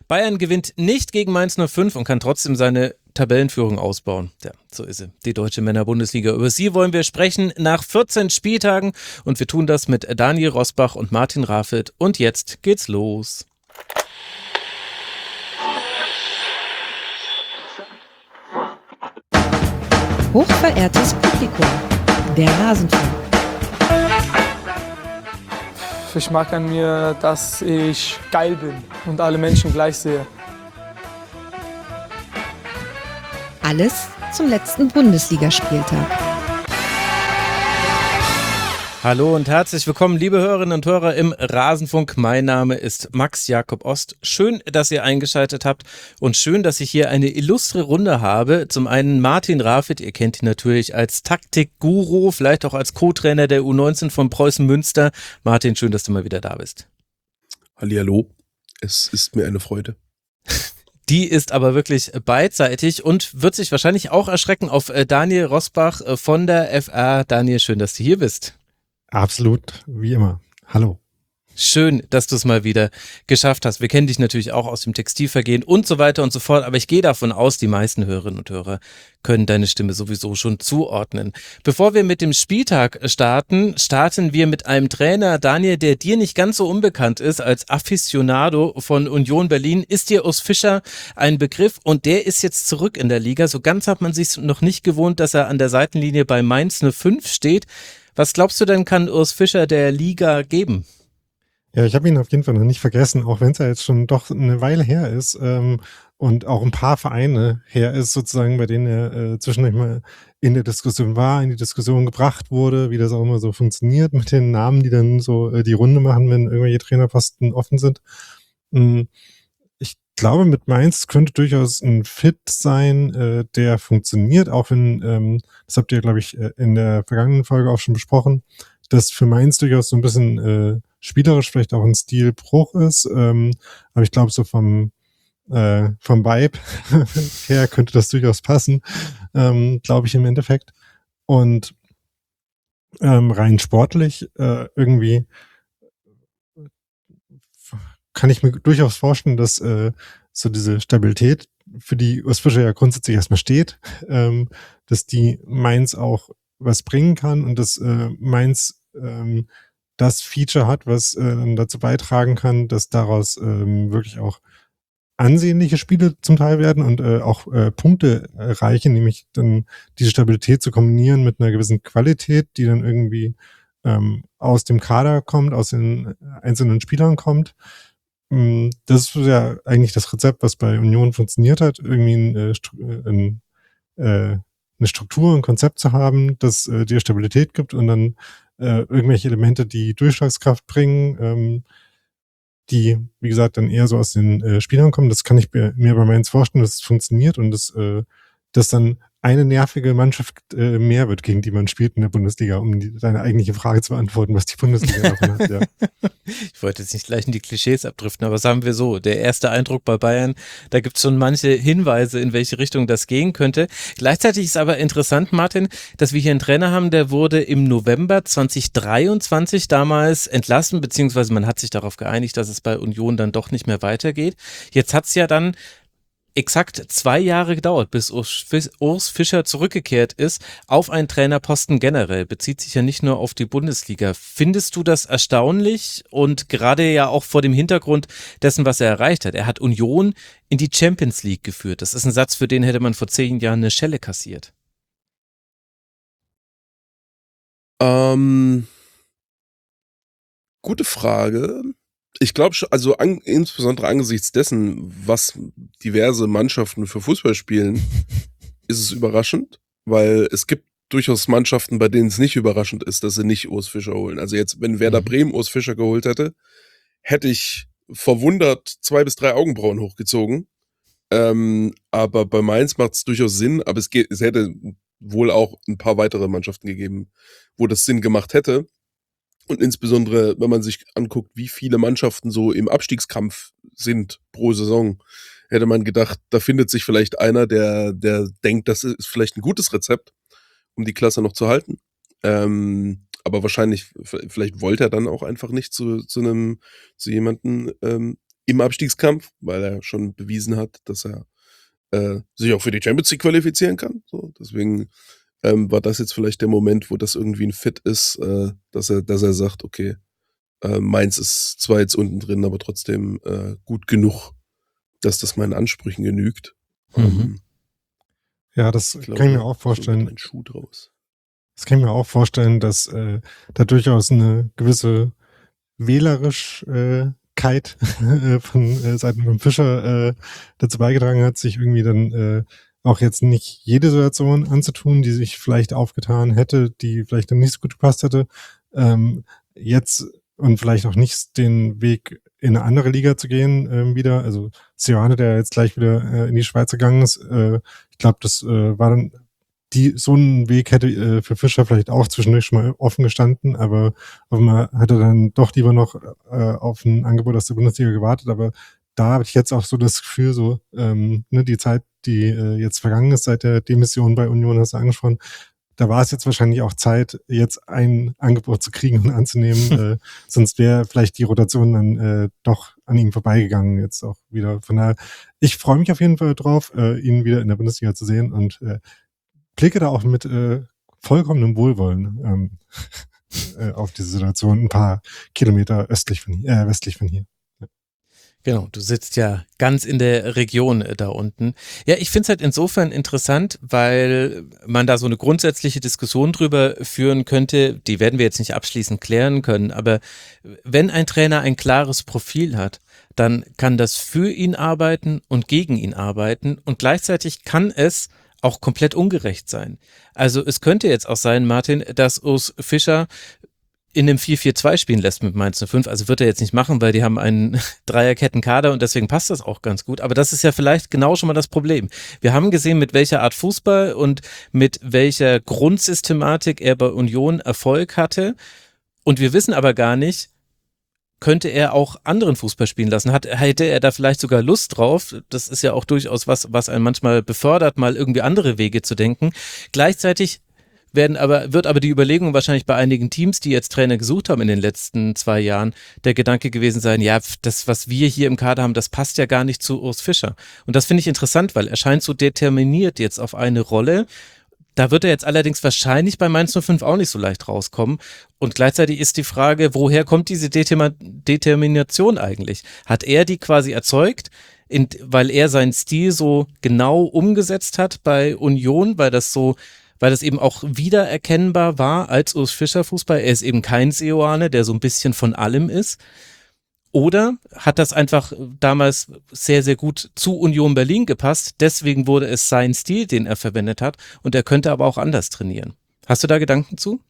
Bayern gewinnt nicht gegen Mainz 05 und kann trotzdem seine Tabellenführung ausbauen. Ja, so ist sie. Die deutsche Männer-Bundesliga. Über sie wollen wir sprechen nach 14 Spieltagen und wir tun das mit Daniel Rosbach und Martin Rafelt. Und jetzt geht's los. Hochverehrtes Publikum, der Rasenfunk. Ich mag an mir, dass ich geil bin und alle Menschen gleich sehe. Alles zum letzten Bundesligaspieltag. Hallo und herzlich willkommen, liebe Hörerinnen und Hörer im Rasenfunk. Mein Name ist Max Jakob Ost. Schön, dass ihr eingeschaltet habt und schön, dass ich hier eine illustre Runde habe. Zum einen Martin Rafelt, ihr kennt ihn natürlich als Taktikguru, vielleicht auch als Co-Trainer der U19 von Preußen Münster. Martin, schön, dass du mal wieder da bist. Hallihallo, es ist mir eine Freude. Die ist aber wirklich beidseitig und wird sich wahrscheinlich auch erschrecken auf Daniel Rosbach von der FA. Daniel, schön, dass du hier bist. Absolut, wie immer. Hallo. Schön, dass du es mal wieder geschafft hast. Wir kennen dich natürlich auch aus dem Textilvergehen und so weiter und so fort, aber ich gehe davon aus, die meisten Hörerinnen und Hörer können deine Stimme sowieso schon zuordnen. Bevor wir mit dem Spieltag starten wir mit einem Trainer, Daniel, der dir nicht ganz so unbekannt ist als Aficionado von Union Berlin. Ist dir Urs Fischer ein Begriff und der ist jetzt zurück in der Liga. So ganz hat man sich noch nicht gewohnt, dass er an der Seitenlinie bei Mainz 05 steht. Was glaubst du denn, kann Urs Fischer der Liga geben? Ja, ich habe ihn auf jeden Fall noch nicht vergessen, auch wenn es ja jetzt schon doch eine Weile her ist und auch ein paar Vereine her ist, sozusagen, bei denen er zwischendurch mal in der Diskussion war, in die Diskussion gebracht wurde, wie das auch immer so funktioniert mit den Namen, die dann so die Runde machen, wenn irgendwelche Trainerposten offen sind. Ich glaube, mit Mainz könnte durchaus ein Fit sein, der funktioniert, auch wenn, das habt ihr, glaube ich, in der vergangenen Folge auch schon besprochen, dass für Mainz durchaus so ein bisschen spielerisch vielleicht auch ein Stilbruch ist. Aber ich glaube, so vom Vibe her könnte das durchaus passen, glaube ich im Endeffekt. Und rein sportlich irgendwie kann ich mir durchaus vorstellen, dass so diese Stabilität, für die Urs Fischer ja grundsätzlich erstmal steht, dass die Mainz auch was bringen kann und dass Mainz das Feature hat, was dazu beitragen kann, dass daraus wirklich auch ansehnliche Spiele zum Teil werden und auch Punkte erreichen, nämlich dann diese Stabilität zu kombinieren mit einer gewissen Qualität, die dann irgendwie aus dem Kader kommt, aus den einzelnen Spielern kommt. Das ist ja eigentlich das Rezept, was bei Union funktioniert hat, irgendwie eine Struktur, ein Konzept zu haben, das dir Stabilität gibt und dann irgendwelche Elemente, die Durchschlagskraft bringen, die, wie gesagt, dann eher so aus den Spielern kommen. Das kann ich mir bei Mainz vorstellen, dass es funktioniert und dass dann eine nervige Mannschaft mehr wird, gegen die man spielt in der Bundesliga, um deine eigentliche Frage zu beantworten, was die Bundesliga davon hat. Ja. Ich wollte jetzt nicht gleich in die Klischees abdriften, aber sagen wir so, der erste Eindruck bei Bayern, da gibt es schon manche Hinweise, in welche Richtung das gehen könnte. Gleichzeitig ist aber interessant, Martin, dass wir hier einen Trainer haben, der wurde im November 2023 damals entlassen, beziehungsweise man hat sich darauf geeinigt, dass es bei Union dann doch nicht mehr weitergeht. Jetzt hat es ja dann exakt 2 Jahre gedauert, bis Urs Fischer zurückgekehrt ist auf einen Trainerposten generell. Bezieht sich ja nicht nur auf die Bundesliga. Findest du das erstaunlich und gerade ja auch vor dem Hintergrund dessen, was er erreicht hat? Er hat Union in die Champions League geführt. Das ist ein Satz, für den hätte man vor 10 Jahren eine Schelle kassiert. Gute Frage. Ich glaube schon, also insbesondere angesichts dessen, was diverse Mannschaften für Fußball spielen, ist es überraschend, weil es gibt durchaus Mannschaften, bei denen es nicht überraschend ist, dass sie nicht Urs Fischer holen. Also jetzt, wenn Werder Bremen Urs Fischer geholt hätte ich verwundert 2 bis 3 Augenbrauen hochgezogen. Aber bei Mainz macht es durchaus Sinn, aber es hätte wohl auch ein paar weitere Mannschaften gegeben, wo das Sinn gemacht hätte. Und insbesondere, wenn man sich anguckt, wie viele Mannschaften so im Abstiegskampf sind pro Saison, hätte man gedacht, da findet sich vielleicht einer, der denkt, das ist vielleicht ein gutes Rezept, um die Klasse noch zu halten. Aber wahrscheinlich, vielleicht wollte er dann auch einfach nicht zu jemandem im Abstiegskampf, weil er schon bewiesen hat, dass er sich auch für die Champions League qualifizieren kann. So, deswegen war das jetzt vielleicht der Moment, wo das irgendwie ein Fit ist, dass er sagt, okay, Mainz ist zwar jetzt unten drin, aber trotzdem gut genug, dass das meinen Ansprüchen genügt. Ja, das Ich glaube, kann ich mir auch so wird vorstellen. ein Schuh draus. Das kann ich mir auch vorstellen, dass da durchaus eine gewisse Wählerischkeit von Seiten von Fischer dazu beigetragen hat, sich irgendwie dann auch jetzt nicht jede Situation anzutun, die sich vielleicht aufgetan hätte, die vielleicht dann nicht so gut gepasst hätte. Jetzt und vielleicht auch nicht den Weg in eine andere Liga zu gehen wieder. Also Sioane, der jetzt gleich wieder in die Schweiz gegangen ist, ich glaube, das war dann so ein Weg hätte für Fischer vielleicht auch zwischendurch schon mal offen gestanden, aber offenbar hat er dann doch lieber noch auf ein Angebot aus der Bundesliga gewartet. Aber da habe ich jetzt auch so das Gefühl, so die Zeit, die jetzt vergangen ist seit der Demission bei Union, hast du angesprochen, da war es jetzt wahrscheinlich auch Zeit, jetzt ein Angebot zu kriegen und anzunehmen. Sonst wäre vielleicht die Rotation dann doch an ihm vorbeigegangen jetzt auch wieder. Von daher, ich freue mich auf jeden Fall drauf, ihn wieder in der Bundesliga zu sehen und blicke da auch mit vollkommenem Wohlwollen auf diese Situation, ein paar Kilometer westlich von hier. Genau, du sitzt ja ganz in der Region da unten. Ja, ich finde es halt insofern interessant, weil man da so eine grundsätzliche Diskussion drüber führen könnte, die werden wir jetzt nicht abschließend klären können, aber wenn ein Trainer ein klares Profil hat, dann kann das für ihn arbeiten und gegen ihn arbeiten und gleichzeitig kann es auch komplett ungerecht sein. Also es könnte jetzt auch sein, Martin, dass Urs Fischer in einem 4-4-2 spielen lässt mit Mainz 05. Also wird er jetzt nicht machen, weil die haben einen Dreierkettenkader und deswegen passt das auch ganz gut. Aber das ist ja vielleicht genau schon mal das Problem. Wir haben gesehen, mit welcher Art Fußball und mit welcher Grundsystematik er bei Union Erfolg hatte. Und wir wissen aber gar nicht, könnte er auch anderen Fußball spielen lassen? Hätte er da vielleicht sogar Lust drauf? Das ist ja auch durchaus was einen manchmal befördert, mal irgendwie andere Wege zu denken. Gleichzeitig wird aber die Überlegung wahrscheinlich bei einigen Teams, die jetzt Trainer gesucht haben in den letzten 2 Jahren, der Gedanke gewesen sein, ja, das, was wir hier im Kader haben, das passt ja gar nicht zu Urs Fischer. Und das finde ich interessant, weil er scheint so determiniert jetzt auf eine Rolle. Da wird er jetzt allerdings wahrscheinlich bei Mainz 05 auch nicht so leicht rauskommen. Und gleichzeitig ist die Frage, woher kommt diese Determination eigentlich? Hat er die quasi erzeugt, weil er seinen Stil so genau umgesetzt hat bei Union, weil das eben auch wiedererkennbar war als Urs Fischer Fußball? Er ist eben kein Sioane, der so ein bisschen von allem ist. Oder hat das einfach damals sehr, sehr gut zu Union Berlin gepasst? Deswegen wurde es sein Stil, den er verwendet hat. Und er könnte aber auch anders trainieren. Hast du da Gedanken zu?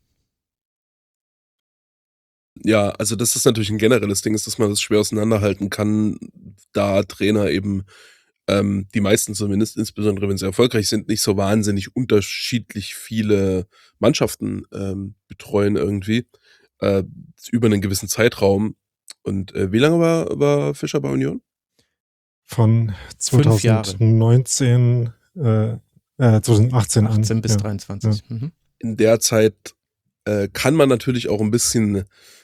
Ja, also das ist natürlich ein generelles Ding, ist, dass man das schwer auseinanderhalten kann, da Trainer eben, die meisten zumindest, insbesondere wenn sie erfolgreich sind, nicht so wahnsinnig unterschiedlich viele Mannschaften betreuen irgendwie, über einen gewissen Zeitraum. Und wie lange war Fischer bei Union? Von 5 Jahre. 2019, 2018 an. 18 bis ja. 23. Ja. Mhm. In der Zeit kann man natürlich auch ein bisschen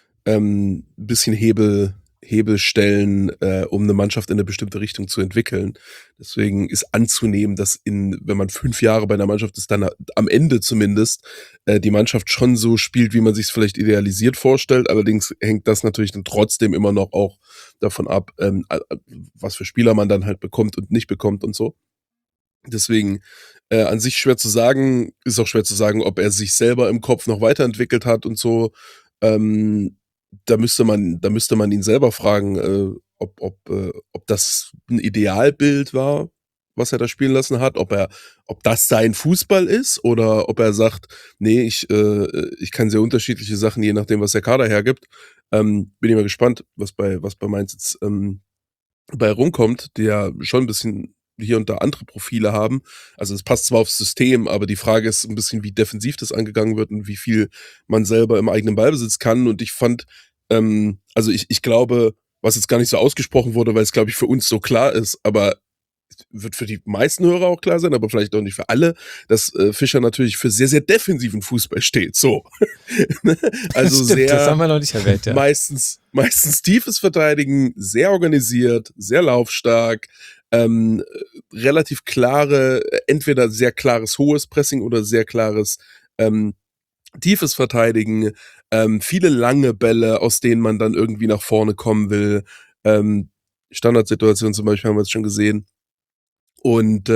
Hebel stellen, um eine Mannschaft in eine bestimmte Richtung zu entwickeln. Deswegen ist anzunehmen, dass wenn man 5 Jahre bei einer Mannschaft ist, dann am Ende zumindest die Mannschaft schon so spielt, wie man sich es vielleicht idealisiert vorstellt. Allerdings hängt das natürlich dann trotzdem immer noch auch davon ab, was für Spieler man dann halt bekommt und nicht bekommt und so. Deswegen an sich schwer zu sagen, ist auch schwer zu sagen, ob er sich selber im Kopf noch weiterentwickelt hat und so. Da müsste man ihn selber fragen, ob das ein Idealbild war, was er da spielen lassen hat, ob das sein Fußball ist oder ob er sagt, nee, ich kann sehr unterschiedliche Sachen, je nachdem, was der Kader hergibt. Bin ich mal gespannt, was bei Mainz jetzt bei rumkommt, die ja schon ein bisschen hier und da andere Profile haben. Also es passt zwar aufs System, aber die Frage ist ein bisschen, wie defensiv das angegangen wird und wie viel man selber im eigenen Ballbesitz kann. Und ich fand, also ich glaube, was jetzt gar nicht so ausgesprochen wurde, weil es, glaube ich, für uns so klar ist, aber wird für die meisten Hörer auch klar sein, aber vielleicht auch nicht für alle, dass Fischer natürlich für sehr, sehr defensiven Fußball steht. So. Also Stimmt, sehr, das haben wir noch nicht erwähnt, ja. meistens tiefes Verteidigen, sehr organisiert, sehr laufstark, relativ klare, entweder sehr klares hohes Pressing oder sehr klares tiefes Verteidigen, viele lange Bälle, aus denen man dann irgendwie nach vorne kommen will. Standardsituation zum Beispiel haben wir jetzt schon gesehen. Und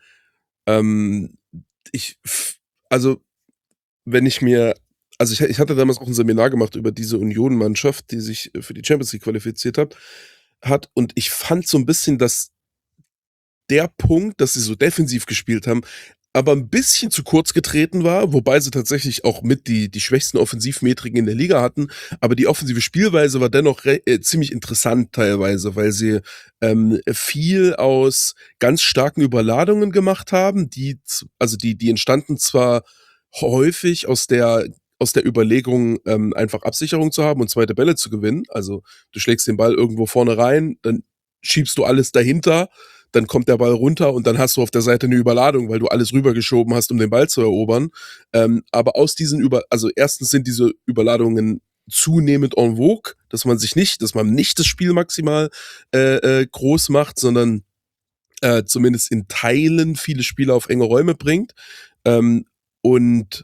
also wenn ich mir, also ich hatte damals auch ein Seminar gemacht über diese Union-Mannschaft, die sich für die Champions League qualifiziert hat, und ich fand so ein bisschen, dass der Punkt, dass sie so defensiv gespielt haben, aber ein bisschen zu kurz getreten war, wobei sie tatsächlich auch mit die schwächsten Offensivmetriken in der Liga hatten, aber die offensive Spielweise war dennoch ziemlich interessant teilweise, weil sie viel aus ganz starken Überladungen gemacht haben, die entstanden zwar häufig aus der Überlegung, einfach Absicherung zu haben und zweite Bälle zu gewinnen. Also du schlägst den Ball irgendwo vorne rein, dann schiebst du alles dahinter, dann kommt der Ball runter und dann hast du auf der Seite eine Überladung, weil du alles rübergeschoben hast, um den Ball zu erobern. Aber aus diesen also erstens sind diese Überladungen zunehmend en vogue, dass man nicht das Spiel maximal groß macht, sondern zumindest in Teilen viele Spieler auf enge Räume bringt. Und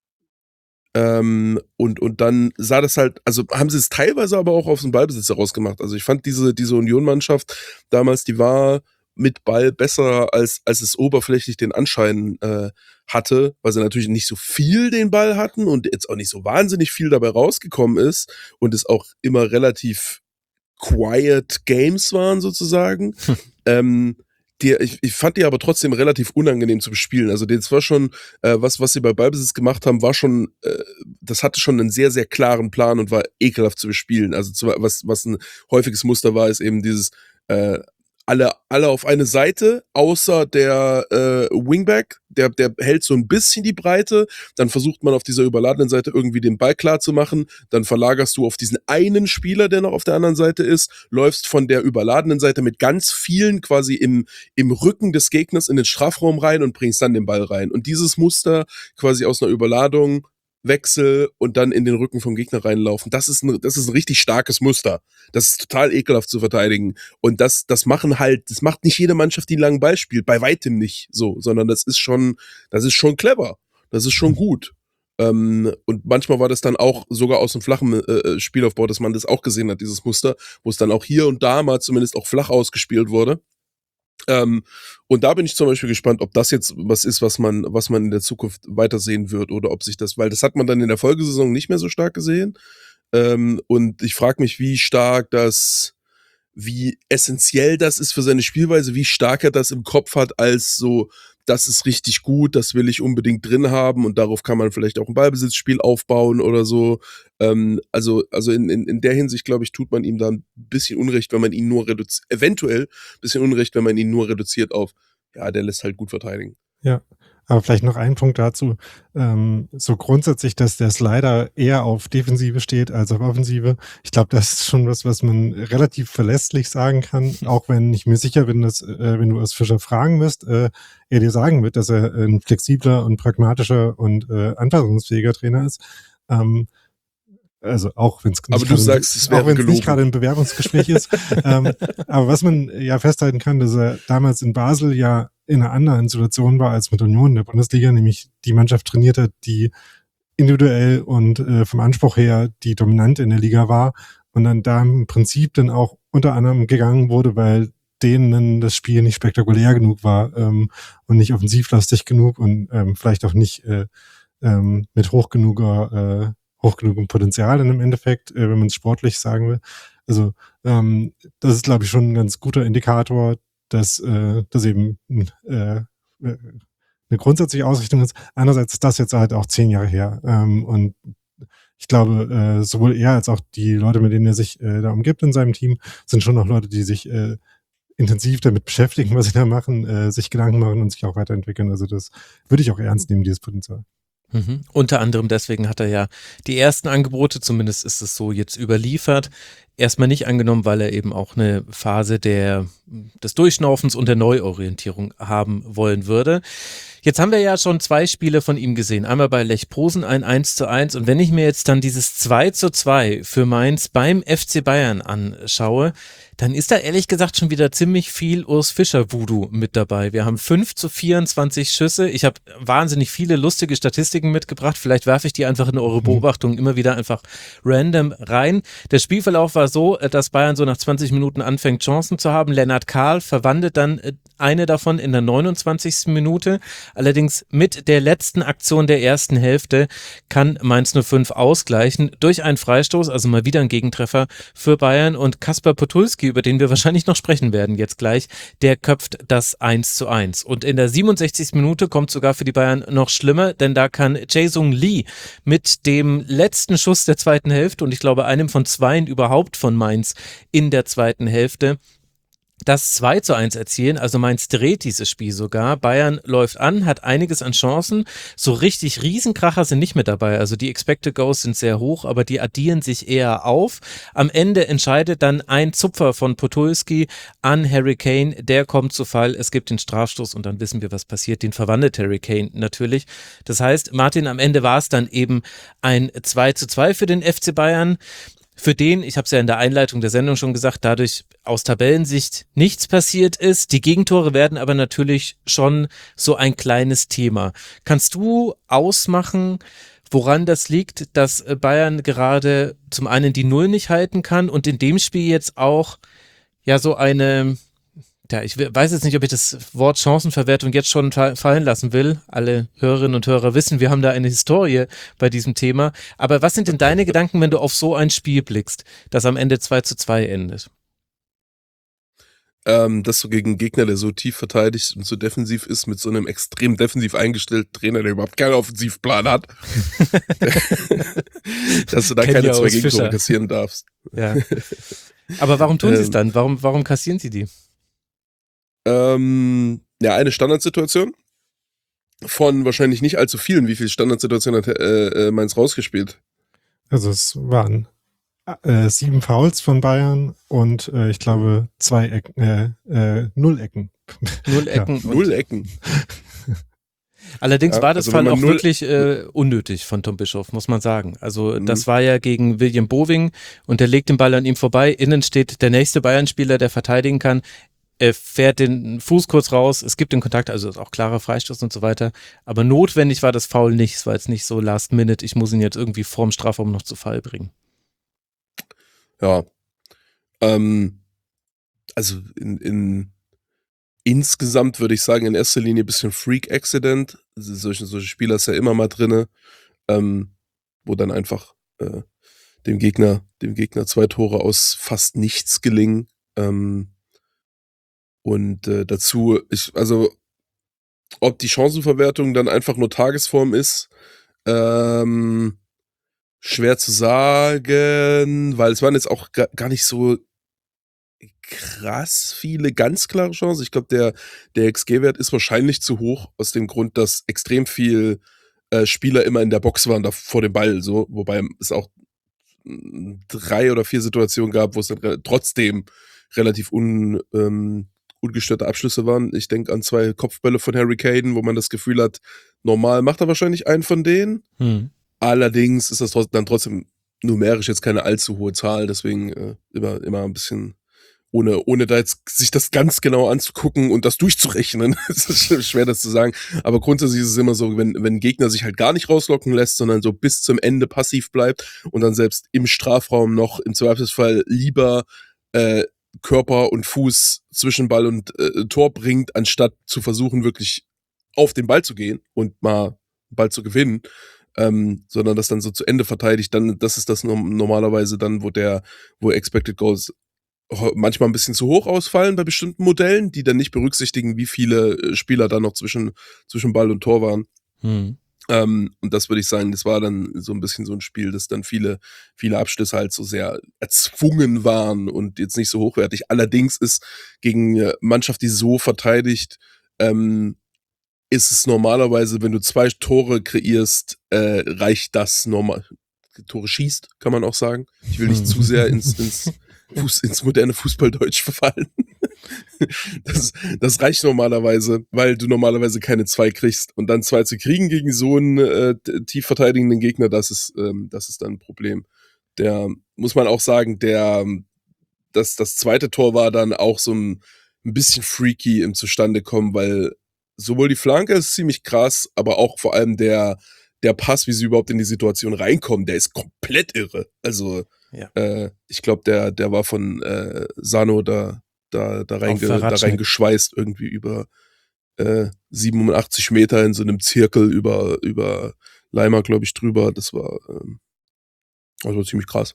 dann sah das halt, also haben sie es teilweise aber auch aus dem Ballbesitz heraus gemacht. Also ich fand diese Union-Mannschaft damals, die war mit Ball besser, als es oberflächlich den Anschein hatte, weil sie natürlich nicht so viel den Ball hatten und jetzt auch nicht so wahnsinnig viel dabei rausgekommen ist und es auch immer relativ quiet Games waren sozusagen. Ich fand die aber trotzdem relativ unangenehm zu bespielen. Also das war schon, was sie bei Ballbesitz gemacht haben, war schon, das hatte schon einen sehr, sehr klaren Plan und war ekelhaft zu bespielen. Also was ein häufiges Muster war, ist eben dieses alle auf eine Seite, außer der Wingback, der hält so ein bisschen die Breite, dann versucht man auf dieser überladenen Seite irgendwie den Ball klar zu machen, dann verlagerst du auf diesen einen Spieler, der noch auf der anderen Seite ist, läufst von der überladenen Seite mit ganz vielen quasi im Rücken des Gegners in den Strafraum rein und bringst dann den Ball rein. Und dieses Muster quasi aus einer Überladung, Wechsel und dann in den Rücken vom Gegner reinlaufen. Das ist ein richtig starkes Muster. Das ist total ekelhaft zu verteidigen. Und das macht nicht jede Mannschaft, die einen langen Ball spielt. Bei weitem nicht so, sondern das ist schon clever. Das ist schon gut. Und manchmal war das dann auch sogar aus dem flachen Spielaufbau, dass man das auch gesehen hat, dieses Muster, wo es dann auch hier und da mal zumindest auch flach ausgespielt wurde. Und da bin ich zum Beispiel gespannt, ob das jetzt was ist, was man in der Zukunft weitersehen wird oder ob sich das, weil das hat man dann in der Folgesaison nicht mehr so stark gesehen. Und ich frage mich, wie essentiell das ist für seine Spielweise, wie stark er das im Kopf hat, als so, das ist richtig gut, das will ich unbedingt drin haben und darauf kann man vielleicht auch ein Ballbesitzspiel aufbauen oder so. Also in der Hinsicht, glaube ich, tut man ihm da ein bisschen Unrecht, wenn man ihn nur eventuell ein bisschen Unrecht, wenn man ihn nur reduziert auf, ja, der lässt halt gut verteidigen. Ja, aber vielleicht noch ein Punkt dazu. So grundsätzlich, dass der Slider eher auf Defensive steht als auf Offensive. Ich glaube, das ist schon was man relativ verlässlich sagen kann, auch wenn ich mir sicher bin, dass, wenn du aus Fischer fragen wirst, er dir sagen wird, dass er ein flexibler und pragmatischer und anpassungsfähiger Trainer ist. Also auch wenn es nicht gerade ein Bewerbungsgespräch ist. Aber was man ja festhalten kann, dass er damals in Basel ja in einer anderen Situation war als mit Union in der Bundesliga, nämlich die Mannschaft trainiert hat, die individuell und vom Anspruch her die Dominante in der Liga war und dann da im Prinzip dann auch unter anderem gegangen wurde, weil denen das Spiel nicht spektakulär genug war und nicht offensivlastig genug und vielleicht auch nicht mit hoch genugem Potenzial dann im Endeffekt, wenn man es sportlich sagen will. Also das ist, glaube ich, schon ein ganz guter Indikator, dass eben eine grundsätzliche Ausrichtung ist. Andererseits ist das jetzt halt auch 10 Jahre her. Und ich glaube, sowohl er als auch die Leute, mit denen er sich da umgibt in seinem Team, sind schon noch Leute, die sich intensiv damit beschäftigen, was sie da machen, sich Gedanken machen und sich auch weiterentwickeln. Also das würde ich auch ernst nehmen, dieses Potenzial. Unter anderem deswegen hat er ja die ersten Angebote, zumindest ist es so jetzt überliefert, erstmal nicht angenommen, weil er eben auch eine Phase des Durchschnaufens und der Neuorientierung haben wollen würde. Jetzt haben wir ja schon 2 Spiele von ihm gesehen. Einmal bei Lech Posen ein 1:1 und wenn ich mir jetzt dann dieses 2:2 für Mainz beim FC Bayern anschaue, dann ist da ehrlich gesagt schon wieder ziemlich viel Urs Fischer Voodoo mit dabei. Wir haben 5:24 Schüsse. Ich habe wahnsinnig viele lustige Statistiken mitgebracht. Vielleicht werfe ich die einfach in eure Beobachtung immer wieder einfach random rein. Der Spielverlauf war so, dass Bayern so nach 20 Minuten anfängt, Chancen zu haben. Lennart Kahl verwandelt dann eine davon in der 29. Minute. Allerdings mit der letzten Aktion der ersten Hälfte kann Mainz 05 ausgleichen durch einen Freistoß, also mal wieder ein Gegentreffer für Bayern, und Kasper Podolski, über den wir wahrscheinlich noch sprechen werden jetzt gleich, der köpft das 1:1. Und in der 67. Minute kommt sogar für die Bayern noch schlimmer, denn da kann Jae-Sung Lee mit dem letzten Schuss der zweiten Hälfte und ich glaube einem von 2 überhaupt von Mainz in der zweiten Hälfte das 2:1 erzielen, also Mainz dreht dieses Spiel sogar. Bayern läuft an, hat einiges an Chancen. So richtig Riesenkracher sind nicht mit dabei. Also die Expected Goals sind sehr hoch, aber die addieren sich eher auf. Am Ende entscheidet dann ein Zupfer von Podolski an Harry Kane. Der kommt zu Fall. Es gibt den Strafstoß und dann wissen wir, was passiert. Den verwandelt Harry Kane natürlich. Das heißt, Martin, am Ende war es dann eben ein 2:2 für den FC Bayern. Für den, ich habe es ja in der Einleitung der Sendung schon gesagt, dadurch aus Tabellensicht nichts passiert ist. Die Gegentore werden aber natürlich schon so ein kleines Thema. Kannst du ausmachen, woran das liegt, dass Bayern gerade zum einen die Null nicht halten kann und in dem Spiel jetzt auch ja so eine... Ja, ich weiß jetzt nicht, ob ich das Wort Chancenverwertung jetzt schon fallen lassen will. Alle Hörerinnen und Hörer wissen, wir haben da eine Historie bei diesem Thema. Aber was sind denn deine Gedanken, wenn du auf so ein Spiel blickst, das am Ende 2:2 endet? Dass du gegen einen Gegner, der so tief verteidigt und so defensiv ist, mit so einem extrem defensiv eingestellten Trainer, der überhaupt keinen Offensivplan hat, dass du da keine 2 Gegentore kassieren darfst. Ja. Aber warum tun sie es dann? Warum kassieren sie die? Ja, eine Standardsituation von wahrscheinlich nicht allzu vielen. Wie viele Standardsituationen hat Mainz rausgespielt? Also es waren 7 Fouls von Bayern und ich glaube 0 Ecken. 0 Ecken. 0 Ecken. Ja. 0 Ecken. Allerdings war das also Fall auch wirklich unnötig von Tom Bischoff, muss man sagen. Also das war ja gegen William Boving und der legt den Ball an ihm vorbei. Innen steht der nächste Bayern-Spieler, der verteidigen kann. Er fährt den Fuß kurz raus, es gibt den Kontakt, also ist auch klarer Freistoß und so weiter. Aber notwendig war das Foul nicht. Es war jetzt nicht so last minute, ich muss ihn jetzt irgendwie vorm Strafraum noch zu Fall bringen. Ja. Also insgesamt würde ich sagen, in erster Linie ein bisschen Freak-Accident. Also solche Spieler ist ja immer mal drinne, wo dann einfach dem Gegner 2 Tore aus fast nichts gelingen. Und dazu, also ob die Chancenverwertung dann einfach nur Tagesform ist, schwer zu sagen, weil es waren jetzt auch gar nicht so krass viele ganz klare Chancen. Ich glaube, der XG-Wert ist wahrscheinlich zu hoch, aus dem Grund, dass extrem viel Spieler immer in der Box waren, da vor dem Ball, so, wobei es auch 3 oder 4 Situationen gab, wo es dann trotzdem relativ ungestörte Abschlüsse waren. Ich denke an 2 Kopfbälle von Harry Kane, wo man das Gefühl hat, normal macht er wahrscheinlich einen von denen. Allerdings ist das dann trotzdem numerisch jetzt keine allzu hohe Zahl, deswegen immer ein bisschen ohne da jetzt sich das ganz genau anzugucken und das durchzurechnen. Es ist schwer, das zu sagen. Aber grundsätzlich ist es immer so, wenn ein Gegner sich halt gar nicht rauslocken lässt, sondern so bis zum Ende passiv bleibt und dann selbst im Strafraum noch im Zweifelsfall lieber Körper und Fuß zwischen Ball und Tor bringt, anstatt zu versuchen, wirklich auf den Ball zu gehen und mal einen Ball zu gewinnen, sondern das dann so zu Ende verteidigt, dann, das ist das normalerweise dann, wo Expected Goals manchmal ein bisschen zu hoch ausfallen bei bestimmten Modellen, die dann nicht berücksichtigen, wie viele Spieler da noch zwischen Ball und Tor waren. Und das würde ich sagen, das war dann so ein bisschen so ein Spiel, dass dann viele Abschlüsse halt so sehr erzwungen waren und jetzt nicht so hochwertig. Allerdings ist gegen eine Mannschaft, die so verteidigt, ist es normalerweise, wenn du 2 Tore kreierst, reicht das normal. Tore schießt, kann man auch sagen. Ich will nicht zu sehr ins moderne Fußballdeutsch verfallen. Das reicht normalerweise, weil du normalerweise keine 2 kriegst. Und dann 2 zu kriegen gegen so einen tief verteidigenden Gegner, das ist dann ein Problem. Der, muss man auch sagen, das zweite Tor war dann auch so ein bisschen freaky im Zustandekommen, weil sowohl die Flanke ist ziemlich krass, aber auch vor allem der Pass, wie sie überhaupt in die Situation reinkommen, der ist komplett irre. Also, ich glaube, der war von Sano da reingeschweißt, irgendwie über 87 Meter in so einem Zirkel über Leimer, glaube ich, drüber. Das war ziemlich krass.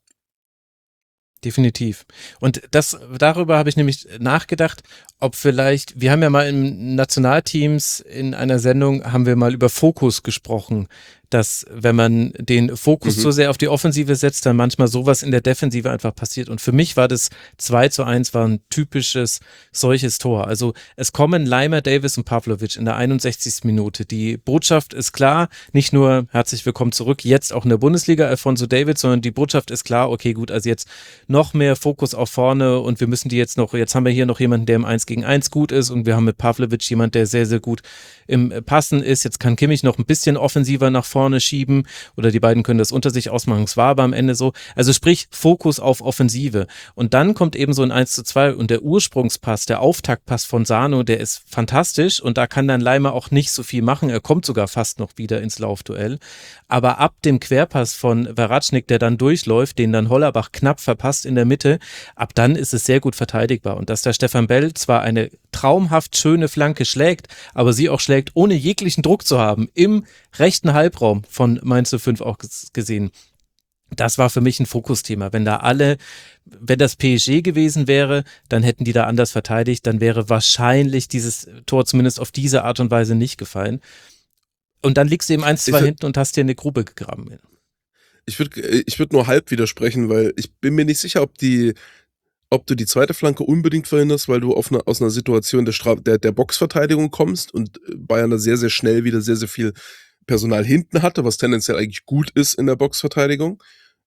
Definitiv. Und darüber habe ich nämlich nachgedacht, ob vielleicht, wir haben ja mal in Nationalteams in einer Sendung, haben wir mal über Fokus gesprochen, dass wenn man den Fokus zu sehr auf die Offensive setzt, dann manchmal sowas in der Defensive einfach passiert. Und für mich war das 2:1 war ein typisches solches Tor. Also es kommen Leimer, Davis und Pavlovic in der 61. Minute. Die Botschaft ist klar, nicht nur herzlich willkommen zurück, jetzt auch in der Bundesliga, Alphonso Davids, sondern die Botschaft ist klar, okay gut, also jetzt noch mehr Fokus auf vorne und wir müssen jetzt haben wir hier noch jemanden, der im 1-gegen-1 gut ist und wir haben mit Pavlovic jemanden, der sehr, sehr gut im Passen ist. Jetzt kann Kimmich noch ein bisschen offensiver nach vorne schieben oder die beiden können das unter sich ausmachen. Es war aber am Ende so. Also sprich Fokus auf Offensive. Und dann kommt eben so ein 1:2 und der Ursprungspass, der Auftaktpass von Sano, der ist fantastisch und da kann dann Leimer auch nicht so viel machen. Er kommt sogar fast noch wieder ins Laufduell. Aber ab dem Querpass von Vratschnik, der dann durchläuft, den dann Hollerbach knapp verpasst in der Mitte, ab dann ist es sehr gut verteidigbar. Und dass der Stefan Bell zwar eine traumhaft schöne Flanke schlägt, aber sie auch schlägt, ohne jeglichen Druck zu haben, im rechten Halbraum von Mainz 05 auch gesehen. Das war für mich ein Fokusthema. Wenn das PSG gewesen wäre, dann hätten die da anders verteidigt, dann wäre wahrscheinlich dieses Tor zumindest auf diese Art und Weise nicht gefallen. Und dann liegst du eben 1-2 hinten und hast dir eine Grube gegraben. Ich würd nur halb widersprechen, weil ich bin mir nicht sicher, ob du die zweite Flanke unbedingt verhinderst, weil du aus einer Situation der Boxverteidigung kommst und Bayern da sehr, sehr schnell wieder sehr, sehr viel Personal hinten hatte, was tendenziell eigentlich gut ist in der Boxverteidigung,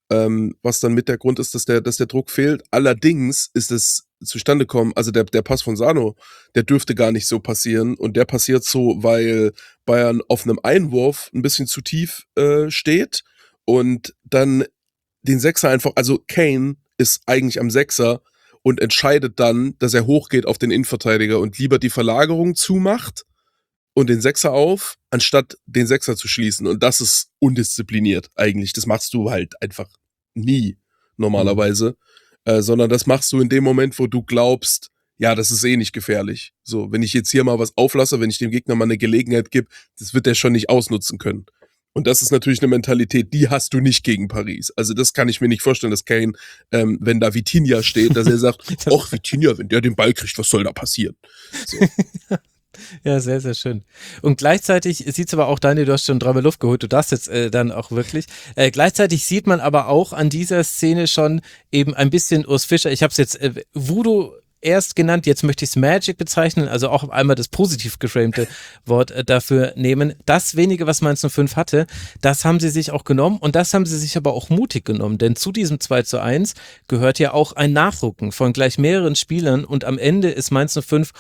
was dann mit der Grund ist, dass der Druck fehlt. Allerdings ist es zustande gekommen, also der Pass von Sano, der dürfte gar nicht so passieren und der passiert so, weil Bayern auf einem Einwurf ein bisschen zu tief steht und dann den Sechser einfach, also Kane ist eigentlich am Sechser und entscheidet dann, dass er hochgeht auf den Innenverteidiger und lieber die Verlagerung zumacht und den Sechser auf, anstatt den Sechser zu schließen. Und das ist undiszipliniert eigentlich. Das machst du halt einfach nie normalerweise, sondern das machst du in dem Moment, wo du glaubst, ja, das ist eh nicht gefährlich. So, wenn ich jetzt hier mal was auflasse, wenn ich dem Gegner mal eine Gelegenheit gebe, das wird der schon nicht ausnutzen können. Und das ist natürlich eine Mentalität, die hast du nicht gegen Paris. Also das kann ich mir nicht vorstellen, dass Kane, wenn da Vitinha steht, dass er sagt, ach Vitinha, wenn der den Ball kriegt, was soll da passieren? So. Ja, sehr, sehr schön. Und gleichzeitig sieht es aber auch, Daniel, du hast schon dreimal Luft geholt, du darfst jetzt dann auch wirklich. Gleichzeitig sieht man aber auch an dieser Szene schon eben ein bisschen Urs Fischer, ich habe es jetzt Voodoo erst genannt, jetzt möchte ich es Magic bezeichnen, also auch einmal das positiv geframte Wort dafür nehmen. Das wenige, was Mainz 05 hatte, das haben sie sich auch genommen und das haben sie sich aber auch mutig genommen, denn zu diesem 2:1 gehört ja auch ein Nachrücken von gleich mehreren Spielern und am Ende ist Mainz 05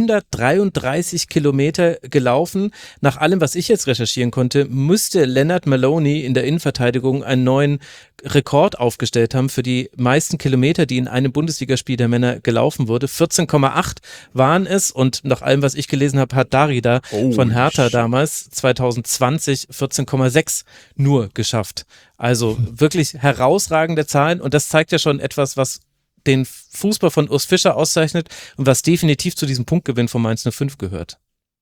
133 Kilometer gelaufen. Nach allem, was ich jetzt recherchieren konnte, müsste Leonard Maloney in der Innenverteidigung einen neuen Rekord aufgestellt haben für die meisten Kilometer, die in einem Bundesligaspiel der Männer gelaufen wurde. 14,8 waren es und nach allem, was ich gelesen habe, hat Darida von Hertha damals 2020 14,6 nur geschafft. Also wirklich herausragende Zahlen und das zeigt ja schon etwas, was den Fußball von Urs Fischer auszeichnet und was definitiv zu diesem Punktgewinn von Mainz 05 gehört.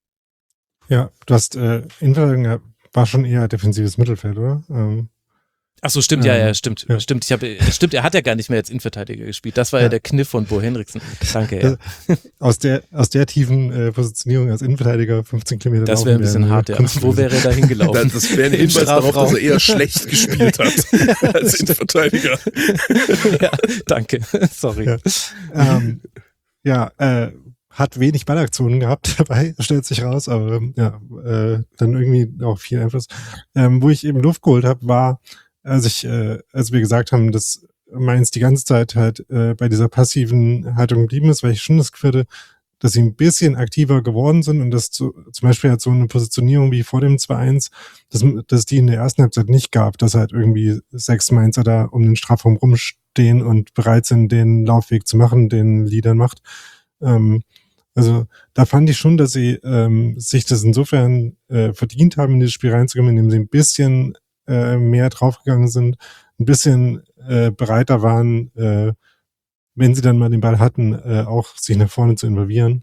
Ja, du hast Innenverteidigung war schon eher defensives Mittelfeld, oder? Ach so, stimmt, ja, stimmt. Ja. Stimmt, er hat ja gar nicht mehr als Innenverteidiger gespielt. Das war ja der Kniff von Bo Henriksen. Danke, ja. Aus der tiefen Positionierung als Innenverteidiger 15 Kilometer das wäre ein bisschen hart, ja. Wo wäre er da hingelaufen? Das wäre ein Hinweis darauf, dass er eher schlecht gespielt hat als Innenverteidiger. Ja, danke. Sorry. hat wenig Ballaktionen gehabt dabei, stellt sich raus, aber dann irgendwie auch viel Einfluss. Wo ich eben Luft geholt habe, war, als wir gesagt haben, dass Mainz die ganze Zeit halt bei dieser passiven Haltung geblieben ist, weil ich schon das Gefühl hatte, dass sie ein bisschen aktiver geworden sind und dass zum Beispiel halt so eine Positionierung wie vor dem 2-1, dass die in der ersten Halbzeit nicht gab, dass halt irgendwie 6 Mainzer da um den Strafraum rumstehen und bereit sind, den Laufweg zu machen, den Liedern macht. Also da fand ich schon, dass sie sich das insofern verdient haben, in dieses Spiel reinzukommen, indem sie ein bisschen mehr draufgegangen sind, ein bisschen bereiter waren, wenn sie dann mal den Ball hatten, auch sich nach vorne zu involvieren.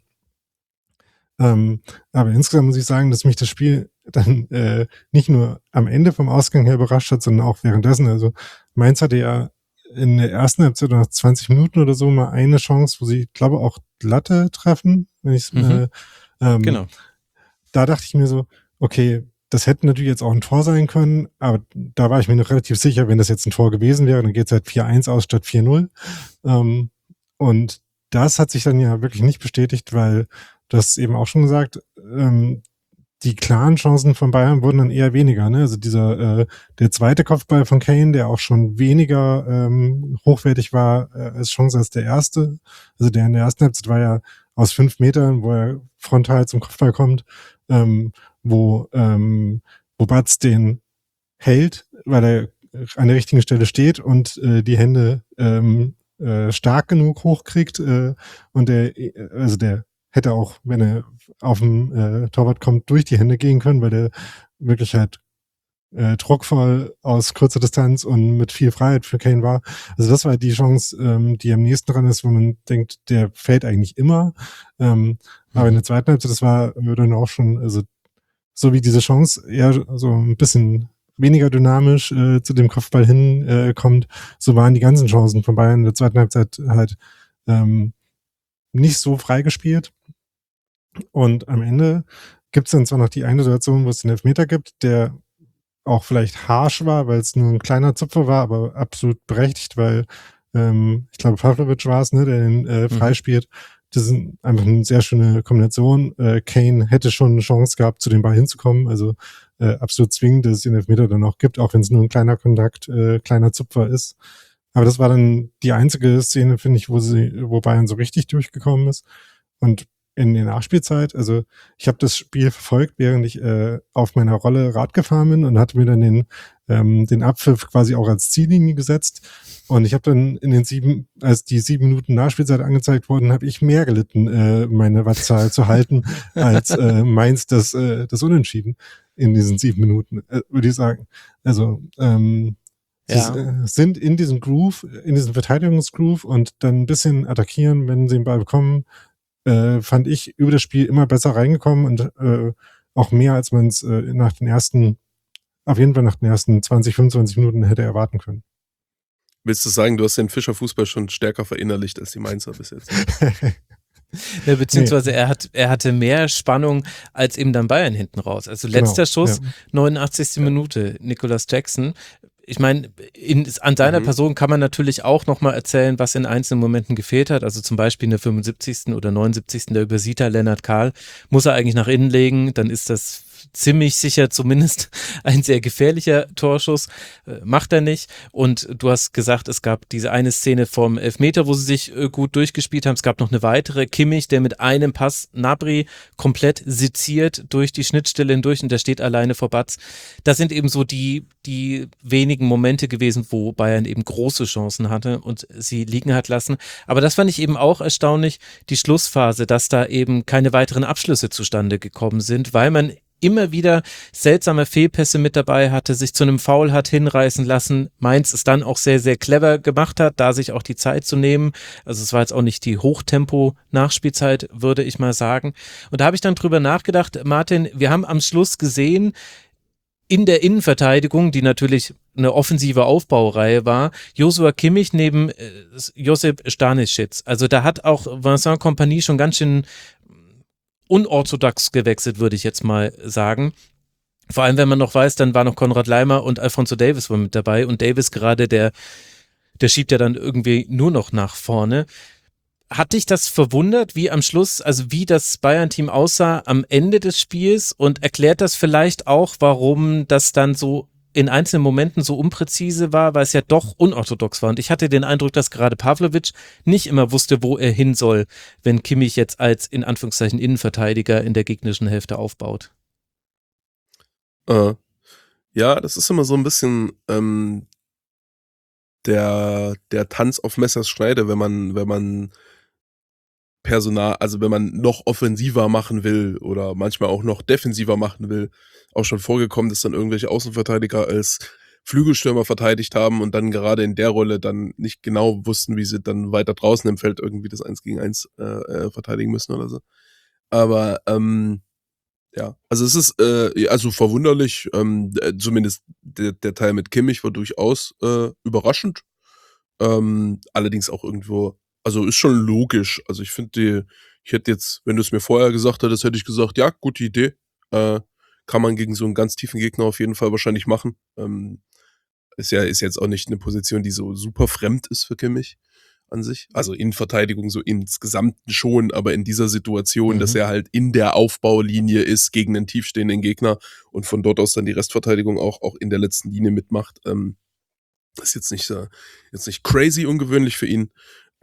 Aber insgesamt muss ich sagen, dass mich das Spiel dann nicht nur am Ende vom Ausgang her überrascht hat, sondern auch währenddessen. Also Mainz hatte ja in der ersten Halbzeit nach 20 Minuten oder so mal eine Chance, wo sie, glaube auch Latte treffen, wenn ich Genau. Da dachte ich mir so, okay, das hätte natürlich jetzt auch ein Tor sein können, aber da war ich mir noch relativ sicher, wenn das jetzt ein Tor gewesen wäre, dann geht es halt 4-1 aus statt 4-0. Und das hat sich dann ja wirklich nicht bestätigt, weil das eben auch schon gesagt, die klaren Chancen von Bayern wurden dann eher weniger. Ne? Also der zweite Kopfball von Kane, der auch schon weniger hochwertig war als Chance als der erste. Also der in der ersten Halbzeit war ja aus 5 Metern, wo er frontal zum Kopfball kommt, wo Batz den hält, weil er an der richtigen Stelle steht und die Hände stark genug hochkriegt und der hätte auch, wenn er auf den Torwart kommt, durch die Hände gehen können, weil der wirklich halt druckvoll aus kurzer Distanz und mit viel Freiheit für Kane war. Also das war die Chance, die am nächsten dran ist, wo man denkt, der fällt eigentlich immer. Aber in der zweiten Halbzeit, das war dann auch schon, also so wie diese Chance eher so ein bisschen weniger dynamisch zu dem Kopfball hinkommt, so waren die ganzen Chancen von Bayern in der zweiten Halbzeit halt nicht so freigespielt. Und am Ende gibt es dann zwar noch die eine Situation, wo es den Elfmeter gibt, der auch vielleicht harsch war, weil es nur ein kleiner Zupfer war, aber absolut berechtigt, weil ich glaube Pavlovic war es, ne, der den freispielt. Das ist einfach eine sehr schöne Kombination. Kane hätte schon eine Chance gehabt, zu dem Ball hinzukommen, also absolut zwingend, dass es den Elfmeter dann auch gibt, auch wenn es nur ein kleiner Kontakt, kleiner Zupfer ist. Aber das war dann die einzige Szene, finde ich, wo Bayern so richtig durchgekommen ist. Und in der Nachspielzeit, also ich habe das Spiel verfolgt, während ich auf meiner Rolle Rad gefahren bin und hatte mir dann den Abpfiff quasi auch als Ziellinie gesetzt. Und ich habe dann als die 7 Minuten Nachspielzeit angezeigt wurden, habe ich mehr gelitten, meine Wattzahl zu halten, als Mainz das Unentschieden in diesen 7 Minuten, würde ich sagen. Also sie sind in diesem Groove, in diesem Verteidigungsgroove und dann ein bisschen attackieren, wenn sie den Ball bekommen, fand ich über das Spiel immer besser reingekommen und auch mehr, als man es auf jeden Fall nach den ersten 20, 25 Minuten hätte erwarten können. Willst du sagen, du hast den Fischer-Fußball schon stärker verinnerlicht als die Mainzer bis jetzt? Ja, beziehungsweise er hatte mehr Spannung als eben dann Bayern hinten raus. Also letzter Schuss, 89. Minute, Nicolas Jackson. Ich meine, an seiner Person kann man natürlich auch nochmal erzählen, was in einzelnen Momenten gefehlt hat. Also zum Beispiel in der 75. oder 79. Da übersieht er Lennart Kahl, muss er eigentlich nach innen legen, dann ist das ziemlich sicher zumindest ein sehr gefährlicher Torschuss, macht er nicht. Und du hast gesagt, es gab diese eine Szene vom Elfmeter, wo sie sich gut durchgespielt haben. Es gab noch eine weitere, Kimmich, der mit einem Pass Gnabry komplett seziert durch die Schnittstelle hindurch und der steht alleine vor Batz. Das sind eben so die wenigen Momente gewesen, wo Bayern eben große Chancen hatte und sie liegen hat lassen. Aber das fand ich eben auch erstaunlich, die Schlussphase, dass da eben keine weiteren Abschlüsse zustande gekommen sind, weil man immer wieder seltsame Fehlpässe mit dabei hatte, sich zu einem Foul hat hinreißen lassen, Mainz es dann auch sehr, sehr clever gemacht hat, da sich auch die Zeit zu nehmen. Also es war jetzt auch nicht die Hochtempo-Nachspielzeit, würde ich mal sagen. Und da habe ich dann drüber nachgedacht, Martin, wir haben am Schluss gesehen, in der Innenverteidigung, die natürlich eine offensive Aufbaureihe war, Joshua Kimmich neben Josip Stanisic. Also da hat auch Vincent Kompany schon ganz schön unorthodox gewechselt, würde ich jetzt mal sagen. Vor allem, wenn man noch weiß, dann war noch Konrad Laimer und Alphonso Davies war mit dabei und Davies gerade, der schiebt ja dann irgendwie nur noch nach vorne. hat dich das verwundert, wie am Schluss, also wie das Bayern-Team aussah am Ende des Spiels, und erklärt das vielleicht auch, warum das dann so in einzelnen Momenten so unpräzise war, weil es ja doch unorthodox war. Und ich hatte den Eindruck, dass gerade Pavlovic nicht immer wusste, wo er hin soll, wenn Kimmich jetzt als in Anführungszeichen Innenverteidiger in der gegnerischen Hälfte aufbaut. Ja, das ist immer so ein bisschen der Tanz auf Messers Schneide, wenn man wenn man noch offensiver machen will oder manchmal auch noch defensiver machen will, auch schon vorgekommen, dass dann irgendwelche Außenverteidiger als Flügelstürmer verteidigt haben und dann gerade in der Rolle dann nicht genau wussten, wie sie dann weiter draußen im Feld irgendwie das 1 gegen 1 verteidigen müssen oder so. Aber ja, also es ist also verwunderlich, zumindest der Teil mit Kimmich war durchaus überraschend. Allerdings auch irgendwo, also ist schon logisch. Also ich finde, ich hätte jetzt, wenn du es mir vorher gesagt hättest, hätte ich gesagt, ja, gute Idee. Kann man gegen so einen ganz tiefen Gegner auf jeden Fall wahrscheinlich machen. Ist jetzt auch nicht eine Position, die so super fremd ist für Kimmich an sich. Also in Verteidigung so insgesamt schon, aber in dieser Situation, dass er halt in der Aufbaulinie ist gegen einen tiefstehenden Gegner und von dort aus dann die Restverteidigung auch in der letzten Linie mitmacht, ist jetzt nicht crazy ungewöhnlich für ihn.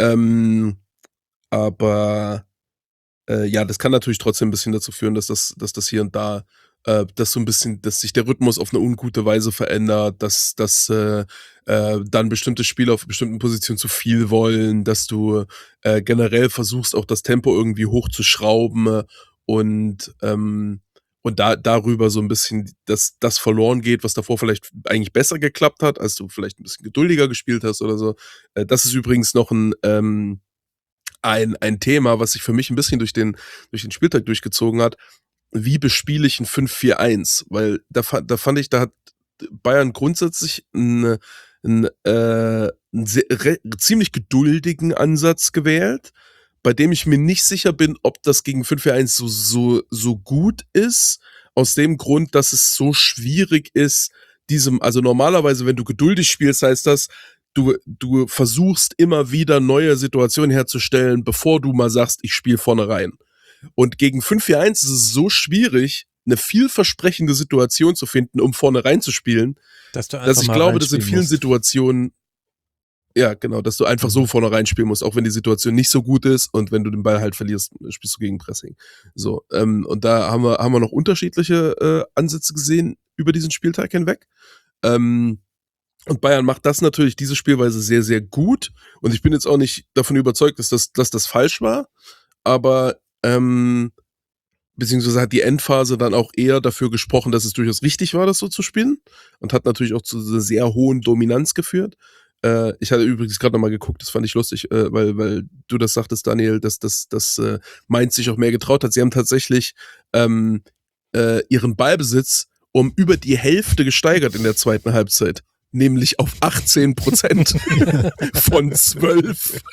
Aber ja, das kann natürlich trotzdem ein bisschen dazu führen, dass das hier und da dass so ein bisschen, dass sich der Rhythmus auf eine ungute Weise verändert, dass dann bestimmte Spieler auf bestimmten Positionen zu viel wollen, dass du generell versuchst, auch das Tempo irgendwie hochzuschrauben und darüber so ein bisschen, dass das verloren geht, was davor vielleicht eigentlich besser geklappt hat, als du vielleicht ein bisschen geduldiger gespielt hast oder so. Das ist übrigens noch ein Thema, was sich für mich ein bisschen durch den Spieltag durchgezogen hat. Wie bespiele ich ein 5-4-1? Weil da fand ich, da hat Bayern grundsätzlich einen ziemlich geduldigen Ansatz gewählt, bei dem ich mir nicht sicher bin, ob das gegen 5-4-1 so gut ist, aus dem Grund, dass es so schwierig ist, also normalerweise, wenn du geduldig spielst, heißt das, du versuchst immer wieder neue Situationen herzustellen, bevor du mal sagst, ich spiele vorne rein. Und gegen 5-4-1 ist es so schwierig, eine vielversprechende Situation zu finden, um vorne reinzuspielen, dass ich glaube, dass in vielen Situationen, ja genau, dass du einfach so vorne reinspielen musst, auch wenn die Situation nicht so gut ist und wenn du den Ball halt verlierst, spielst du gegen Pressing. So, und da haben wir noch unterschiedliche Ansätze gesehen über diesen Spieltag hinweg. Und Bayern macht das natürlich, diese Spielweise sehr, sehr gut. Und ich bin jetzt auch nicht davon überzeugt, dass das falsch war, aber beziehungsweise hat die Endphase dann auch eher dafür gesprochen, dass es durchaus richtig war, das so zu spielen, und hat natürlich auch zu einer sehr hohen Dominanz geführt. Ich hatte übrigens gerade nochmal geguckt, das fand ich lustig, weil du das sagtest, Daniel, dass Mainz sich auch mehr getraut hat. Sie haben tatsächlich ihren Ballbesitz um über die Hälfte gesteigert in der zweiten Halbzeit. Nämlich auf 18% von 12.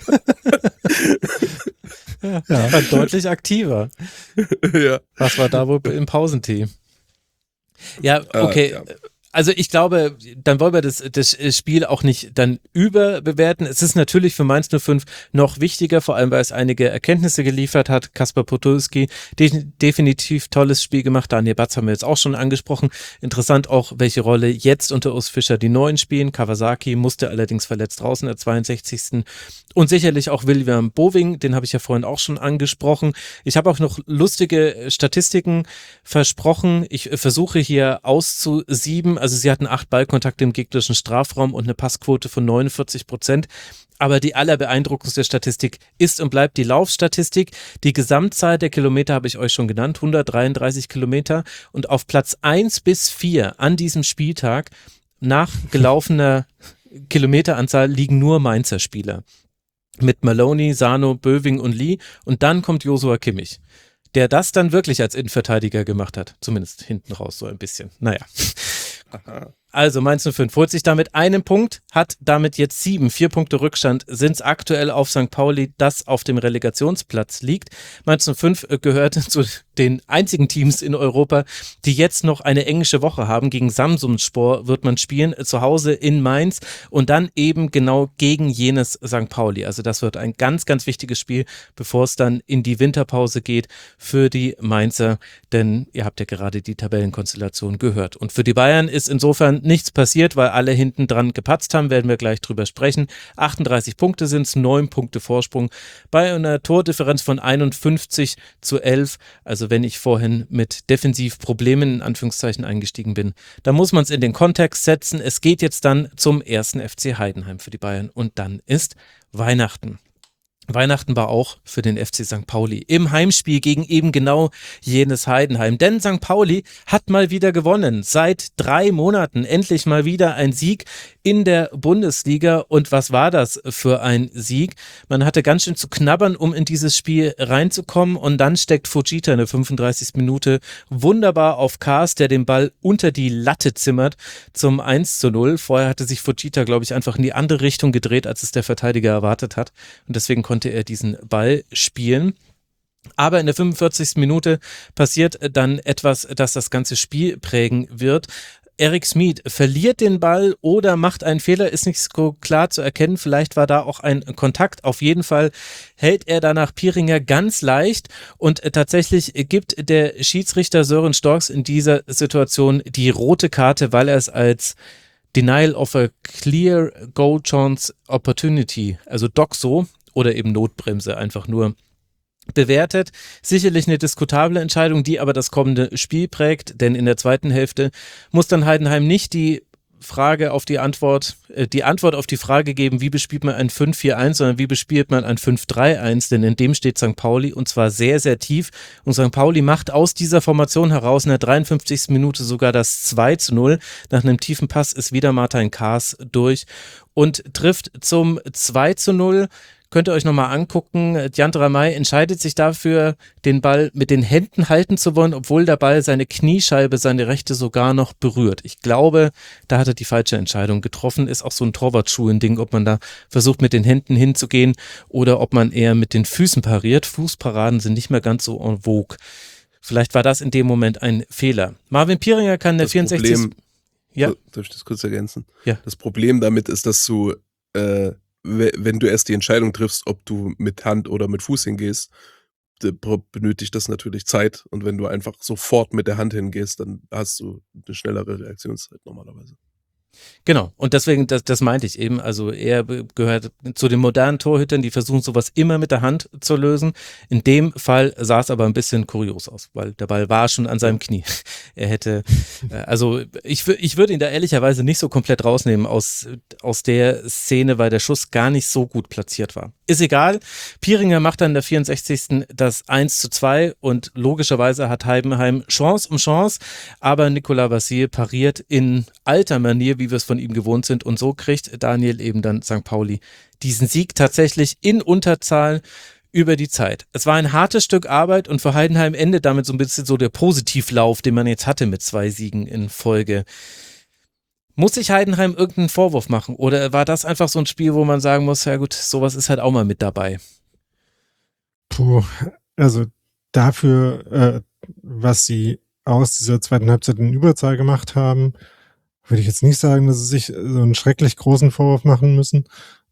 Ja, deutlich aktiver. Ja. Was war da wohl im Pausentee? Ja, okay. Ja. Also ich glaube, dann wollen wir das Spiel auch nicht dann überbewerten. Es ist natürlich für Mainz 05 noch wichtiger, vor allem weil es einige Erkenntnisse geliefert hat. Kasper Podolski, definitiv tolles Spiel gemacht. Daniel Batz haben wir jetzt auch schon angesprochen. Interessant auch, welche Rolle jetzt unter Urs Fischer die Neuen spielen. Kawasaki musste allerdings verletzt raus in der 62. Und sicherlich auch William Boving, den habe ich ja vorhin auch schon angesprochen. Ich habe auch noch lustige Statistiken versprochen. Ich versuche hier auszusieben. Also sie hatten 8 Ballkontakte im gegnerischen Strafraum und eine Passquote von 49%. Aber die allerbeeindruckendste Statistik ist und bleibt die Laufstatistik. Die Gesamtzahl der Kilometer habe ich euch schon genannt, 133 Kilometer. Und auf Platz 1 bis 4 an diesem Spieltag nach gelaufener Kilometeranzahl liegen nur Mainzer Spieler. Mit Maloney, Sano, Böving und Lee. Und dann kommt Joshua Kimmich, der das dann wirklich als Innenverteidiger gemacht hat. Zumindest hinten raus so ein bisschen. Naja. Also Mainz 05 holt sich damit einen Punkt, hat damit jetzt 4 Punkte Rückstand, sind es aktuell auf St. Pauli, das auf dem Relegationsplatz liegt. Mainz 05 gehört zu den einzigen Teams in Europa, die jetzt noch eine englische Woche haben. Gegen Samsunspor wird man spielen, zu Hause in Mainz und dann eben genau gegen jenes St. Pauli. Also das wird ein ganz, ganz wichtiges Spiel, bevor es dann in die Winterpause geht für die Mainzer, denn ihr habt ja gerade die Tabellenkonstellation gehört. Und für die Bayern ist insofern nichts passiert, weil alle hinten dran gepatzt haben, werden wir gleich drüber sprechen. 38 Punkte sind es, 9 Punkte Vorsprung bei einer Tordifferenz von 51:11. Also wenn ich vorhin mit Defensivproblemen in Anführungszeichen eingestiegen bin, dann muss man es in den Kontext setzen. Es geht jetzt dann zum ersten FC Heidenheim für die Bayern und dann ist Weihnachten. Weihnachten war auch für den FC St. Pauli im Heimspiel gegen eben genau jenes Heidenheim. Denn St. Pauli hat mal wieder gewonnen. Seit 3 Monaten endlich mal wieder ein Sieg in der Bundesliga. Und was war das für ein Sieg? Man hatte ganz schön zu knabbern, um in dieses Spiel reinzukommen. Und dann steckt Fujita in der 35. Minute wunderbar auf Kaas, der den Ball unter die Latte zimmert zum 1:0. Vorher hatte sich Fujita, glaube ich, einfach in die andere Richtung gedreht, als es der Verteidiger erwartet hat. Und deswegen konnte er diesen Ball spielen. Aber in der 45. Minute passiert dann etwas, das das ganze Spiel prägen wird. Eric Smith verliert den Ball oder macht einen Fehler, ist nicht so klar zu erkennen. Vielleicht war da auch ein Kontakt. Auf jeden Fall hält er danach Pieringer ganz leicht und tatsächlich gibt der Schiedsrichter Sören Storks in dieser Situation die rote Karte, weil er es als Denial of a Clear Goal Chance Opportunity, also DOCSO, oder eben Notbremse einfach nur bewertet. Sicherlich eine diskutable Entscheidung, die aber das kommende Spiel prägt, denn in der zweiten Hälfte muss dann Heidenheim nicht die Antwort auf die Frage geben, wie bespielt man ein 5-4-1, sondern wie bespielt man ein 5-3-1, denn in dem steht St. Pauli und zwar sehr, sehr tief und St. Pauli macht aus dieser Formation heraus in der 53. Minute sogar das 2:0. Nach einem tiefen Pass ist wieder Martin Kaas durch und trifft zum 2:0. Könnt ihr euch nochmal angucken. Diantre Ramay entscheidet sich dafür, den Ball mit den Händen halten zu wollen, obwohl der Ball seine Kniescheibe, seine rechte sogar noch berührt. Ich glaube, da hat er die falsche Entscheidung getroffen. Ist auch so ein Torwartschulen-Ding, ob man da versucht, mit den Händen hinzugehen oder ob man eher mit den Füßen pariert. Fußparaden sind nicht mehr ganz so en vogue. Vielleicht war das in dem Moment ein Fehler. Marvin Pieringer kann in der 64. Ja. Darf ich das kurz ergänzen? Ja. Das Problem damit ist, dass du wenn du erst die Entscheidung triffst, ob du mit Hand oder mit Fuß hingehst, benötigt das natürlich Zeit. Und wenn du einfach sofort mit der Hand hingehst, dann hast du eine schnellere Reaktionszeit normalerweise. Genau, und deswegen, das meinte ich eben, also er gehört zu den modernen Torhütern, die versuchen sowas immer mit der Hand zu lösen. In dem Fall sah es aber ein bisschen kurios aus, weil der Ball war schon an seinem Knie. Er hätte, also ich würde ihn da ehrlicherweise nicht so komplett rausnehmen aus der Szene, weil der Schuss gar nicht so gut platziert war. Ist egal, Pieringer macht dann in der 64. das 1:2 und logischerweise hat Heidenheim Chance um Chance, aber Nicolas Vassil pariert in alter Manier, wie wir es von ihm gewohnt sind, und so kriegt Daniel eben dann St. Pauli diesen Sieg tatsächlich in Unterzahl über die Zeit. Es war ein hartes Stück Arbeit und für Heidenheim endet damit so ein bisschen so der Positivlauf, den man jetzt hatte mit 2 Siegen in Folge. Muss sich Heidenheim irgendeinen Vorwurf machen oder war das einfach so ein Spiel, wo man sagen muss, ja gut, sowas ist halt auch mal mit dabei? Puh, also dafür, was sie aus dieser zweiten Halbzeit in Überzahl gemacht haben, würde ich jetzt nicht sagen, dass sie sich so einen schrecklich großen Vorwurf machen müssen.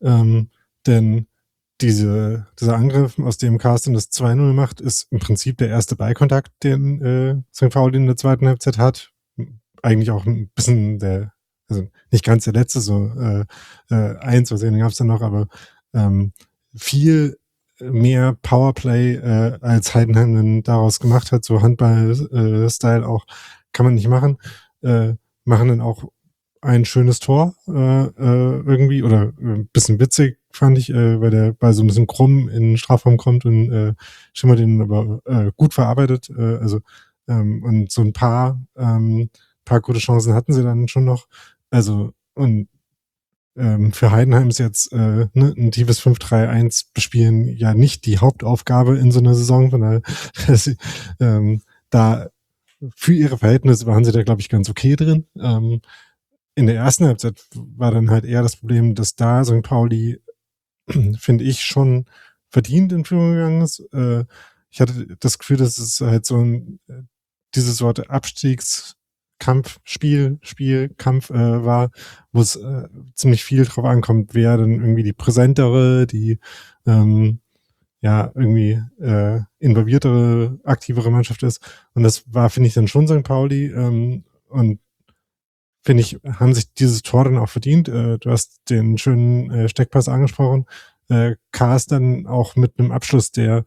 Denn dieser Angriff, aus dem Carsten das 2:0 macht, ist im Prinzip der erste Ballkontakt, den St. Pauli in der zweiten Halbzeit hat. Eigentlich auch ein bisschen also nicht ganz der letzte, so 1, was gab es dann noch, aber viel mehr Powerplay als Heidenheim dann daraus gemacht hat, so Handball-Style auch, kann man nicht machen. Machen dann auch ein schönes Tor irgendwie, oder ein bisschen witzig, fand ich, weil der Ball so ein bisschen krumm in den Strafraum kommt und Schimmer den aber gut verarbeitet. Und so ein paar gute Chancen hatten sie dann schon noch. Also, und für Heidenheim ist jetzt ein tiefes 5-3-1 bespielen ja nicht die Hauptaufgabe in so einer Saison, von daher da für ihre Verhältnisse waren sie da, glaube ich, ganz okay drin. in der ersten Halbzeit war dann halt eher das Problem, dass da St. Pauli, finde ich, schon verdient in Führung gegangen ist. Ich hatte das Gefühl, dass es halt so diese Sorte Abstiegskampf war, wo es ziemlich viel drauf ankommt, wer dann irgendwie die präsentere, die irgendwie involviertere, aktivere Mannschaft ist. Und das war, finde ich, dann schon St. Pauli. Und finde ich, haben sich dieses Tor dann auch verdient. Du hast den schönen Steckpass angesprochen. Kaas dann auch mit einem Abschluss, der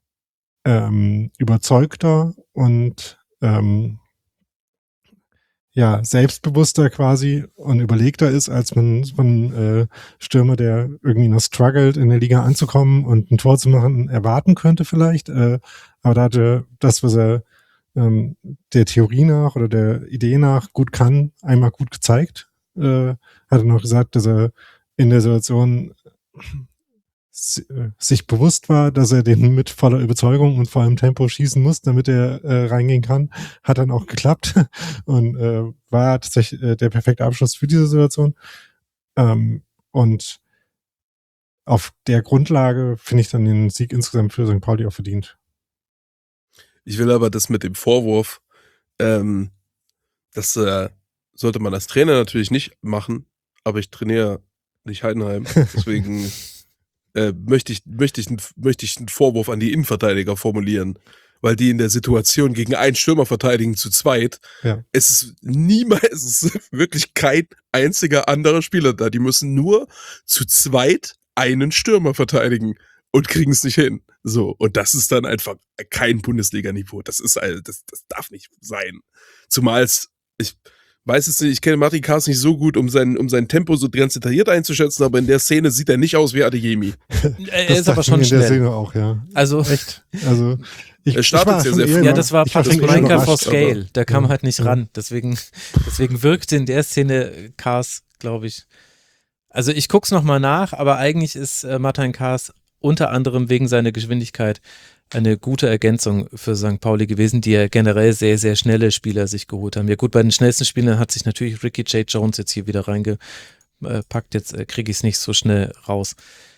überzeugter und selbstbewusster quasi und überlegter ist, als man von Stürmer, der irgendwie noch struggelt, in der Liga anzukommen und ein Tor zu machen, erwarten könnte vielleicht. Aber da hatte das, was er der Theorie nach oder der Idee nach gut kann, einmal gut gezeigt. Hat er noch gesagt, dass er in der Situation sich bewusst war, dass er den mit voller Überzeugung und vollem Tempo schießen muss, damit er reingehen kann. Hat dann auch geklappt und war tatsächlich der perfekte Abschluss für diese Situation. Und auf der Grundlage finde ich dann den Sieg insgesamt für St. Pauli auch verdient. Ich will aber das mit dem Vorwurf, das sollte man als Trainer natürlich nicht machen, aber ich trainiere nicht Heidenheim, deswegen möchte ich einen Vorwurf an die Innenverteidiger formulieren, weil die in der Situation gegen einen Stürmer verteidigen zu zweit. Ja. Es ist wirklich kein einziger anderer Spieler da. Die müssen nur zu zweit einen Stürmer verteidigen und kriegen es nicht hin. So, und das ist dann einfach kein Bundesliga-Niveau. Das darf nicht sein. Zumal ich weiß es nicht, ich kenne Martin Kaas nicht so gut, um sein Tempo so ganz detailliert einzuschätzen, aber in der Szene sieht er nicht aus wie Adeyemi. Er ist aber schon schnell. In der Szene auch, ja. Also, echt. Also, er startet sehr, sehr ja, das war Patrick Reinker for Scale. aber Der kam halt nicht ran. Deswegen wirkte in der Szene Kaas, glaube ich. Also ich guck's nochmal nach, aber eigentlich ist Martin Kaas unter anderem wegen seiner Geschwindigkeit eine gute Ergänzung für St. Pauli gewesen, die ja generell sehr, sehr schnelle Spieler sich geholt haben. Ja gut, bei den schnellsten Spielern hat sich natürlich Ricky J. Jones jetzt hier wieder reingepackt. Jetzt kriege ich es nicht so schnell raus.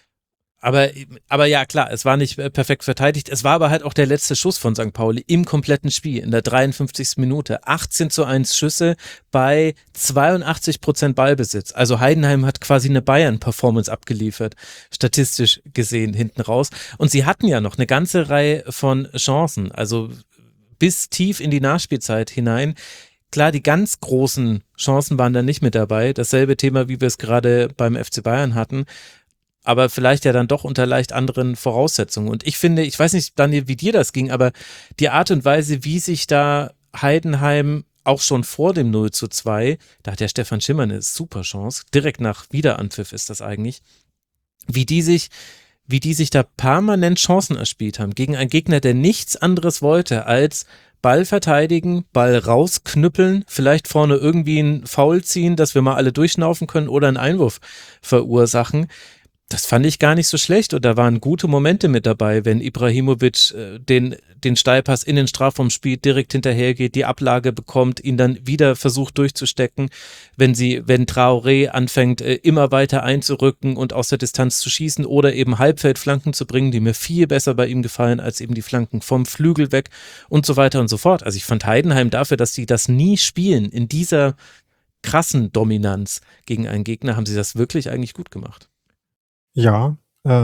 Aber ja, klar, es war nicht perfekt verteidigt. Es war aber halt auch der letzte Schuss von St. Pauli im kompletten Spiel in der 53. Minute. 18:1 Schüsse bei 82% Ballbesitz. Also Heidenheim hat quasi eine Bayern-Performance abgeliefert, statistisch gesehen hinten raus. Und sie hatten ja noch eine ganze Reihe von Chancen, also bis tief in die Nachspielzeit hinein. Klar, die ganz großen Chancen waren da nicht mit dabei. Dasselbe Thema, wie wir es gerade beim FC Bayern hatten. Aber vielleicht ja dann doch unter leicht anderen Voraussetzungen. Und ich finde, ich weiß nicht, Daniel, wie dir das ging, aber die Art und Weise, wie sich da Heidenheim auch schon vor dem 0:2, da hat der Stefan Schimmer eine super Chance, direkt nach Wiederanpfiff ist das eigentlich, wie die sich da permanent Chancen erspielt haben gegen einen Gegner, der nichts anderes wollte als Ball verteidigen, Ball rausknüppeln, vielleicht vorne irgendwie einen Foul ziehen, dass wir mal alle durchschnaufen können oder einen Einwurf verursachen. Das fand ich gar nicht so schlecht und da waren gute Momente mit dabei, wenn Ibrahimovic den Steilpass in den Strafraum spielt, direkt hinterhergeht, die Ablage bekommt, ihn dann wieder versucht durchzustecken, wenn Traoré anfängt immer weiter einzurücken und aus der Distanz zu schießen oder eben Halbfeldflanken zu bringen, die mir viel besser bei ihm gefallen als eben die Flanken vom Flügel weg und so weiter und so fort. Also ich fand Heidenheim dafür, dass sie das nie spielen, in dieser krassen Dominanz gegen einen Gegner, haben sie das wirklich eigentlich gut gemacht. Ja,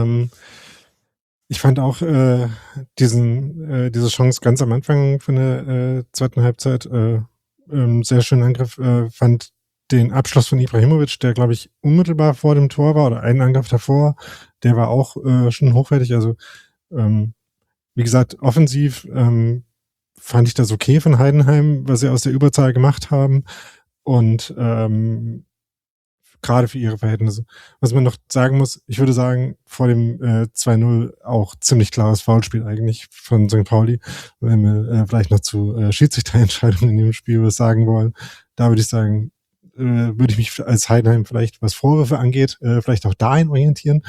ich fand auch diese Chance ganz am Anfang von der zweiten Halbzeit sehr schönen Angriff, fand den Abschluss von Ibrahimovic, der glaube ich unmittelbar vor dem Tor war oder einen Angriff davor, der war auch schon hochwertig, also wie gesagt, offensiv fand ich das okay von Heidenheim, was sie aus der Überzahl gemacht haben und gerade für ihre Verhältnisse. Was man noch sagen muss, ich würde sagen, vor dem 2:0 auch ziemlich klares Foulspiel eigentlich von St. Pauli. Wenn wir vielleicht noch zu Schiedsrichterentscheidungen in dem Spiel was sagen wollen, da würde ich sagen, würde ich mich als Heidenheim vielleicht, was Vorwürfe angeht, vielleicht auch dahin orientieren.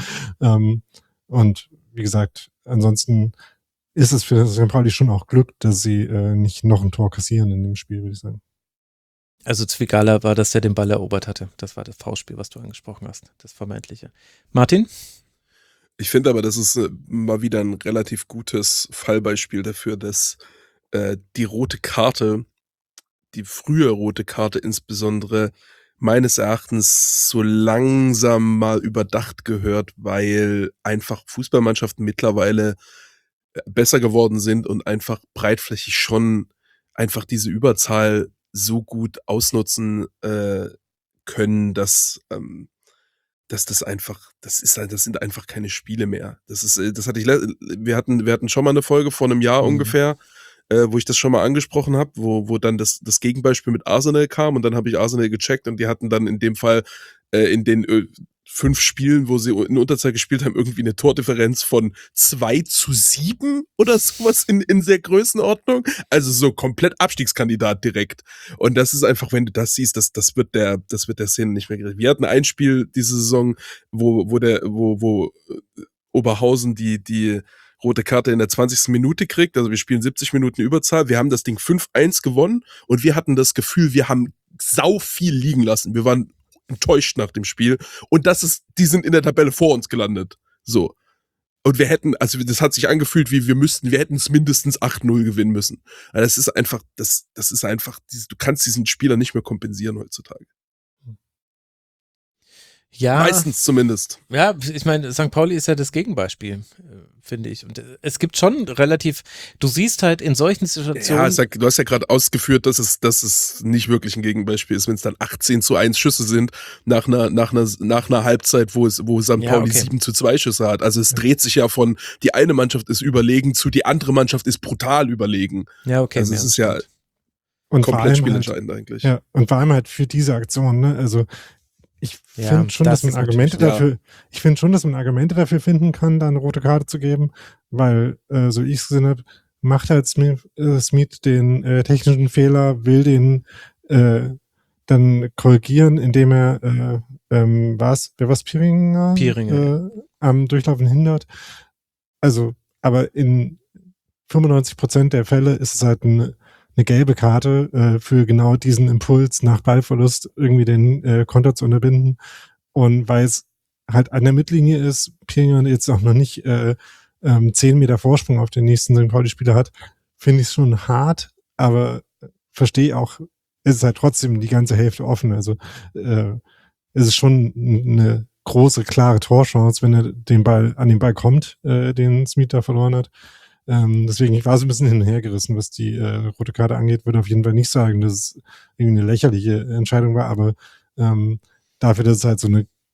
Und wie gesagt, ansonsten ist es für St. Pauli schon auch Glück, dass sie nicht noch ein Tor kassieren in dem Spiel, würde ich sagen. Also Zwigala war das, der den Ball erobert hatte. Das war das Foulspiel, was du angesprochen hast, das vermeintliche. Martin? Ich finde aber, das ist mal wieder ein relativ gutes Fallbeispiel dafür, dass die rote Karte, die frühe rote Karte insbesondere, meines Erachtens so langsam mal überdacht gehört, weil einfach Fußballmannschaften mittlerweile besser geworden sind und einfach breitflächig schon einfach diese Überzahl so gut ausnutzen können, dass das einfach, das sind einfach keine Spiele mehr. Wir hatten schon mal eine Folge vor einem Jahr ungefähr, wo ich das schon mal angesprochen habe, wo dann das Gegenbeispiel mit Arsenal kam und dann habe ich Arsenal gecheckt und die hatten dann in dem Fall in den 5 Spielen, wo sie in Unterzahl gespielt haben, irgendwie eine Tordifferenz von 2-7 oder sowas in der Größenordnung. Also so komplett Abstiegskandidat direkt. Und das ist einfach, wenn du das siehst, das wird der Szene nicht mehr gerecht. Wir hatten ein Spiel diese Saison, wo Oberhausen die rote Karte in der 20. Minute kriegt. Also wir spielen 70 Minuten Überzahl. Wir haben das Ding 5-1 gewonnen und wir hatten das Gefühl, wir haben sau viel liegen lassen. Wir waren enttäuscht nach dem Spiel. Und die sind in der Tabelle vor uns gelandet. So. Und wir hätten, also das hat sich angefühlt, wie wir hätten es mindestens 8-0 gewinnen müssen. Also das ist einfach, du kannst diesen Spieler nicht mehr kompensieren heutzutage. Ja. Meistens zumindest. Ja, ich meine, St. Pauli ist ja das Gegenbeispiel, finde ich. Und es gibt schon du siehst halt in solchen Situationen. Ja, du hast ja gerade ausgeführt, dass es nicht wirklich ein Gegenbeispiel ist, wenn es dann 18-1 Schüsse sind nach einer Halbzeit, wo St. Pauli 7-2 Schüsse hat. Also es dreht sich ja von, die eine Mannschaft ist überlegen zu, die andere Mannschaft ist brutal überlegen. Ja, okay. Also es ist ja und komplett spielentscheidend eigentlich. Ja, und vor allem halt für diese Aktion, ne, also ich finde schon, dass man Argumente dafür finden kann, da eine rote Karte zu geben, weil, so ich es gesehen habe, macht halt Smith den technischen Fehler, will den dann korrigieren, indem er wer war's, Pieringer am Durchlaufen hindert. Also, aber in 95% der Fälle ist es halt eine gelbe Karte für genau diesen Impuls nach Ballverlust irgendwie den Konter zu unterbinden. Und weil es halt an der Mittellinie ist, Pieringer jetzt auch noch nicht 10 Meter Vorsprung auf den nächsten St. Pauli-Spieler hat, finde ich es schon hart, aber verstehe auch, es ist halt trotzdem die ganze Hälfte offen. Also es ist schon eine große, klare Torchance, wenn er an den Ball kommt, den Smith da verloren hat. Deswegen, ich war so ein bisschen hin und her gerissen, was die rote Karte angeht. Würde auf jeden Fall nicht sagen, dass es irgendwie eine lächerliche Entscheidung war, aber dafür, dass es halt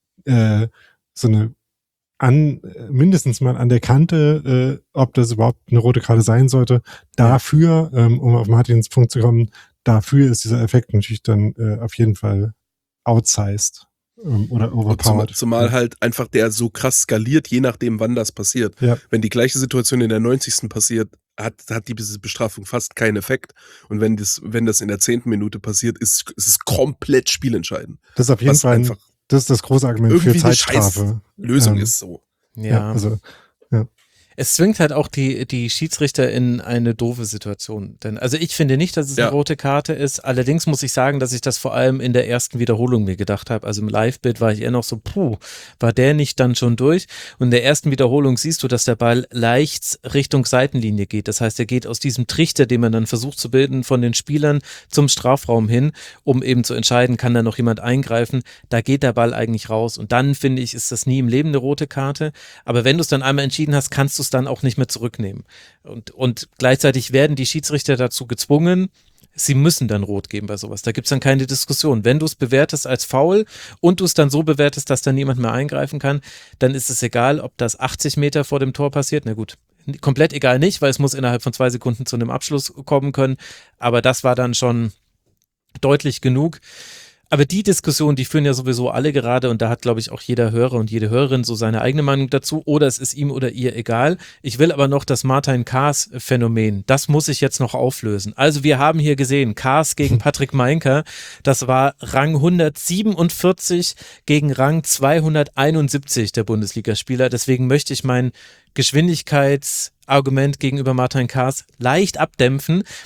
mindestens mal an der Kante, ob das überhaupt eine rote Karte sein sollte, dafür, um auf Martins Punkt zu kommen, dafür ist dieser Effekt natürlich dann auf jeden Fall outsized. Oder overpowered. Zumal halt einfach der so krass skaliert, je nachdem, wann das passiert. Ja. Wenn die gleiche Situation in der 90. passiert, hat diese Bestrafung fast keinen Effekt. Und wenn das in der 10. Minute passiert, ist es komplett spielentscheidend. Das ist auf jeden Fall das ist das große Argument für Zeitstrafe. Lösung ist so. Ja. Also, es zwingt halt auch die Schiedsrichter in eine doofe Situation. Denn, also ich finde nicht, dass es eine rote Karte ist. Allerdings muss ich sagen, dass ich das vor allem in der ersten Wiederholung mir gedacht habe. Also im Live-Bild war ich eher noch so, war der nicht dann schon durch? Und in der ersten Wiederholung siehst du, dass der Ball leicht Richtung Seitenlinie geht. Das heißt, er geht aus diesem Trichter, den man dann versucht zu bilden, von den Spielern zum Strafraum hin, um eben zu entscheiden, kann da noch jemand eingreifen. Da geht der Ball eigentlich raus. Und dann, finde ich, ist das nie im Leben eine rote Karte. Aber wenn du es dann einmal entschieden hast, kannst du es dann auch nicht mehr zurücknehmen. Und gleichzeitig werden die Schiedsrichter dazu gezwungen, sie müssen dann rot geben bei sowas. Da gibt es dann keine Diskussion. Wenn du es bewertest als Foul und du es dann so bewertest, dass dann niemand mehr eingreifen kann, dann ist es egal, ob das 80 Meter vor dem Tor passiert. Na gut, komplett egal nicht, weil es muss innerhalb von 2 Sekunden zu einem Abschluss kommen können. Aber das war dann schon deutlich genug. Aber die Diskussion, die führen ja sowieso alle gerade und da hat, glaube ich, auch jeder Hörer und jede Hörerin so seine eigene Meinung dazu oder es ist ihm oder ihr egal. Ich will aber noch das Martin Kaas Phänomen, das muss ich jetzt noch auflösen. Also wir haben hier gesehen, Kaas gegen Patrick Meinker, das war Rang 147 gegen Rang 271 der Bundesligaspieler. Deswegen möchte ich mein Geschwindigkeitsargument gegenüber Martin Kaas leicht abdämpfen.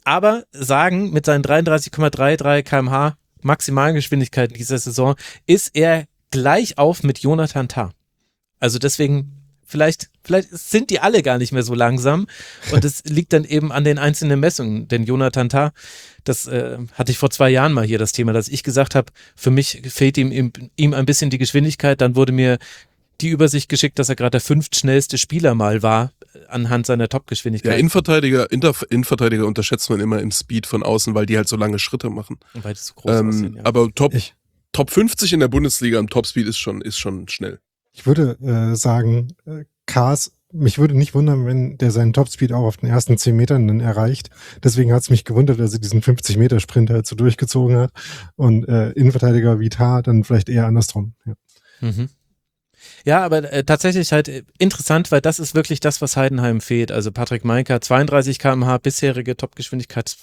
aber sagen, mit seinen 33,33 km/h Maximalgeschwindigkeit in dieser Saison ist er gleich auf mit Jonathan Tah. Also deswegen, vielleicht sind die alle gar nicht mehr so langsam und es liegt dann eben an den einzelnen Messungen, denn Jonathan Tah, das hatte ich vor 2 Jahren mal hier das Thema, dass ich gesagt habe, für mich fehlt ihm ein bisschen die Geschwindigkeit, dann wurde mir die Übersicht geschickt, dass er gerade der 5. schnellste Spieler mal war anhand seiner Top-Geschwindigkeit. Ja, Innenverteidiger unterschätzt man immer im Speed von außen, weil die halt so lange Schritte machen. Weil die so groß aussehen, ja. Aber Top 50 in der Bundesliga im Topspeed ist schon schnell. Ich würde sagen, Kaas, mich würde nicht wundern, wenn der seinen Topspeed auch auf den ersten 10 Metern dann erreicht. Deswegen hat es mich gewundert, dass er diesen 50-Meter-Sprint halt so durchgezogen hat. Und Innenverteidiger wie Tah dann vielleicht eher andersrum. Ja. Mhm. Ja, aber tatsächlich halt interessant, weil das ist wirklich das, was Heidenheim fehlt. Also Patrick Mainka, 32 km/h, bisherige Topgeschwindigkeit,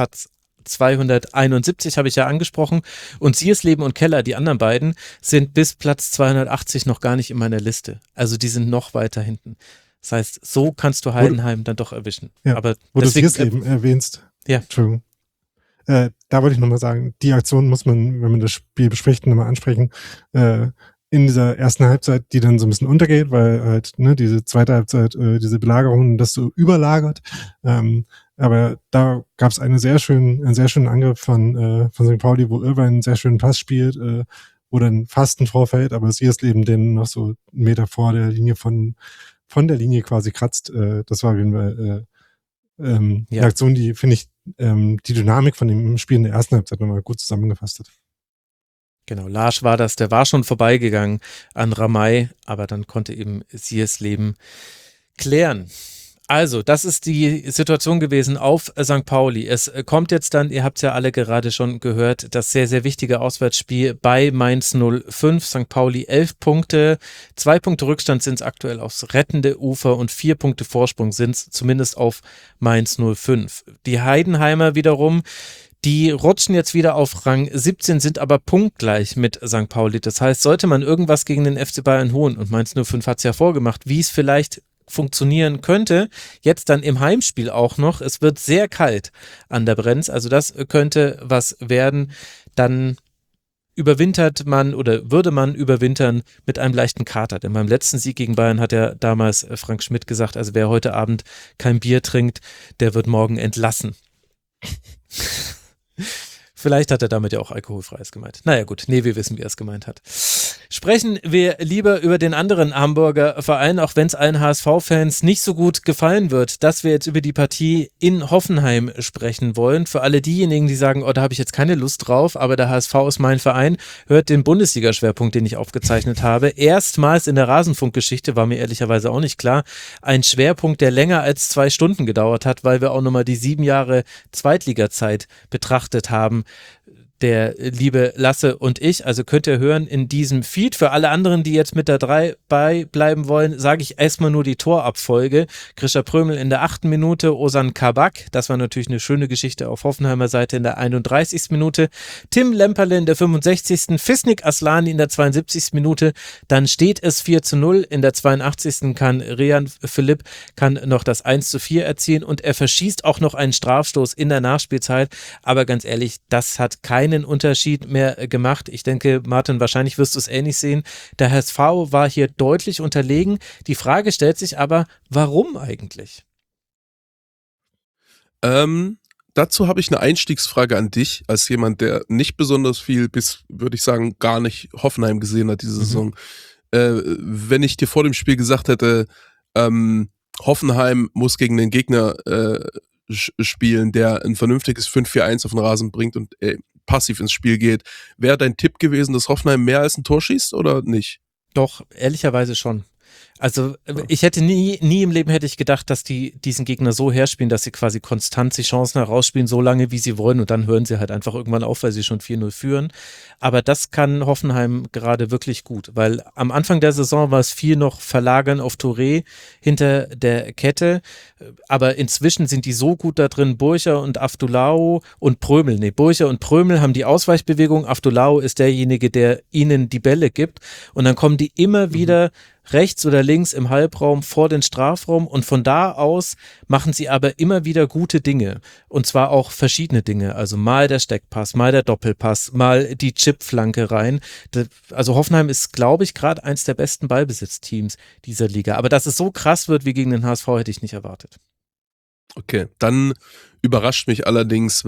271 habe ich ja angesprochen. Und Siersleben und Keller, die anderen beiden, sind bis Platz 280 noch gar nicht in meiner Liste. Also die sind noch weiter hinten. Das heißt, so kannst du Heidenheim dann doch erwischen. Ja, aber wo deswegen, du Siersleben erwähnst. Ja. True. Da wollte ich nochmal sagen, die Aktion muss man, wenn man das Spiel bespricht, nochmal ansprechen. In dieser ersten Halbzeit, die dann so ein bisschen untergeht, weil halt diese zweite Halbzeit, diese Belagerung, das so überlagert. Aber da gab es einen sehr schönen Angriff von St. Pauli, wo Irvine einen sehr schönen Pass spielt, wo dann fast ein Tor fällt, aber Siersleben den noch so 1 Meter vor der Linie von der Linie quasi kratzt. Das war auf jeden Fall eine Aktion, die, finde ich, die Dynamik von dem Spiel in der ersten Halbzeit nochmal gut zusammengefasst hat. Genau, Lars war das, der war schon vorbeigegangen an Ramay, aber dann konnte eben Siersleben klären. Also, das ist die Situation gewesen auf St. Pauli. Es kommt jetzt dann, ihr habt es ja alle gerade schon gehört, das sehr, sehr wichtige Auswärtsspiel bei Mainz 05. St. Pauli 11 Punkte, 2 Punkte Rückstand sind es aktuell aufs rettende Ufer und 4 Punkte Vorsprung sind es zumindest auf Mainz 05. Die Heidenheimer wiederum, die rutschen jetzt wieder auf Rang 17, sind aber punktgleich mit St. Pauli. Das heißt, sollte man irgendwas gegen den FC Bayern holen, und Mainz 05 hat es ja vorgemacht, wie es vielleicht funktionieren könnte, jetzt dann im Heimspiel auch noch, es wird sehr kalt an der Brenz, also das könnte was werden, dann überwintert man oder würde man überwintern mit einem leichten Kater, denn beim letzten Sieg gegen Bayern hat ja damals Frank Schmidt gesagt, also wer heute Abend kein Bier trinkt, der wird morgen entlassen. Vielleicht hat er damit ja auch alkoholfreies gemeint. Naja gut, nee, wir wissen, wie er es gemeint hat. Sprechen wir lieber über den anderen Hamburger Verein, auch wenn es allen HSV-Fans nicht so gut gefallen wird, dass wir jetzt über die Partie in Hoffenheim sprechen wollen. Für alle diejenigen, die sagen, oh, da habe ich jetzt keine Lust drauf, aber der HSV ist mein Verein, hört den Bundesliga-Schwerpunkt, den ich aufgezeichnet habe. Erstmals in der Rasenfunk-Geschichte, war mir ehrlicherweise auch nicht klar, ein Schwerpunkt, der länger als 2 Stunden gedauert hat, weil wir auch nochmal die 7 Jahre Zweitliga-Zeit betrachtet haben. Der liebe Lasse und ich, also könnt ihr hören in diesem Feed. Für alle anderen, die jetzt mit dabei bleiben wollen, sage ich erstmal nur die Torabfolge. Grisha Prömel in der 8. Minute, Ozan Kabak, das war natürlich eine schöne Geschichte auf Hoffenheimer Seite in der 31. Minute, Tim Lemperle in der 65. Fisnik Aslani in der 72. Minute, dann steht es 4:0, in der 82. kann Rian Philipp noch das 1:4 erzielen und er verschießt auch noch einen Strafstoß in der Nachspielzeit, aber ganz ehrlich, das hat keinen Unterschied mehr gemacht. Ich denke, Martin, wahrscheinlich wirst du es ähnlich sehen. Der HSV war hier deutlich unterlegen. Die Frage stellt sich aber, warum eigentlich? Dazu habe ich eine Einstiegsfrage an dich, als jemand, der nicht besonders viel bis, würde ich sagen, gar nicht Hoffenheim gesehen hat diese Saison. Wenn ich dir vor dem Spiel gesagt hätte, Hoffenheim muss gegen den Gegner spielen, der ein vernünftiges 5-4-1 auf den Rasen bringt und passiv ins Spiel geht, wäre dein Tipp gewesen, dass Hoffenheim mehr als ein Tor schießt oder nicht? Doch, ehrlicherweise schon. Also ich hätte nie im Leben hätte ich gedacht, dass die diesen Gegner so herspielen, dass sie quasi konstant die Chancen herausspielen, so lange wie sie wollen und dann hören sie halt einfach irgendwann auf, weil sie schon 4-0 führen. Aber das kann Hoffenheim gerade wirklich gut, weil am Anfang der Saison war es viel noch Verlagern auf Touré hinter der Kette, aber inzwischen sind die so gut da drin, Burcher und Afdolao und Prömel. Nee, Burcher und Prömel haben die Ausweichbewegung, Afdolao ist derjenige, der ihnen die Bälle gibt und dann kommen die immer wieder rechts oder links im Halbraum vor den Strafraum und von da aus machen sie aber immer wieder gute Dinge und zwar auch verschiedene Dinge, also mal der Steckpass, mal der Doppelpass, mal die Chipflanke rein. Also Hoffenheim ist, glaube ich, gerade eins der besten Ballbesitzteams dieser Liga, aber dass es so krass wird wie gegen den HSV, hätte ich nicht erwartet. Okay, dann überrascht mich allerdings,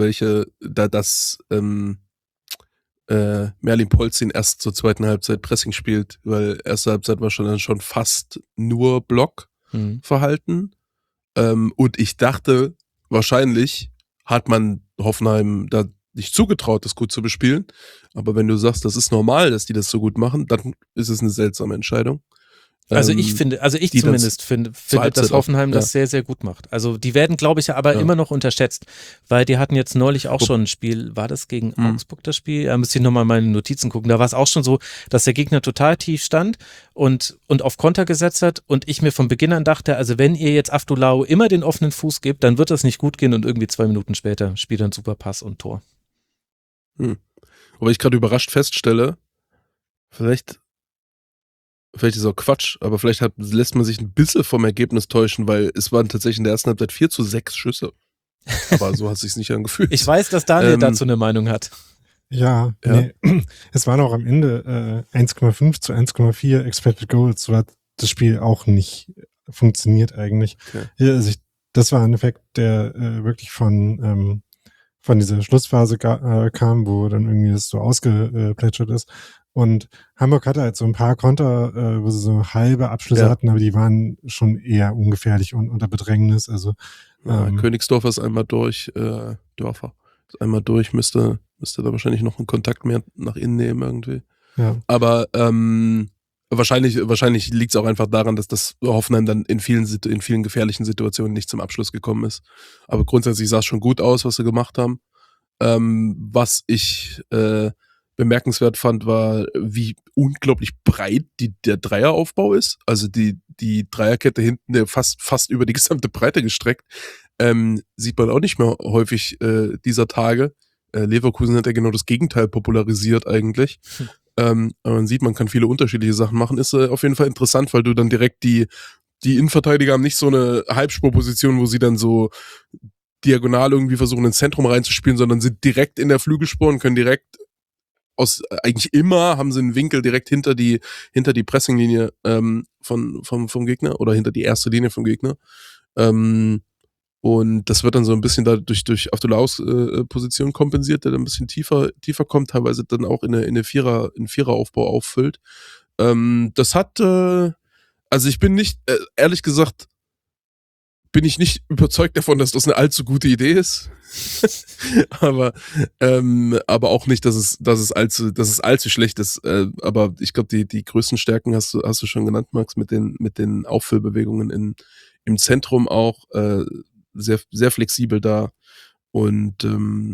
Merlin Polzin erst zur zweiten Halbzeit Pressing spielt, weil erste Halbzeit war schon fast nur Blockverhalten. Und ich dachte, wahrscheinlich hat man Hoffenheim da nicht zugetraut, das gut zu bespielen. Aber wenn du sagst, das ist normal, dass die das so gut machen, dann ist es eine seltsame Entscheidung. Ich zumindest finde, dass Hoffenheim das sehr, sehr gut macht. Also die werden, glaube ich, aber immer noch unterschätzt, weil die hatten jetzt neulich auch schon ein Spiel, war das gegen Augsburg das Spiel? Da müsste ich nochmal meine Notizen gucken, da war es auch schon so, dass der Gegner total tief stand und auf Konter gesetzt hat und ich mir von Beginn an dachte, also wenn ihr jetzt Aftulau immer den offenen Fuß gebt, dann wird das nicht gut gehen und irgendwie 2 Minuten später spielt er einen super Pass und Tor. Aber ich gerade überrascht feststelle, vielleicht ist es auch Quatsch, aber vielleicht lässt man sich ein bisschen vom Ergebnis täuschen, weil es waren tatsächlich in der ersten Halbzeit 4-6 Schüsse. Aber so hat es sich nicht angefühlt. Ich weiß, dass Daniel dazu eine Meinung hat. Ja. Nee. Es waren auch am Ende 1,5 zu 1,4 Expected Goals. So hat das Spiel auch nicht funktioniert eigentlich. Okay. Also das war ein Effekt, der wirklich von dieser Schlussphase kam, wo dann irgendwie das so ausgeplätschert ist. Und Hamburg hatte halt so ein paar Konter, wo sie so halbe Abschlüsse hatten, aber die waren schon eher ungefährlich und unter Bedrängnis. Also Königsdorfer ist einmal durch, müsste da wahrscheinlich noch einen Kontakt mehr nach innen nehmen irgendwie. Ja. Aber wahrscheinlich liegt es auch einfach daran, dass das Hoffenheim dann in vielen gefährlichen Situationen nicht zum Abschluss gekommen ist. Aber grundsätzlich sah es schon gut aus, was sie gemacht haben. Was ich bemerkenswert fand, war, wie unglaublich breit der Dreieraufbau ist. Also die Dreierkette hinten fast über die gesamte Breite gestreckt. Sieht man auch nicht mehr häufig dieser Tage. Leverkusen hat ja genau das Gegenteil popularisiert eigentlich. Aber man sieht, man kann viele unterschiedliche Sachen machen. Ist auf jeden Fall interessant, weil du dann direkt die Innenverteidiger haben nicht so eine Halbspurposition, wo sie dann so diagonal irgendwie versuchen, ins Zentrum reinzuspielen, sondern sind direkt in der Flügelspur und können direkt eigentlich immer haben sie einen Winkel direkt hinter die Pressinglinie vom Gegner oder hinter die erste Linie vom Gegner. Und das wird dann so ein bisschen durch Aftolaus Position kompensiert, der dann ein bisschen tiefer kommt, teilweise dann auch in eine Viereraufbau auffüllt. Das hat, also ich bin nicht, ehrlich gesagt, bin ich nicht überzeugt davon, dass das eine allzu gute Idee ist. aber auch nicht, dass es allzu schlecht ist. Aber ich glaube, die größten Stärken hast du schon genannt, Max, mit den Auffüllbewegungen im Zentrum auch sehr, sehr flexibel da und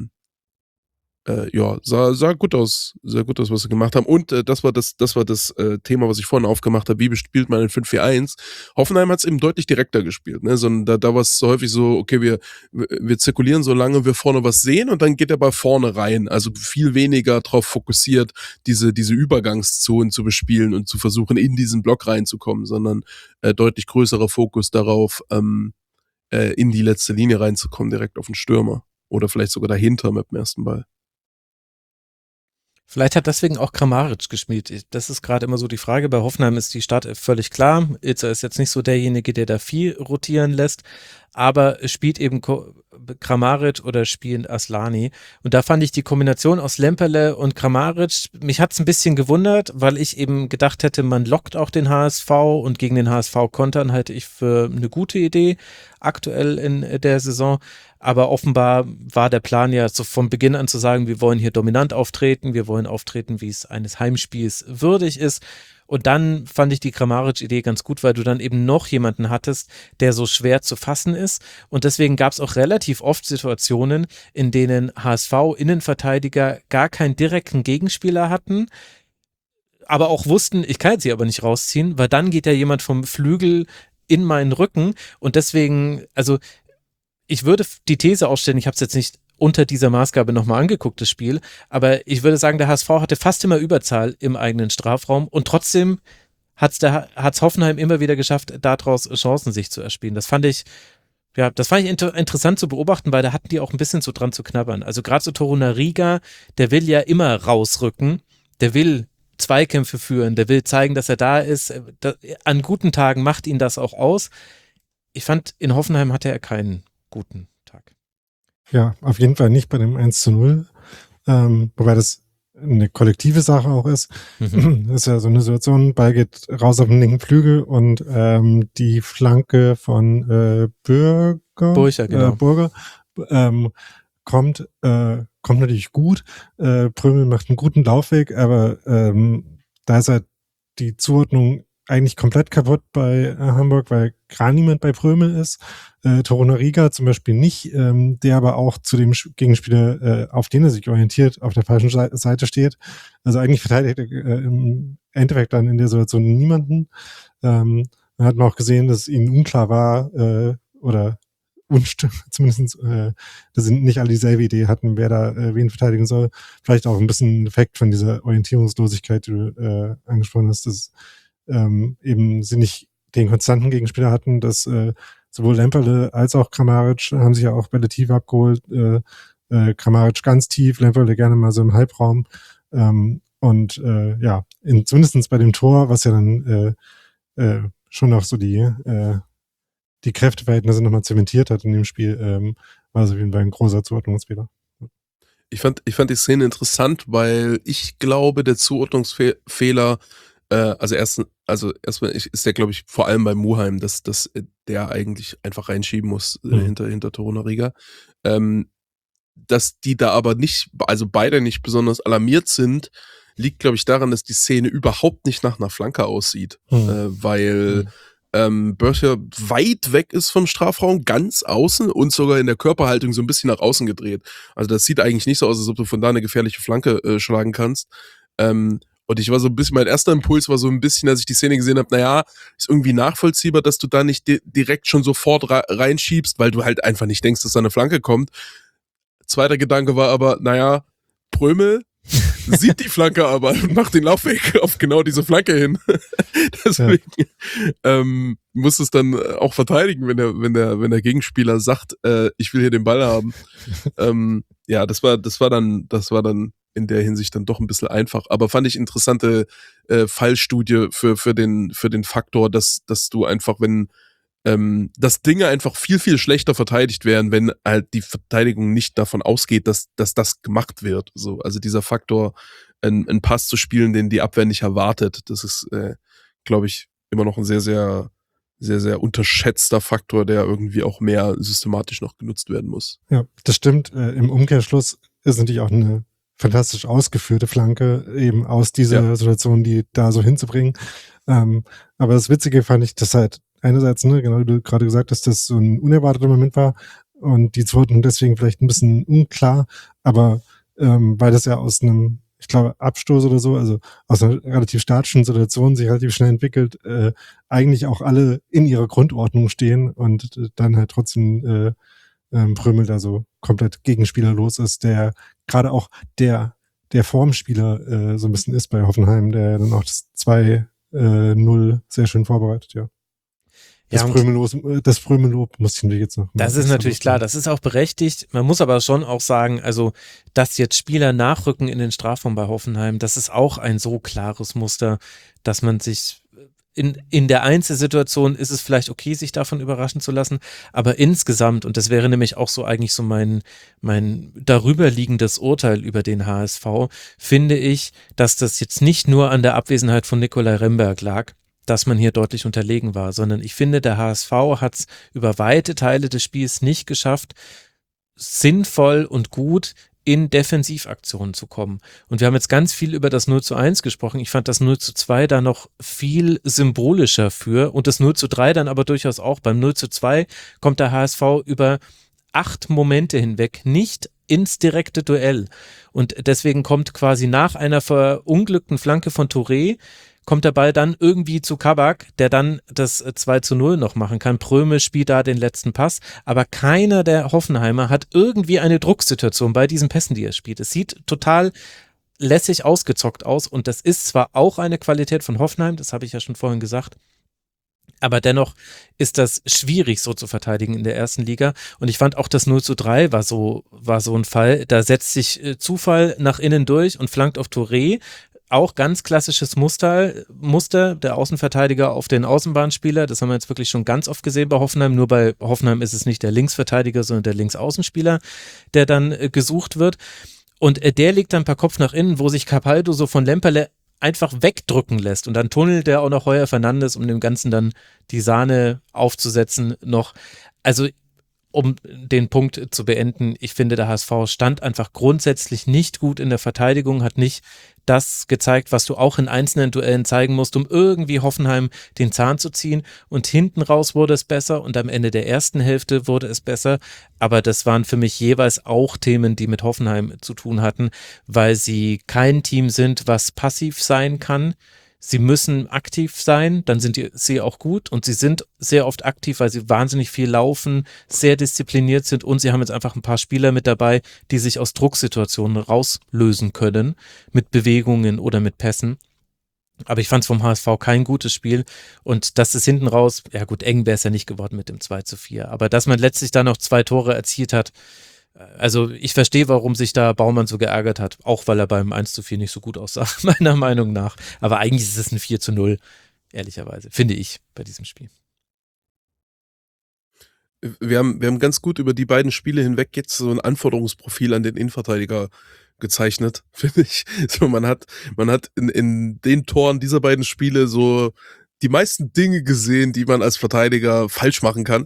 sah gut aus, sehr gut aus, was sie gemacht haben. Und das war das Thema, was ich vorhin aufgemacht habe. Wie spielt man in 5-4-1? Hoffenheim hat es eben deutlich direkter gespielt. Ne? Da war es so häufig so, okay, wir zirkulieren, solange wir vorne was sehen und dann geht der Ball vorne rein. Also viel weniger darauf fokussiert, diese Übergangszonen zu bespielen und zu versuchen, in diesen Block reinzukommen, sondern deutlich größerer Fokus darauf, in die letzte Linie reinzukommen, direkt auf den Stürmer. Oder vielleicht sogar dahinter mit dem ersten Ball. Vielleicht hat deswegen auch Kramaric gespielt. Das ist gerade immer so die Frage. Bei Hoffenheim ist die Startelf völlig klar. Ilzer ist jetzt nicht so derjenige, der da viel rotieren lässt, aber spielt eben Kramaric oder spielt Aslani. Und da fand ich die Kombination aus Lemperle und Kramaric, mich hat es ein bisschen gewundert, weil ich eben gedacht hätte, man lockt auch den HSV und gegen den HSV kontern halte ich für eine gute Idee aktuell in der Saison. Aber offenbar war der Plan ja so von Beginn an zu sagen, wir wollen hier dominant auftreten, wir wollen auftreten, wie es eines Heimspiels würdig ist. Und dann fand ich die Kramaric-Idee ganz gut, weil du dann eben noch jemanden hattest, der so schwer zu fassen ist. Und deswegen gab es auch relativ oft Situationen, in denen HSV-Innenverteidiger gar keinen direkten Gegenspieler hatten, aber auch wussten, ich kann jetzt sie aber nicht rausziehen, weil dann geht ja jemand vom Flügel in meinen Rücken. Und deswegen, also ich würde die These aufstellen, ich habe es jetzt nicht unter dieser Maßgabe nochmal angeguckt, das Spiel, aber ich würde sagen, der HSV hatte fast immer Überzahl im eigenen Strafraum und trotzdem hat's Hoffenheim immer wieder geschafft, daraus Chancen sich zu erspielen. Das fand ich interessant zu beobachten, weil da hatten die auch ein bisschen so dran zu knabbern. Also gerade so Torunariga, der will ja immer rausrücken, der will Zweikämpfe führen, der will zeigen, dass er da ist. An guten Tagen macht ihn das auch aus. Ich fand, in Hoffenheim hatte er keinen guten Tag. Ja, auf jeden Fall nicht bei dem 1:0, wobei das eine kollektive Sache auch ist. Das ist ja so eine Situation, Ball geht raus auf den linken Flügel und die Flanke von Burger kommt natürlich gut. Prömel macht einen guten Laufweg, aber da ist halt die Zuordnung eigentlich komplett kaputt bei Hamburg, weil gar niemand bei Prömel ist. Torunariga zum Beispiel nicht, der aber auch zu dem Gegenspieler, auf den er sich orientiert, auf der falschen Seite steht. Also eigentlich verteidigt er im Endeffekt dann in der Situation niemanden. Man hat auch gesehen, dass ihnen unklar war, oder zumindest, dass sie nicht alle dieselbe Idee hatten, wer da wen verteidigen soll. Vielleicht auch ein bisschen ein Effekt von dieser Orientierungslosigkeit, die du angesprochen hast, dass eben sie nicht den konstanten Gegenspieler hatten, dass sowohl Lemperle als auch Kramaric haben sich ja auch Bälle tief abgeholt, Kramaric ganz tief, Lemperle gerne mal so im Halbraum, und zumindest bei dem Tor, was ja dann schon noch so die Kräfteverhältnisse nochmal zementiert hat in dem Spiel, war es auf jeden Fall ein großer Zuordnungsfehler. Ich fand die Szene interessant, weil ich glaube, der Zuordnungsfehler erstmal ist der, glaube ich, vor allem bei Muheim, dass der eigentlich einfach reinschieben muss hinter Torunariga. Dass die da aber nicht, also beide nicht besonders alarmiert sind, liegt, glaube ich, daran, dass die Szene überhaupt nicht nach einer Flanke aussieht. Weil Börcher weit weg ist vom Strafraum, ganz außen und sogar in der Körperhaltung so ein bisschen nach außen gedreht. Also das sieht eigentlich nicht so aus, als ob du von da eine gefährliche Flanke schlagen kannst. Und ich war so ein bisschen, mein erster Impuls war so ein bisschen, als ich die Szene gesehen habe, naja, ist irgendwie nachvollziehbar, dass du da nicht direkt schon sofort reinschiebst, weil du halt einfach nicht denkst, dass da eine Flanke kommt. Zweiter Gedanke war aber, naja, Prömel sieht die Flanke aber und macht den Laufweg auf genau diese Flanke hin. Deswegen muss es dann auch verteidigen, wenn der Gegenspieler sagt, ich will hier den Ball haben. Das war dann in der Hinsicht dann doch ein bisschen einfach. Aber fand ich interessante Fallstudie für den Faktor, dass du einfach, wenn dass Dinge einfach viel, viel schlechter verteidigt werden, wenn halt die Verteidigung nicht davon ausgeht, dass das gemacht wird. So, also dieser Faktor, einen Pass zu spielen, den die Abwehr nicht erwartet, das ist, glaube ich, immer noch ein sehr, sehr, sehr, sehr unterschätzter Faktor, der irgendwie auch mehr systematisch noch genutzt werden muss. Ja, das stimmt. Im Umkehrschluss ist natürlich auch eine fantastisch ausgeführte Flanke eben aus dieser Situation, die da so hinzubringen. Aber das Witzige fand ich, dass halt einerseits, genau wie du gerade gesagt hast, dass so ein unerwarteter Moment war und die Zuordnung deswegen vielleicht ein bisschen unklar, aber weil das ja aus einem, ich glaube, Abstoß oder so, also aus einer relativ statischen Situation sich relativ schnell entwickelt, eigentlich auch alle in ihrer Grundordnung stehen und dann halt trotzdem Prömel da so komplett gegenspielerlos ist, der gerade auch der Formspieler so ein bisschen ist bei Hoffenheim, der dann auch das 2-0 sehr schön vorbereitet, ja. Das Prömel-Lob muss ich natürlich jetzt noch. Das ist natürlich klar, das ist auch berechtigt. Man muss aber schon auch sagen, also, dass jetzt Spieler nachrücken in den Strafraum bei Hoffenheim, das ist auch ein so klares Muster, dass man sich in der Einzelsituation ist es vielleicht okay, sich davon überraschen zu lassen, aber insgesamt, und das wäre nämlich auch so eigentlich so mein darüberliegendes Urteil über den HSV, finde ich, dass das jetzt nicht nur an der Abwesenheit von Nikolai Remberg lag, dass man hier deutlich unterlegen war, sondern ich finde, der HSV hat es über weite Teile des Spiels nicht geschafft, sinnvoll und gut in Defensivaktionen zu kommen. Und wir haben jetzt ganz viel über das 0:1 gesprochen. Ich fand das 0:2 da noch viel symbolischer für und das 0:3 dann aber durchaus auch. Beim 0:2 kommt der HSV über 8 Momente hinweg nicht ins direkte Duell. Und deswegen kommt quasi nach einer verunglückten Flanke von Touré kommt der Ball dann irgendwie zu Kabak, der dann das 2:0 noch machen kann. Prömel spielt da den letzten Pass, aber keiner der Hoffenheimer hat irgendwie eine Drucksituation bei diesen Pässen, die er spielt. Es sieht total lässig ausgezockt aus und das ist zwar auch eine Qualität von Hoffenheim, das habe ich ja schon vorhin gesagt, aber dennoch ist das schwierig so zu verteidigen in der ersten Liga und ich fand auch das 0:3 war so ein Fall, da setzt sich Zufall nach innen durch und flankt auf Touré, auch ganz klassisches Muster, der Außenverteidiger auf den Außenbahnspieler, das haben wir jetzt wirklich schon ganz oft gesehen bei Hoffenheim, nur bei Hoffenheim ist es nicht der Linksverteidiger, sondern der Linksaußenspieler, der dann gesucht wird und der legt dann per Kopf nach innen, wo sich Capaldo so von Lemperle einfach wegdrücken lässt und dann tunnelt der auch noch Heuer Fernandes, um dem Ganzen dann die Sahne aufzusetzen noch. Also um den Punkt zu beenden, ich finde, der HSV stand einfach grundsätzlich nicht gut in der Verteidigung, hat nicht das gezeigt, was du auch in einzelnen Duellen zeigen musst, um irgendwie Hoffenheim den Zahn zu ziehen und hinten raus wurde es besser und am Ende der ersten Hälfte wurde es besser, aber das waren für mich jeweils auch Themen, die mit Hoffenheim zu tun hatten, weil sie kein Team sind, was passiv sein kann. Sie müssen aktiv sein, dann sind sie auch gut und sie sind sehr oft aktiv, weil sie wahnsinnig viel laufen, sehr diszipliniert sind und sie haben jetzt einfach ein paar Spieler mit dabei, die sich aus Drucksituationen rauslösen können, mit Bewegungen oder mit Pässen. Aber ich fand es vom HSV kein gutes Spiel und das ist hinten raus, ja gut, eng wäre es ja nicht geworden mit dem 2:4, aber dass man letztlich dann noch 2 Tore erzielt hat, also ich verstehe, warum sich da Baumann so geärgert hat, auch weil er beim 1:4 nicht so gut aussah, meiner Meinung nach. Aber eigentlich ist es ein 4:0, ehrlicherweise, finde ich, bei diesem Spiel. Wir haben ganz gut über die beiden Spiele hinweg jetzt so ein Anforderungsprofil an den Innenverteidiger gezeichnet, finde ich. So, man hat in den Toren dieser beiden Spiele so die meisten Dinge gesehen, die man als Verteidiger falsch machen kann.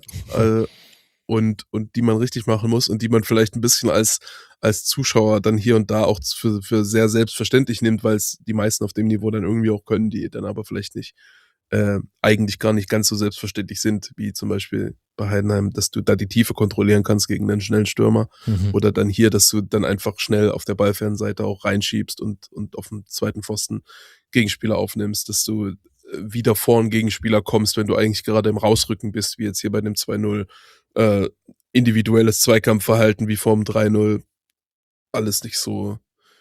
Und die man richtig machen muss und die man vielleicht ein bisschen als Zuschauer dann hier und da auch für sehr selbstverständlich nimmt, weil es die meisten auf dem Niveau dann irgendwie auch können, die dann aber vielleicht nicht eigentlich gar nicht ganz so selbstverständlich sind, wie zum Beispiel bei Heidenheim, dass du da die Tiefe kontrollieren kannst gegen einen schnellen Stürmer oder dann hier, dass du dann einfach schnell auf der Ballfernseite auch reinschiebst und auf dem zweiten Pfosten Gegenspieler aufnimmst, dass du wieder vor einen Gegenspieler kommst, wenn du eigentlich gerade im Rausrücken bist, wie jetzt hier bei dem 2:0, individuelles Zweikampfverhalten wie vorm 3:0, alles nicht so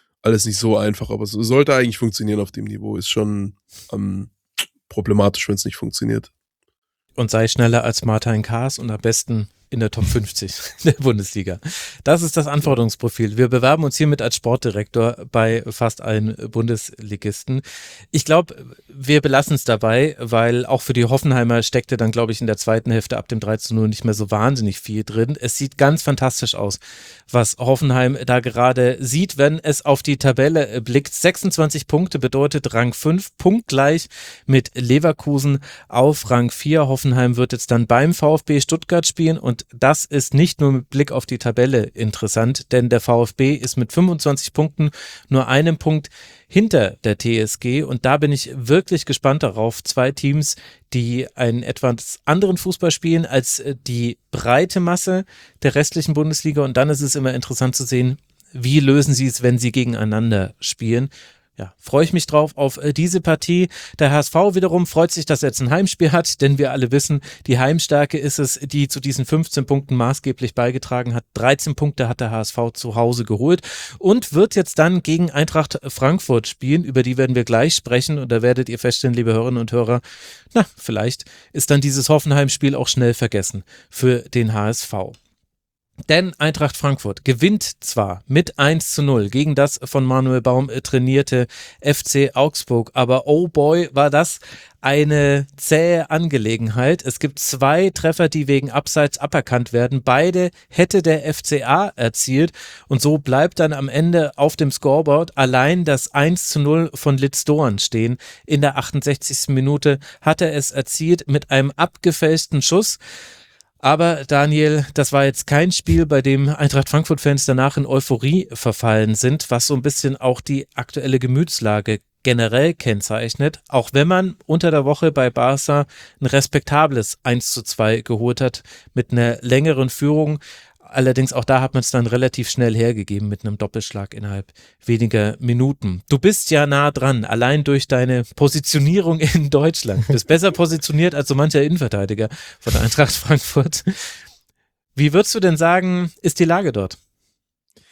einfach, aber es sollte eigentlich funktionieren auf dem Niveau, ist schon problematisch, wenn es nicht funktioniert. Und sei schneller als Martin Kaas und am besten in der Top 50 der Bundesliga. Das ist das Anforderungsprofil. Wir bewerben uns hiermit als Sportdirektor bei fast allen Bundesligisten. Ich glaube, wir belassen es dabei, weil auch für die Hoffenheimer steckte dann, glaube ich, in der zweiten Hälfte ab dem 3:0 nicht mehr so wahnsinnig viel drin. Es sieht ganz fantastisch aus, was Hoffenheim da gerade sieht, wenn es auf die Tabelle blickt. 26 Punkte bedeutet Rang 5, punktgleich mit Leverkusen auf Rang 4. Hoffenheim wird jetzt dann beim VfB Stuttgart spielen und das ist nicht nur mit Blick auf die Tabelle interessant, denn der VfB ist mit 25 Punkten nur einem Punkt hinter der TSG und da bin ich wirklich gespannt darauf. 2 Teams, die einen etwas anderen Fußball spielen als die breite Masse der restlichen Bundesliga und dann ist es immer interessant zu sehen, wie lösen sie es, wenn sie gegeneinander spielen. Ja, freue ich mich drauf auf diese Partie. Der HSV wiederum freut sich, dass er jetzt ein Heimspiel hat, denn wir alle wissen, die Heimstärke ist es, die zu diesen 15 Punkten maßgeblich beigetragen hat. 13 Punkte hat der HSV zu Hause geholt und wird jetzt dann gegen Eintracht Frankfurt spielen. Über die werden wir gleich sprechen und da werdet ihr feststellen, liebe Hörerinnen und Hörer, na, vielleicht ist dann dieses Hoffenheim-Spiel auch schnell vergessen für den HSV. Denn Eintracht Frankfurt gewinnt zwar mit 1:0 gegen das von Manuel Baum trainierte FC Augsburg, aber oh boy, war das eine zähe Angelegenheit. Es gibt 2 Treffer, die wegen Abseits aberkannt werden. Beide hätte der FCA erzielt und so bleibt dann am Ende auf dem Scoreboard allein das 1:0 von Litz Doan stehen. In der 68. Minute hat er es erzielt mit einem abgefälschten Schuss. Aber Daniel, das war jetzt kein Spiel, bei dem Eintracht Frankfurt-Fans danach in Euphorie verfallen sind, was so ein bisschen auch die aktuelle Gemütslage generell kennzeichnet, auch wenn man unter der Woche bei Barca ein respektables 1:2 geholt hat mit einer längeren Führung. Allerdings auch da hat man es dann relativ schnell hergegeben mit einem Doppelschlag innerhalb weniger Minuten. Du bist ja nah dran, allein durch deine Positionierung in Deutschland. Du bist besser positioniert als so mancher Innenverteidiger von der Eintracht Frankfurt. Wie würdest du denn sagen, ist die Lage dort?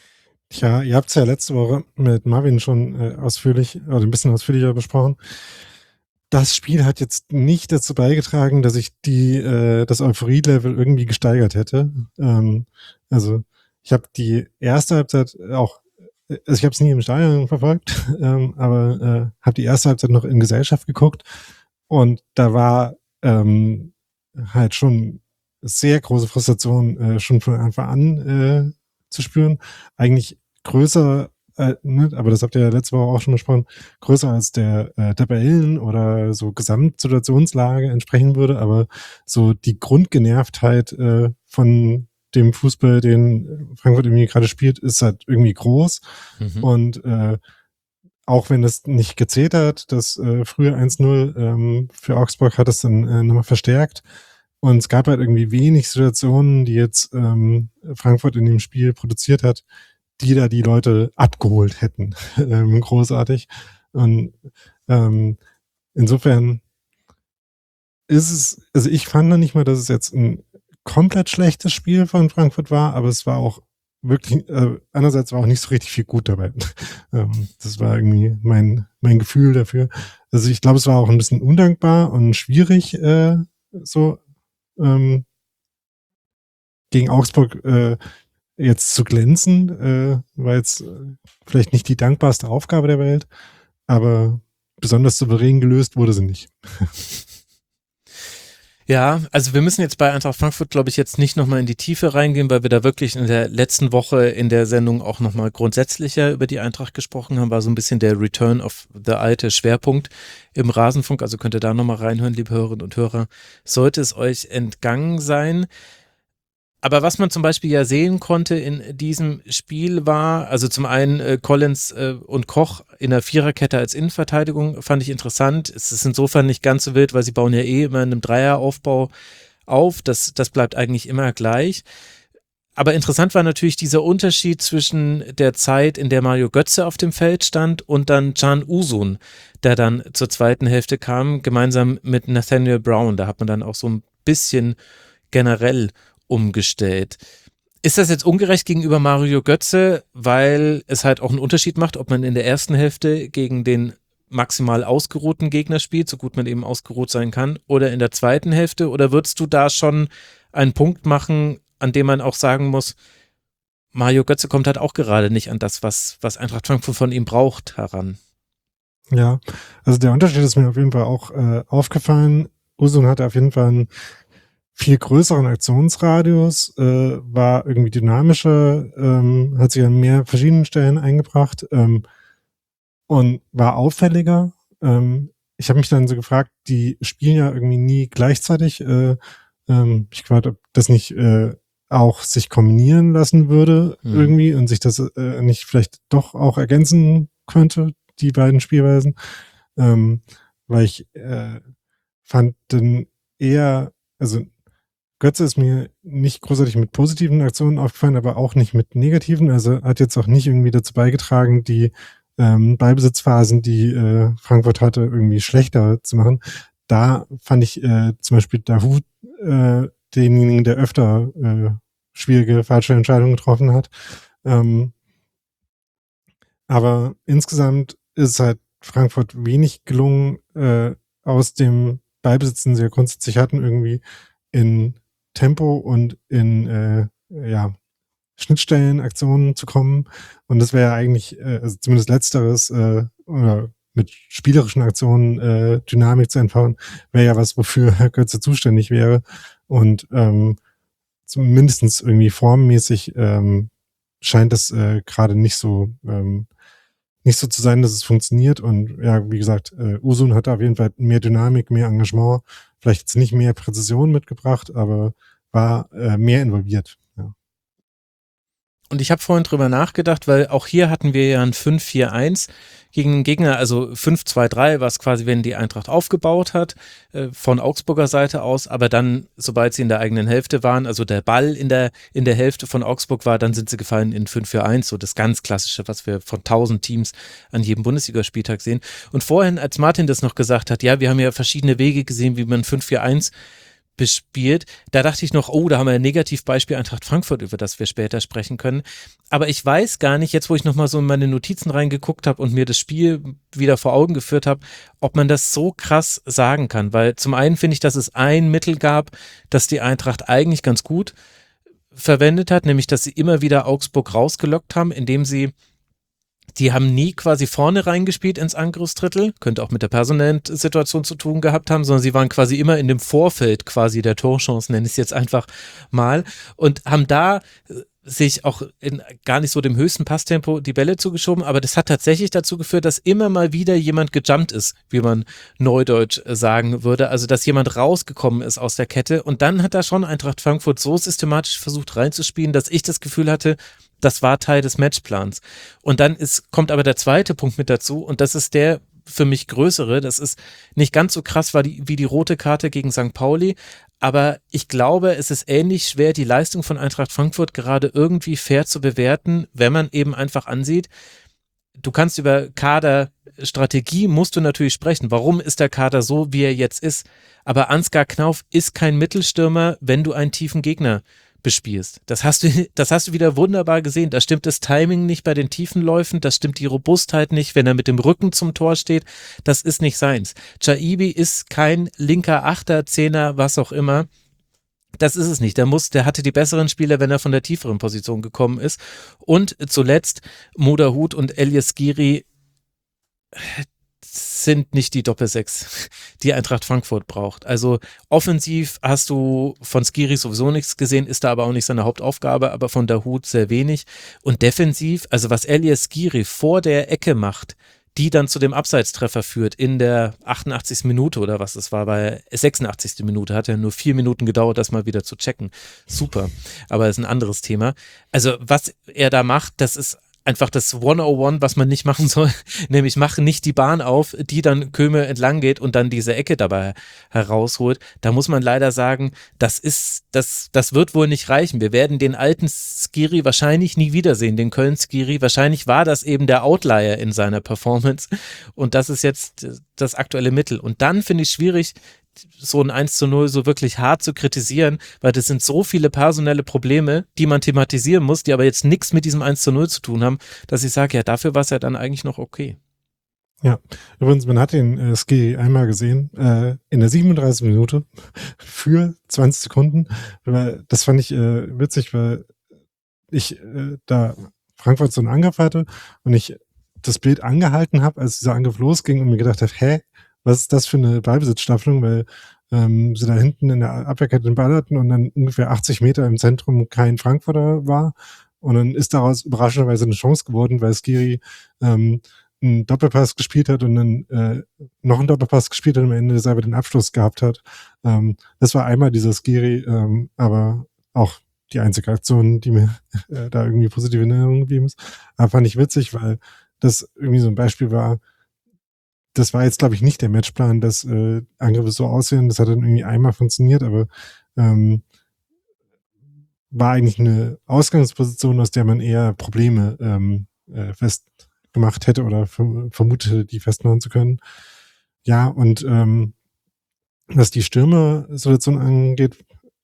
Tja, ihr habt es ja letzte Woche mit Marvin schon ausführlich oder ein bisschen ausführlicher besprochen. Das Spiel hat jetzt nicht dazu beigetragen, dass ich das Euphorie-Level irgendwie gesteigert hätte. Also ich habe die erste Halbzeit auch, also ich habe es nie im Stadion verfolgt, aber habe die erste Halbzeit noch in Gesellschaft geguckt und da war halt schon sehr große Frustration schon von Anfang an zu spüren. Eigentlich größer, ne, aber das habt ihr ja letzte Woche auch schon besprochen, größer als der Tabellen- oder so Gesamtsituationslage entsprechen würde, aber so die Grundgenervtheit von dem Fußball, den Frankfurt irgendwie gerade spielt, ist halt irgendwie groß. Und auch wenn es nicht gezählt hat, das frühe 1-0 für Augsburg hat es dann nochmal verstärkt. Und es gab halt irgendwie wenig Situationen, die jetzt Frankfurt in dem Spiel produziert hat, die da die Leute abgeholt hätten. Großartig. Und insofern ist es, also ich fand noch nicht mal, dass es jetzt ein komplett schlechtes Spiel von Frankfurt war, aber es war auch wirklich, andererseits war auch nicht so richtig viel gut dabei. Das war irgendwie mein Gefühl dafür. Also ich glaube, es war auch ein bisschen undankbar und schwierig, gegen Augsburg jetzt zu glänzen, war jetzt vielleicht nicht die dankbarste Aufgabe der Welt, aber besonders souverän gelöst wurde sie nicht. Ja, also wir müssen jetzt bei Eintracht Frankfurt, glaube ich, jetzt nicht nochmal in die Tiefe reingehen, weil wir da wirklich in der letzten Woche in der Sendung auch nochmal grundsätzlicher über die Eintracht gesprochen haben, war so ein bisschen der Return of the alte Schwerpunkt im Rasenfunk, also könnt ihr da nochmal reinhören, liebe Hörerinnen und Hörer, sollte es euch entgangen sein. Aber was man zum Beispiel ja sehen konnte in diesem Spiel war, also zum einen Collins und Koch in der Viererkette als Innenverteidigung fand ich interessant. Es ist insofern nicht ganz so wild, weil sie bauen ja immer in einem Dreieraufbau auf. Das bleibt eigentlich immer gleich. Aber interessant war natürlich dieser Unterschied zwischen der Zeit, in der Mario Götze auf dem Feld stand und dann Can Uzun, der dann zur zweiten Hälfte kam, gemeinsam mit Nathaniel Brown. Da hat man dann auch so ein bisschen generell umgestellt. Ist das jetzt ungerecht gegenüber Mario Götze, weil es halt auch einen Unterschied macht, ob man in der ersten Hälfte gegen den maximal ausgeruhten Gegner spielt, so gut man eben ausgeruht sein kann, oder in der zweiten Hälfte? Oder würdest du da schon einen Punkt machen, an dem man auch sagen muss, Mario Götze kommt halt auch gerade nicht an das, was Eintracht Frankfurt von ihm braucht, heran? Ja, also der Unterschied ist mir auf jeden Fall auch aufgefallen. Uzun hatte auf jeden Fall einen viel größeren Aktionsradius, war irgendwie dynamischer, hat sich an mehr verschiedenen Stellen eingebracht und war auffälliger. Ich habe mich dann so gefragt, die spielen ja irgendwie nie gleichzeitig. Ich frage, ob das nicht auch sich kombinieren lassen würde irgendwie und sich das nicht vielleicht doch auch ergänzen könnte, die beiden Spielweisen. Weil ich fand dann eher, also Götze ist mir nicht großartig mit positiven Aktionen aufgefallen, aber auch nicht mit negativen. Also hat jetzt auch nicht irgendwie dazu beigetragen, die Ballbesitzphasen, die Frankfurt hatte, irgendwie schlechter zu machen. Da fand ich zum Beispiel Dahoud denjenigen, der öfter schwierige, falsche Entscheidungen getroffen hat. Aber insgesamt ist halt Frankfurt wenig gelungen, aus dem Ballbesitz, den sie ja grundsätzlich hatten, irgendwie in Tempo und in Schnittstellenaktionen zu kommen. Und das wäre ja eigentlich, also zumindest letzteres, oder mit spielerischen Aktionen Dynamik zu entfachen, wäre ja was, wofür Herr Götze zuständig wäre. Und zumindest irgendwie formmäßig scheint das gerade nicht so zu sein, dass es funktioniert. Und ja, wie gesagt, Uzun hat auf jeden Fall mehr Dynamik, mehr Engagement, vielleicht jetzt nicht mehr Präzision mitgebracht, aber war mehr involviert. Ja. Und ich habe vorhin drüber nachgedacht, weil auch hier hatten wir ja ein 5-4-1 gegen den Gegner, also 5-2-3 war es quasi, wenn die Eintracht aufgebaut hat, von Augsburger Seite aus, aber dann, sobald sie in der eigenen Hälfte waren, also der Ball in der Hälfte von Augsburg war, dann sind sie gefallen in 5-4-1, so das ganz Klassische, was wir von 1000 Teams an jedem Bundesligaspieltag sehen. Und vorhin, als Martin das noch gesagt hat, ja, wir haben ja verschiedene Wege gesehen, wie man 5-4-1 bespielt. Da dachte ich noch, oh, da haben wir ein Negativbeispiel Eintracht Frankfurt, über das wir später sprechen können. Aber ich weiß gar nicht, jetzt wo ich nochmal so in meine Notizen reingeguckt habe und mir das Spiel wieder vor Augen geführt habe, ob man das so krass sagen kann. Weil zum einen finde ich, dass es ein Mittel gab, das die Eintracht eigentlich ganz gut verwendet hat, nämlich dass sie immer wieder Augsburg rausgelockt haben, indem die haben nie quasi vorne reingespielt ins Angriffsdrittel, könnte auch mit der personellen Situation zu tun gehabt haben, sondern sie waren quasi immer in dem Vorfeld quasi der Torchancen, nenne ich es jetzt einfach mal, und haben da sich auch in gar nicht so dem höchsten Passtempo die Bälle zugeschoben, aber das hat tatsächlich dazu geführt, dass immer mal wieder jemand gejumpt ist, wie man neudeutsch sagen würde, also dass jemand rausgekommen ist aus der Kette, und dann hat da schon Eintracht Frankfurt so systematisch versucht reinzuspielen, dass ich das Gefühl hatte, das war Teil des Matchplans. Und dann kommt aber der zweite Punkt mit dazu, und das ist der für mich größere, das ist nicht ganz so krass wie die rote Karte gegen St. Pauli, aber ich glaube, es ist ähnlich schwer, die Leistung von Eintracht Frankfurt gerade irgendwie fair zu bewerten, wenn man eben einfach ansieht, du kannst über Kaderstrategie, musst du natürlich sprechen. Warum ist der Kader so, wie er jetzt ist? Aber Ansgar Knauf ist kein Mittelstürmer, wenn du einen tiefen Gegner bespielst. Das hast du wieder wunderbar gesehen. Da stimmt das Timing nicht bei den tiefen Läufen, das stimmt die Robustheit nicht, wenn er mit dem Rücken zum Tor steht. Das ist nicht seins. Chaibi ist kein linker Achter, Zehner, was auch immer. Das ist es nicht. Der hatte die besseren Spieler, wenn er von der tieferen Position gekommen ist. Und zuletzt Moderhut und Elias Giri sind nicht die Doppelsechs, die Eintracht Frankfurt braucht. Also offensiv hast du von Skiri sowieso nichts gesehen, ist da aber auch nicht seine Hauptaufgabe, aber von Dahoud sehr wenig. Und defensiv, also was Elias Skiri vor der Ecke macht, die dann zu dem Abseitstreffer führt in der 88. Minute oder was es war, bei 86. Minute, hat ja nur 4 Minuten gedauert, das mal wieder zu checken. Super, aber das ist ein anderes Thema. Also was er da macht, das ist einfach das 101, was man nicht machen soll, nämlich mache nicht die Bahn auf, die dann Köme entlang geht und dann diese Ecke dabei herausholt. Da muss man leider sagen, das wird wohl nicht reichen. Wir werden den alten Skiri wahrscheinlich nie wiedersehen, den Köln-Skiri. Wahrscheinlich war das eben der Outlier in seiner Performance und das ist jetzt das aktuelle Mittel. Und dann finde ich schwierig, so ein 1:0 so wirklich hart zu kritisieren, weil das sind so viele personelle Probleme, die man thematisieren muss, die aber jetzt nichts mit diesem 1:0 zu tun haben, dass ich sage, ja, dafür war es ja dann eigentlich noch okay. Ja, übrigens, man hat den Ski einmal gesehen, in der 37. Minute für 20 Sekunden. Das fand ich witzig, weil ich da Frankfurt so einen Angriff hatte und ich das Bild angehalten habe, als dieser Angriff losging und mir gedacht habe, was ist das für eine Ballbesitzstaffelung, weil sie da hinten in der Abwehrkette den Ball hatten und dann ungefähr 80 Meter im Zentrum kein Frankfurter war. Und dann ist daraus überraschenderweise eine Chance geworden, weil Skiri einen Doppelpass gespielt hat und dann noch einen Doppelpass gespielt hat und am Ende selber den Abschluss gehabt hat. Das war einmal dieser Skiri, aber auch die einzige Aktion, die mir da irgendwie positive in Erinnerung geblieben ist. Aber fand ich witzig, weil das irgendwie so ein Beispiel war. Das war jetzt, glaube ich, nicht der Matchplan, dass Angriffe so aussehen. Das hat dann irgendwie einmal funktioniert, aber war eigentlich eine Ausgangsposition, aus der man eher Probleme festgemacht hätte oder vermutet hätte, die festmachen zu können. Ja, und was die Stürmer-Situation angeht,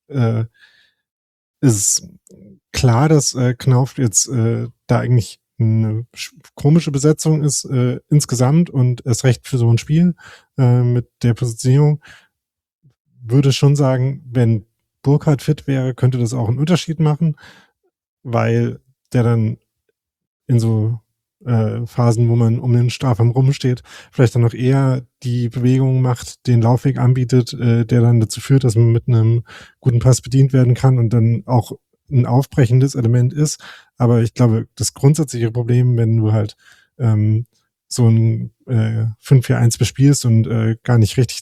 ist klar, dass Knauf jetzt da eigentlich eine komische Besetzung ist insgesamt und erst recht für so ein Spiel mit der Positionierung. Würde schon sagen, wenn Burkhardt fit wäre, könnte das auch einen Unterschied machen, weil der dann in so Phasen, wo man um den Strafraum rumsteht, vielleicht dann noch eher die Bewegung macht, den Laufweg anbietet, der dann dazu führt, dass man mit einem guten Pass bedient werden kann und dann auch ein aufbrechendes Element ist. Aber ich glaube, das grundsätzliche Problem, wenn du halt so ein 5-4-1 bespielst und gar nicht richtig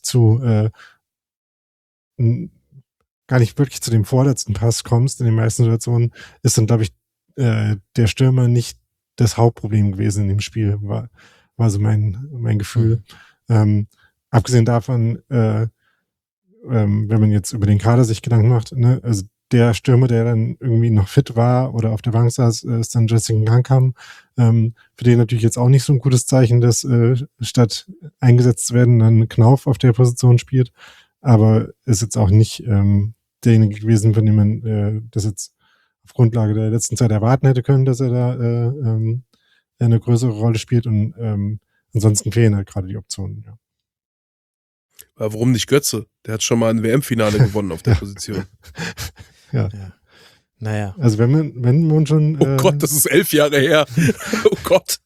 gar nicht wirklich zu dem vorletzten Pass kommst in den meisten Situationen, ist dann, glaube ich, der Stürmer nicht das Hauptproblem gewesen in dem Spiel, war so mein Gefühl. Abgesehen davon, wenn man jetzt über den Kader sich Gedanken macht, ne, also der Stürmer, der dann irgendwie noch fit war oder auf der Bank saß, ist dann Jessica Kankam. Für den natürlich jetzt auch nicht so ein gutes Zeichen, dass statt eingesetzt zu werden, dann Knauf auf der Position spielt. aber ist jetzt auch nicht derjenige gewesen, von dem man das jetzt auf Grundlage der letzten Zeit erwarten hätte können, dass er da eine größere Rolle spielt und ansonsten fehlen halt gerade die Optionen, ja. Aber warum nicht Götze? Der hat schon mal ein WM-Finale gewonnen auf der Position. Ja. Naja. Also wenn man schon... Oh Gott, das ist 11 Jahre her. Oh Gott.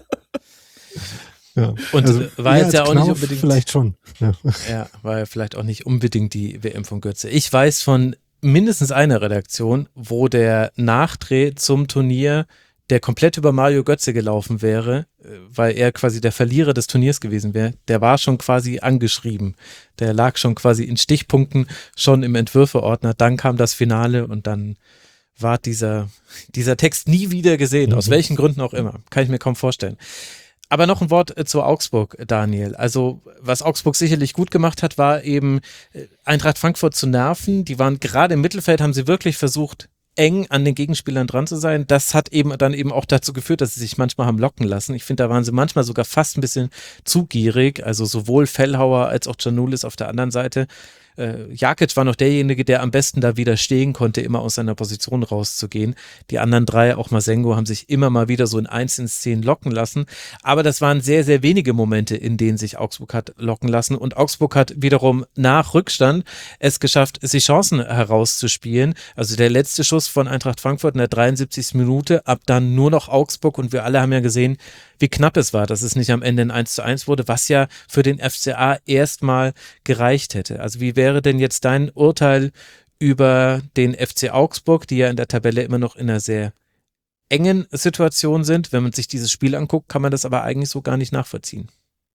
Ja. Und also, war jetzt ja auch nicht Knauf unbedingt... Vielleicht schon. Ja. Ja, war ja vielleicht auch nicht unbedingt die WM von Götze. Ich weiß von mindestens einer Redaktion, wo der Nachdreh zum Turnier, der komplett über Mario Götze gelaufen wäre, weil er quasi der Verlierer des Turniers gewesen wäre, der war schon quasi angeschrieben. Der lag schon quasi in Stichpunkten, schon im Entwürfeordner. Dann kam das Finale und dann war dieser Text nie wieder gesehen, aus welchen Gründen auch immer. Kann ich mir kaum vorstellen. Aber noch ein Wort zu Augsburg, Daniel. Also was Augsburg sicherlich gut gemacht hat, war eben Eintracht Frankfurt zu nerven. Die waren gerade im Mittelfeld, haben sie wirklich versucht, eng an den Gegenspielern dran zu sein. Das hat eben dann eben auch dazu geführt, dass sie sich manchmal haben locken lassen. Ich finde, da waren sie manchmal sogar fast ein bisschen zu gierig. Also sowohl Fellhauer als auch Giannoulis auf der anderen Seite. Jakic war noch derjenige, der am besten da widerstehen konnte, immer aus seiner Position rauszugehen. Die anderen drei, auch Masengo, haben sich immer mal wieder so in einzelnen Szenen locken lassen. Aber das waren sehr, sehr wenige Momente, in denen sich Augsburg hat locken lassen. Und Augsburg hat wiederum nach Rückstand es geschafft, sich Chancen herauszuspielen. Also der letzte Schuss von Eintracht Frankfurt in der 73. Minute, ab dann nur noch Augsburg. Und wir alle haben ja gesehen, wie knapp es war, dass es nicht am Ende ein 1:1 wurde, was ja für den FCA erstmal gereicht hätte. Also wie wäre denn jetzt dein Urteil über den FC Augsburg, die ja in der Tabelle immer noch in einer sehr engen Situation sind? Wenn man sich dieses Spiel anguckt, kann man das aber eigentlich so gar nicht nachvollziehen.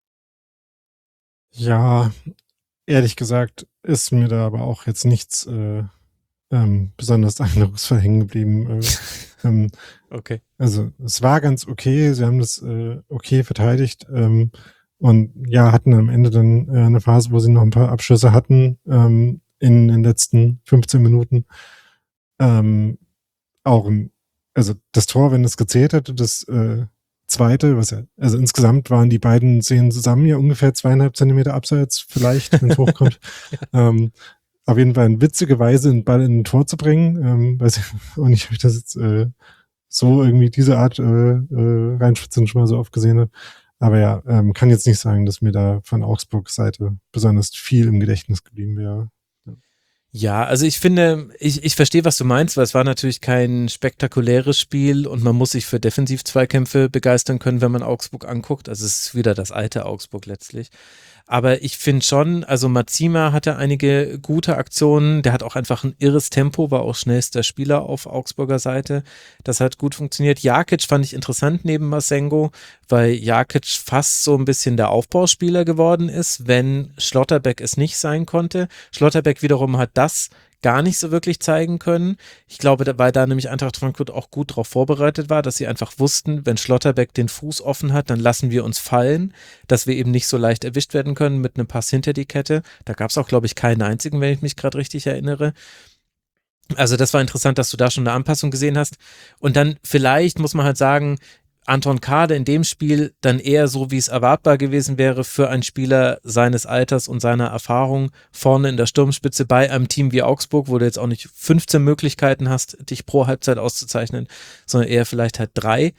Ja, ehrlich gesagt ist mir da aber auch jetzt nichts besonders eindrucksvoll hängen geblieben. Okay. Also es war ganz okay, sie haben das okay verteidigt und ja, hatten am Ende dann eine Phase, wo sie noch ein paar Abschüsse hatten in den letzten 15 Minuten. Also das Tor, wenn es gezählt hätte, das zweite, also insgesamt waren die beiden Szenen zusammen ja ungefähr 2,5 Zentimeter abseits, vielleicht, wenn es hochkommt. Auf jeden Fall in witzige Weise einen Ball in ein Tor zu bringen. Weiß ich auch nicht, ob ich das jetzt so irgendwie diese Art reinschwitzen schon mal so oft gesehen habe. Aber ja, kann jetzt nicht sagen, dass mir da von Augsburgs Seite besonders viel im Gedächtnis geblieben wäre. Ja, also ich finde, ich verstehe, was du meinst, weil es war natürlich kein spektakuläres Spiel und man muss sich für Defensiv-Zweikämpfe begeistern können, wenn man Augsburg anguckt. Also es ist wieder das alte Augsburg letztlich. Aber ich finde schon, also Mazima hatte einige gute Aktionen, der hat auch einfach ein irres Tempo, war auch schnellster Spieler auf Augsburger Seite. Das hat gut funktioniert. Jakic fand ich interessant neben Masengo, weil Jakic fast so ein bisschen der Aufbauspieler geworden ist, wenn Schlotterbeck es nicht sein konnte. Schlotterbeck wiederum hat das gar nicht so wirklich zeigen können. Ich glaube, weil da nämlich Eintracht Frankfurt auch gut darauf vorbereitet war, dass sie einfach wussten, wenn Schlotterbeck den Fuß offen hat, dann lassen wir uns fallen, dass wir eben nicht so leicht erwischt werden können mit einem Pass hinter die Kette. Da gab es auch, glaube ich, keinen einzigen, wenn ich mich gerade richtig erinnere. Also das war interessant, dass du da schon eine Anpassung gesehen hast. Und dann vielleicht muss man halt sagen, Anton Kade in dem Spiel dann eher so, wie es erwartbar gewesen wäre für einen Spieler seines Alters und seiner Erfahrung vorne in der Sturmspitze bei einem Team wie Augsburg, wo du jetzt auch nicht 15 Möglichkeiten hast, dich pro Halbzeit auszuzeichnen, sondern eher vielleicht halt 3.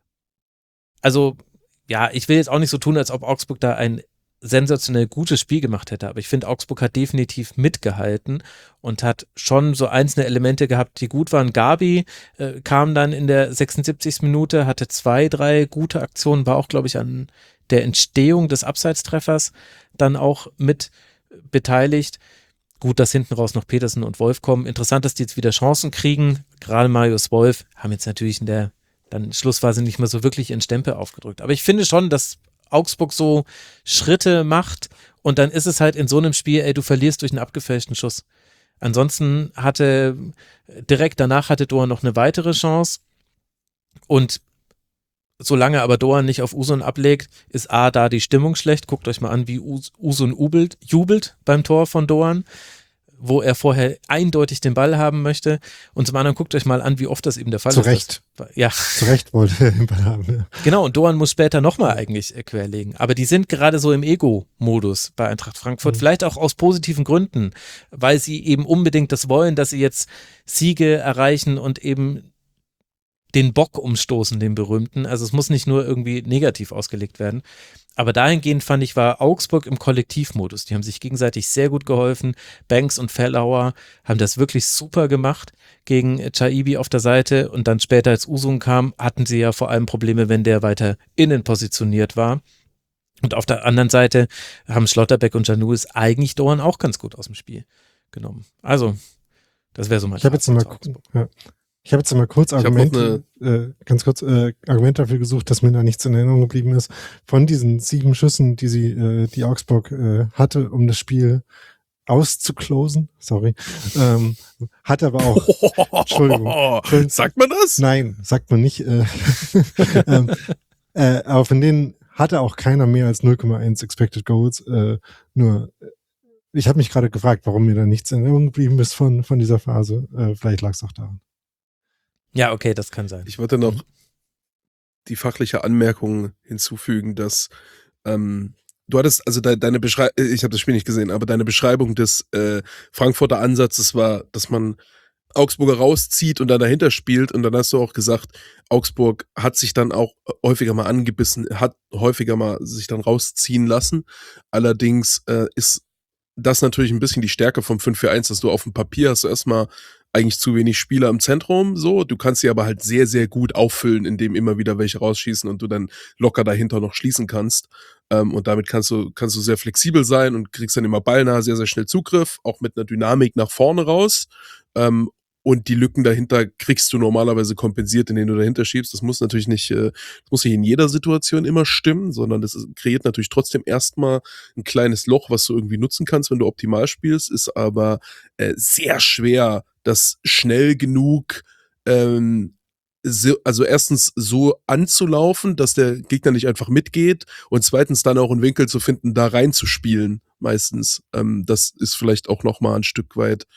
Also ja, ich will jetzt auch nicht so tun, als ob Augsburg da ein sensationell gutes Spiel gemacht hätte, aber ich finde, Augsburg hat definitiv mitgehalten und hat schon so einzelne Elemente gehabt, die gut waren. Gabi kam dann in der 76. Minute, hatte 2, 3 gute Aktionen, war auch, glaube ich, an der Entstehung des Abseitstreffers dann auch mit beteiligt. Gut, dass hinten raus noch Petersen und Wolf kommen. Interessant, dass die jetzt wieder Chancen kriegen. Gerade Marius Wolf haben jetzt natürlich in der dann Schlussphase nicht mehr so wirklich ihren Stempel aufgedrückt. Aber ich finde schon, dass Augsburg so Schritte macht und dann ist es halt in so einem Spiel, ey, du verlierst durch einen abgefälschten Schuss. Ansonsten direkt danach hatte Doan noch eine weitere Chance und solange aber Doan nicht auf Usun ablegt, ist A, da die Stimmung schlecht. Guckt euch mal an, wie Usun jubelt beim Tor von Doan. wo er vorher eindeutig den Ball haben möchte. Und zum anderen guckt euch mal an, wie oft das eben der Fall Zu ist. Recht. Ja. Zu Recht wollte er den Ball haben. Ja. Genau, und Doan muss später nochmal eigentlich querlegen. Aber die sind gerade so im Ego-Modus bei Eintracht Frankfurt. Vielleicht auch aus positiven Gründen, weil sie eben unbedingt das wollen, dass sie jetzt Siege erreichen und eben den Bock umstoßen, den berühmten. Also es muss nicht nur irgendwie negativ ausgelegt werden. Aber dahingehend fand ich, war Augsburg im Kollektivmodus. Die haben sich gegenseitig sehr gut geholfen. Banks und Fellauer haben das wirklich super gemacht gegen Chaibi auf der Seite. Und dann später, als Usun kam, hatten sie ja vor allem Probleme, wenn der weiter innen positioniert war. Und auf der anderen Seite haben Schlotterbeck und Janusz eigentlich Doan auch ganz gut aus dem Spiel genommen. Also, das wäre so mein Fazit zu Augsburg. Ich habe jetzt mal kurz Argumente dafür gesucht, dass mir da nichts in Erinnerung geblieben ist. Von diesen 7 Schüssen, die Augsburg hatte, um das Spiel auszuklosen, hat aber auch, Entschuldigung. Sagt man das? Nein, sagt man nicht. Aber von denen hatte auch keiner mehr als 0,1 Expected Goals. Ich habe mich gerade gefragt, warum mir da nichts in Erinnerung geblieben ist von dieser Phase. Vielleicht lag es auch daran. Ja, okay, das kann sein. Ich wollte noch die fachliche Anmerkung hinzufügen, dass du hattest, also deine Beschreibung, ich habe das Spiel nicht gesehen, aber deine Beschreibung des Frankfurter Ansatzes war, dass man Augsburger rauszieht und dann dahinter spielt, und dann hast du auch gesagt, Augsburg hat sich dann auch häufiger mal angebissen, hat häufiger mal sich dann rausziehen lassen. Allerdings ist das natürlich ein bisschen die Stärke vom 5-4-1, dass du auf dem Papier hast erstmal eigentlich zu wenig Spieler im Zentrum, so. Du kannst sie aber halt sehr, sehr gut auffüllen, indem immer wieder welche rausschießen und du dann locker dahinter noch schließen kannst. Und damit kannst du sehr flexibel sein und kriegst dann immer ballnah sehr, sehr schnell Zugriff, auch mit einer Dynamik nach vorne raus. Und die Lücken dahinter kriegst du normalerweise kompensiert, indem du dahinter schiebst. Das muss natürlich nicht, das muss nicht in jeder Situation immer stimmen, sondern das kreiert natürlich trotzdem erstmal ein kleines Loch, was du irgendwie nutzen kannst, wenn du optimal spielst, ist aber sehr schwer, das schnell genug, also erstens so anzulaufen, dass der Gegner nicht einfach mitgeht, und zweitens dann auch einen Winkel zu finden, da reinzuspielen meistens. Das ist vielleicht auch nochmal ein Stück weit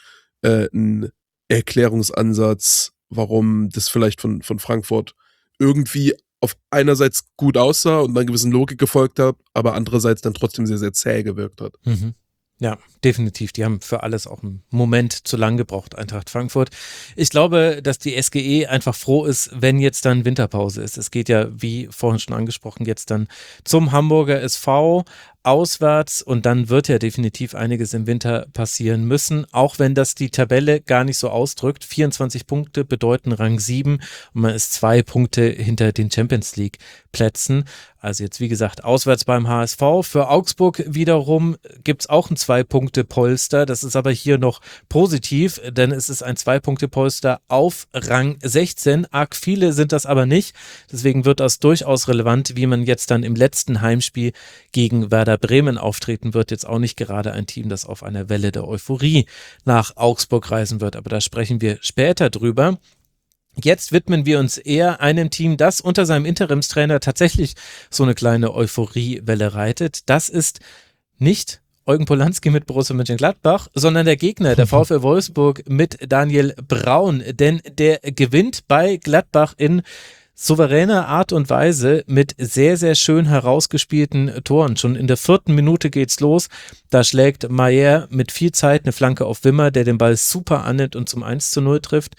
ein Erklärungsansatz, warum das vielleicht von Frankfurt irgendwie auf einerseits gut aussah und einer gewissen Logik gefolgt hat, aber andererseits dann trotzdem sehr, sehr zäh gewirkt hat. Mhm. Ja, definitiv. Die haben für alles auch einen Moment zu lang gebraucht, Eintracht Frankfurt. Ich glaube, dass die SGE einfach froh ist, wenn jetzt dann Winterpause ist. Es geht ja, wie vorhin schon angesprochen, jetzt dann zum Hamburger SV auswärts, und dann wird ja definitiv einiges im Winter passieren müssen, auch wenn das die Tabelle gar nicht so ausdrückt. 24 Punkte bedeuten Rang 7 und man ist 2 Punkte hinter den Champions League Plätzen. Also jetzt wie gesagt auswärts beim HSV. Für Augsburg wiederum gibt es auch ein 2-Punkte-Polster. Das ist aber hier noch positiv, denn es ist ein 2-Punkte-Polster auf Rang 16. Arg viele sind das aber nicht. Deswegen wird das durchaus relevant, wie man jetzt dann im letzten Heimspiel gegen Werder Bremen auftreten wird. Jetzt auch nicht gerade ein Team, das auf einer Welle der Euphorie nach Augsburg reisen wird. Aber da sprechen wir später drüber. Jetzt widmen wir uns eher einem Team, das unter seinem Interimstrainer tatsächlich so eine kleine Euphoriewelle reitet. Das ist nicht Eugen Polanski mit Borussia Mönchengladbach, sondern der Gegner, der VfL Wolfsburg mit Daniel Braun. Denn der gewinnt bei Gladbach in souveräner Art und Weise mit sehr, sehr schön herausgespielten Toren. Schon in der 4. Minute geht's los. Da schlägt Maier mit viel Zeit eine Flanke auf Wimmer, der den Ball super annimmt und zum 1:0 trifft.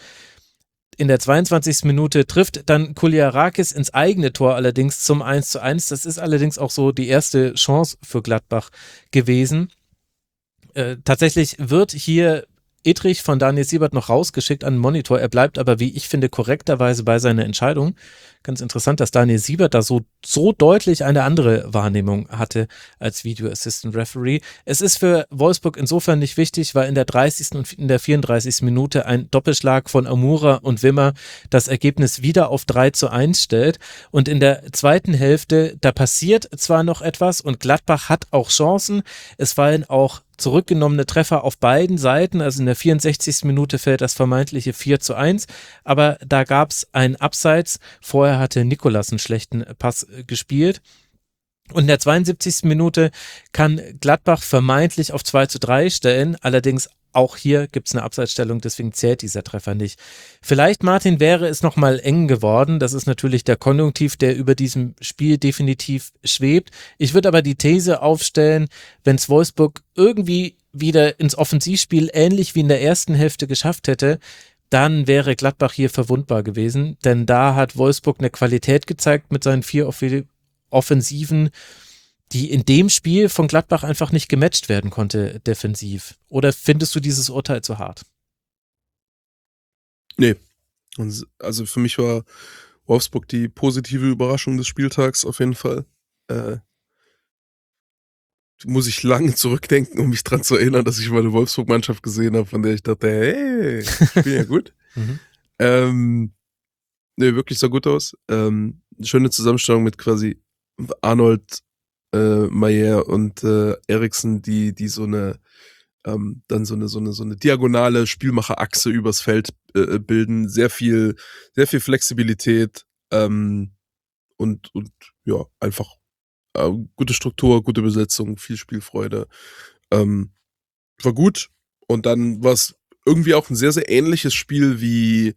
In der 22. Minute trifft dann Kouliarakis ins eigene Tor, allerdings zum 1:1. Das ist allerdings auch so die erste Chance für Gladbach gewesen. Tatsächlich wird hier Ittrich von Daniel Siebert noch rausgeschickt an den Monitor. Er bleibt aber, wie ich finde, korrekterweise bei seiner Entscheidung. Ganz interessant, dass Daniel Siebert da so deutlich eine andere Wahrnehmung hatte als Video Assistant Referee. Es ist für Wolfsburg insofern nicht wichtig, weil in der 30. und in der 34. Minute ein Doppelschlag von Amura und Wimmer das Ergebnis wieder auf 3:1 stellt. Und in der zweiten Hälfte, da passiert zwar noch etwas und Gladbach hat auch Chancen. Es fallen auch zurückgenommene Treffer auf beiden Seiten, also in der 64. Minute fällt das vermeintliche 4:1, aber da gab es ein Abseits. Vorher hatte Nicolas einen schlechten Pass gespielt. Und in der 72. Minute kann Gladbach vermeintlich auf 2:3 stellen, allerdings auch hier gibt es eine Abseitsstellung, deswegen zählt dieser Treffer nicht. Vielleicht, Martin, wäre es nochmal eng geworden. Das ist natürlich der Konjunktiv, der über diesem Spiel definitiv schwebt. Ich würde aber die These aufstellen, wenn es Wolfsburg irgendwie wieder ins Offensivspiel ähnlich wie in der ersten Hälfte geschafft hätte, dann wäre Gladbach hier verwundbar gewesen. Denn da hat Wolfsburg eine Qualität gezeigt mit seinen 4 Offensiven, die in dem Spiel von Gladbach einfach nicht gematcht werden konnte defensiv. Oder findest du dieses Urteil zu hart? Nee. Also für mich war Wolfsburg die positive Überraschung des Spieltags auf jeden Fall. Muss ich lange zurückdenken, um mich dran zu erinnern, dass ich mal eine Wolfsburg-Mannschaft gesehen habe, von der ich dachte, hey, spielen ja gut. Nee, wirklich sah gut aus. Schöne Zusammenstellung mit quasi Arnold, Mayer und Eriksen, die so eine dann so eine diagonale Spielmacherachse übers Feld bilden. Sehr viel Flexibilität und ja, einfach gute Struktur, gute Besetzung, viel Spielfreude. War gut. Und dann war es irgendwie auch ein sehr, sehr ähnliches Spiel wie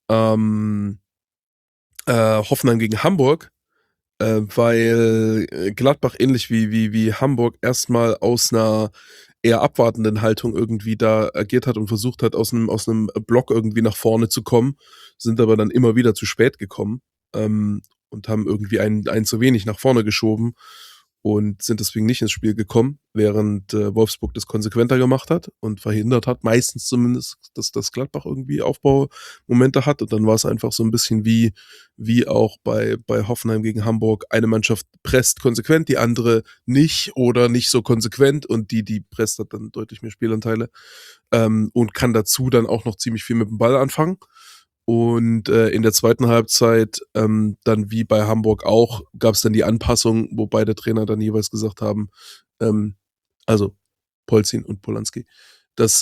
Hoffenheim gegen Hamburg, weil Gladbach ähnlich wie Hamburg erstmal aus einer eher abwartenden Haltung irgendwie da agiert hat und versucht hat, aus einem Block irgendwie nach vorne zu kommen, sind aber dann immer wieder zu spät gekommen und haben irgendwie einen zu wenig nach vorne geschoben und sind deswegen nicht ins Spiel gekommen, während Wolfsburg das konsequenter gemacht hat und verhindert hat, meistens zumindest, dass das Gladbach irgendwie Aufbaumomente hat. Und dann war es einfach so ein bisschen wie auch bei Hoffenheim gegen Hamburg. Eine Mannschaft presst konsequent, die andere nicht oder nicht so konsequent und die presst hat dann deutlich mehr Spielanteile und kann dazu dann auch noch ziemlich viel mit dem Ball anfangen. Und in der zweiten Halbzeit, dann wie bei Hamburg auch, gab es dann die Anpassung, wo beide Trainer dann jeweils gesagt haben, also Polzin und Polanski, dass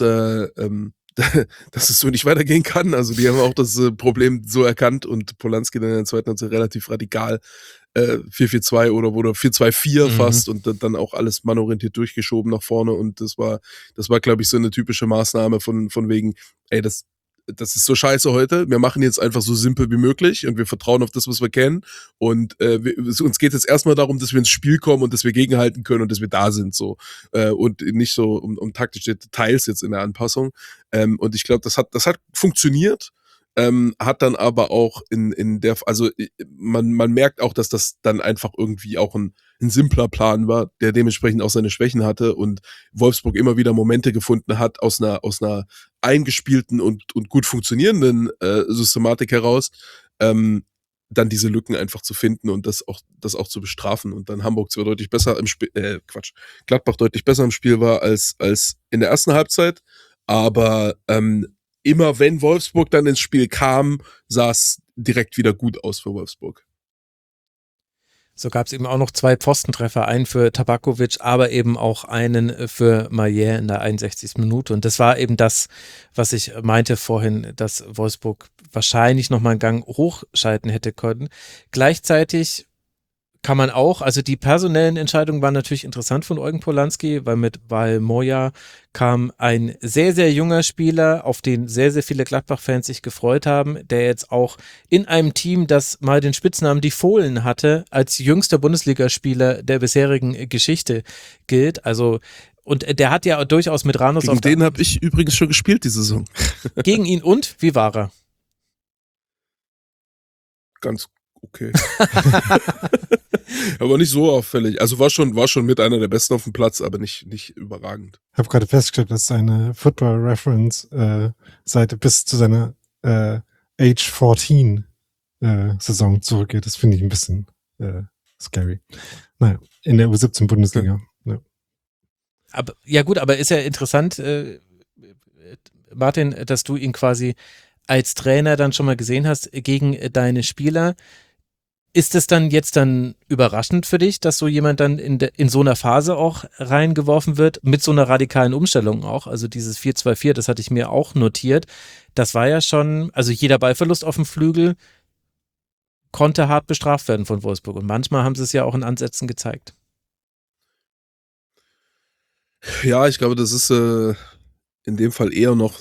es so nicht weitergehen kann. Also die haben auch das Problem so erkannt und Polanski dann in der zweiten Halbzeit relativ radikal 4-4-2 oder 4-2-4 fast und dann auch alles mannorientiert durchgeschoben nach vorne. Und das war, glaube ich, so eine typische Maßnahme von wegen, ey, das ist so scheiße heute, wir machen jetzt einfach so simpel wie möglich und wir vertrauen auf das, was wir kennen und uns geht jetzt erstmal darum, dass wir ins Spiel kommen und dass wir gegenhalten können und dass wir da sind so und nicht so um taktische Details jetzt in der Anpassung und ich glaube, das hat funktioniert, hat dann aber auch in der, also man merkt auch, dass das dann einfach irgendwie auch ein simpler Plan war, der dementsprechend auch seine Schwächen hatte und Wolfsburg immer wieder Momente gefunden hat aus einer eingespielten und gut funktionierenden Systematik heraus, dann diese Lücken einfach zu finden und das auch zu bestrafen und dann Hamburg zwar deutlich besser im Spiel, Gladbach deutlich besser im Spiel war als in der ersten Halbzeit, aber immer wenn Wolfsburg dann ins Spiel kam, sah es direkt wieder gut aus für Wolfsburg. So gab es eben auch noch 2 Pfostentreffer, einen für Tabakovic, aber eben auch einen für Mayer in der 61. Minute. Und das war eben das, was ich meinte vorhin, dass Wolfsburg wahrscheinlich nochmal einen Gang hochschalten hätte können. Gleichzeitig kann man auch, also die personellen Entscheidungen waren natürlich interessant von Eugen Polanski, weil mit Moya kam ein sehr, sehr junger Spieler, auf den sehr, sehr viele Gladbach-Fans sich gefreut haben, der jetzt auch in einem Team, das mal den Spitznamen die Fohlen hatte, als jüngster Bundesligaspieler der bisherigen Geschichte gilt. Also und der hat ja durchaus mit Ranos gegen den habe ich übrigens schon gespielt die Saison. Gegen ihn und? Wie war er? Ganz okay. Aber nicht so auffällig. Also war schon mit einer der Besten auf dem Platz, aber nicht überragend. Ich habe gerade festgestellt, dass seine Football Reference Seite bis zu seiner Age 14 Saison zurückgeht. Das finde ich ein bisschen scary. Naja, in der U17 Bundesliga. Ja. Aber, ja gut, aber ist ja interessant, Martin, dass du ihn quasi als Trainer dann schon mal gesehen hast gegen deine Spieler. Ist es dann jetzt überraschend für dich, dass so jemand dann in so einer Phase auch reingeworfen wird, mit so einer radikalen Umstellung auch? Also dieses 4-2-4, das hatte ich mir auch notiert. Das war ja schon, also jeder Ballverlust auf dem Flügel konnte hart bestraft werden von Wolfsburg. Und manchmal haben sie es ja auch in Ansätzen gezeigt. Ja, ich glaube, das ist in dem Fall eher noch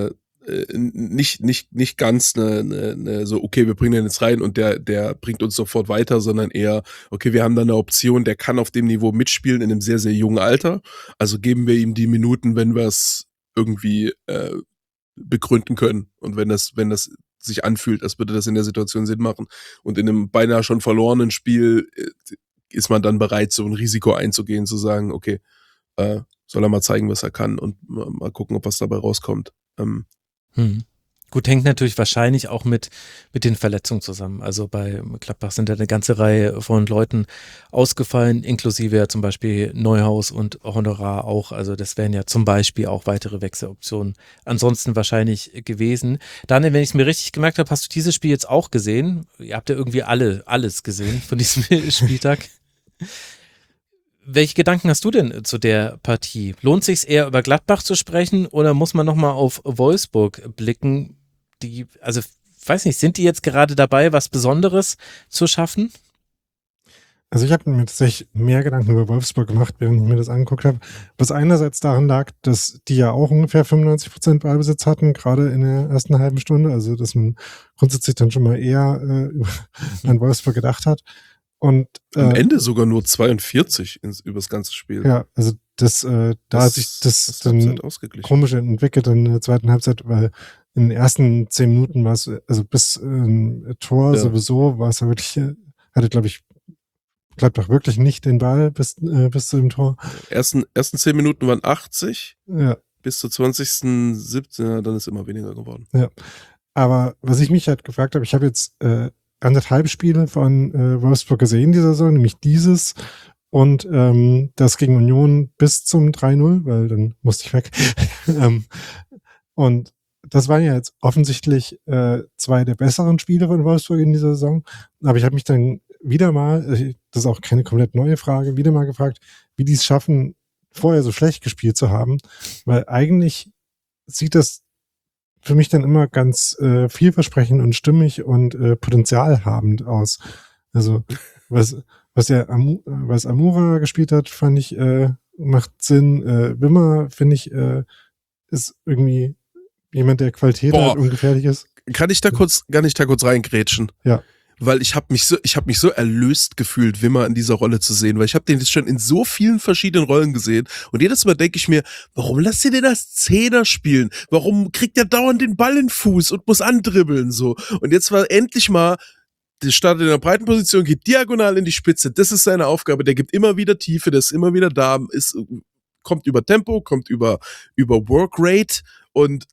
nicht ganz so, okay, wir bringen den jetzt rein und der bringt uns sofort weiter, sondern eher, okay, wir haben da eine Option, der kann auf dem Niveau mitspielen in einem sehr, sehr jungen Alter. Also geben wir ihm die Minuten, wenn wir es irgendwie begründen können und wenn das sich anfühlt, als würde das in der Situation Sinn machen. Und in einem beinahe schon verlorenen Spiel ist man dann bereit, so ein Risiko einzugehen, zu sagen, okay, soll er mal zeigen, was er kann und mal gucken, ob was dabei rauskommt. Gut, hängt natürlich wahrscheinlich auch mit den Verletzungen zusammen. Also bei Gladbach sind ja eine ganze Reihe von Leuten ausgefallen, inklusive ja zum Beispiel Neuhaus und Honorar auch. Also das wären ja zum Beispiel auch weitere Wechseloptionen ansonsten wahrscheinlich gewesen. Daniel, wenn ich es mir richtig gemerkt habe, hast du dieses Spiel jetzt auch gesehen? Ihr habt ja irgendwie alles gesehen von diesem Spieltag. Welche Gedanken hast du denn zu der Partie? Lohnt es sich eher über Gladbach zu sprechen oder muss man nochmal auf Wolfsburg blicken? Also weiß nicht, sind die jetzt gerade dabei, was Besonderes zu schaffen? Also ich habe mir tatsächlich mehr Gedanken über Wolfsburg gemacht, während ich mir das angeguckt habe. Was einerseits daran lag, dass die ja auch ungefähr 95% Ballbesitz hatten, gerade in der ersten halben Stunde. Also dass man grundsätzlich dann schon mal eher an Wolfsburg gedacht hat. Und am Ende sogar nur 42 über das ganze Spiel. Ja, also da hat sich das dann komisch entwickelt in der zweiten Halbzeit, weil in den ersten 10 Minuten war es, also bis Tor sowieso, war es ja wirklich, hatte, glaube ich, Gladbach wirklich nicht den Ball bis zu dem Tor. Ersten 10 Minuten waren 80, ja. Bis zur 20. 17, dann ist immer weniger geworden. Ja, aber was ich mich halt gefragt habe, ich habe jetzt 1,5 Spiele von Wolfsburg gesehen diese Saison, nämlich dieses und das gegen Union bis zum 3-0, weil dann musste ich weg. Und das waren ja jetzt offensichtlich 2 der besseren Spiele von Wolfsburg in dieser Saison. Aber ich habe mich dann wieder mal, das ist auch keine komplett neue Frage, wieder mal gefragt, wie die es schaffen, vorher so schlecht gespielt zu haben. Weil eigentlich sieht das für mich dann immer ganz vielversprechend und stimmig und potenzialhabend aus. Also was Amura gespielt hat, fand ich, macht Sinn. Wimmer, finde ich, ist irgendwie jemand, der Qualität hat und gefährlich ist. Kann ich da kurz reingrätschen? Ja. Weil ich habe mich so erlöst gefühlt, Wimmer in dieser Rolle zu sehen, weil ich habe den jetzt schon in so vielen verschiedenen Rollen gesehen und jedes Mal denke ich mir, warum lasst ihr den als Zehner spielen? Warum kriegt der dauernd den Ball in den Fuß und muss andribbeln so? Und jetzt war endlich mal, der startet in einer breiten Position, geht diagonal in die Spitze, das ist seine Aufgabe, der gibt immer wieder Tiefe, der ist immer wieder da, kommt über Tempo, kommt über Workrate und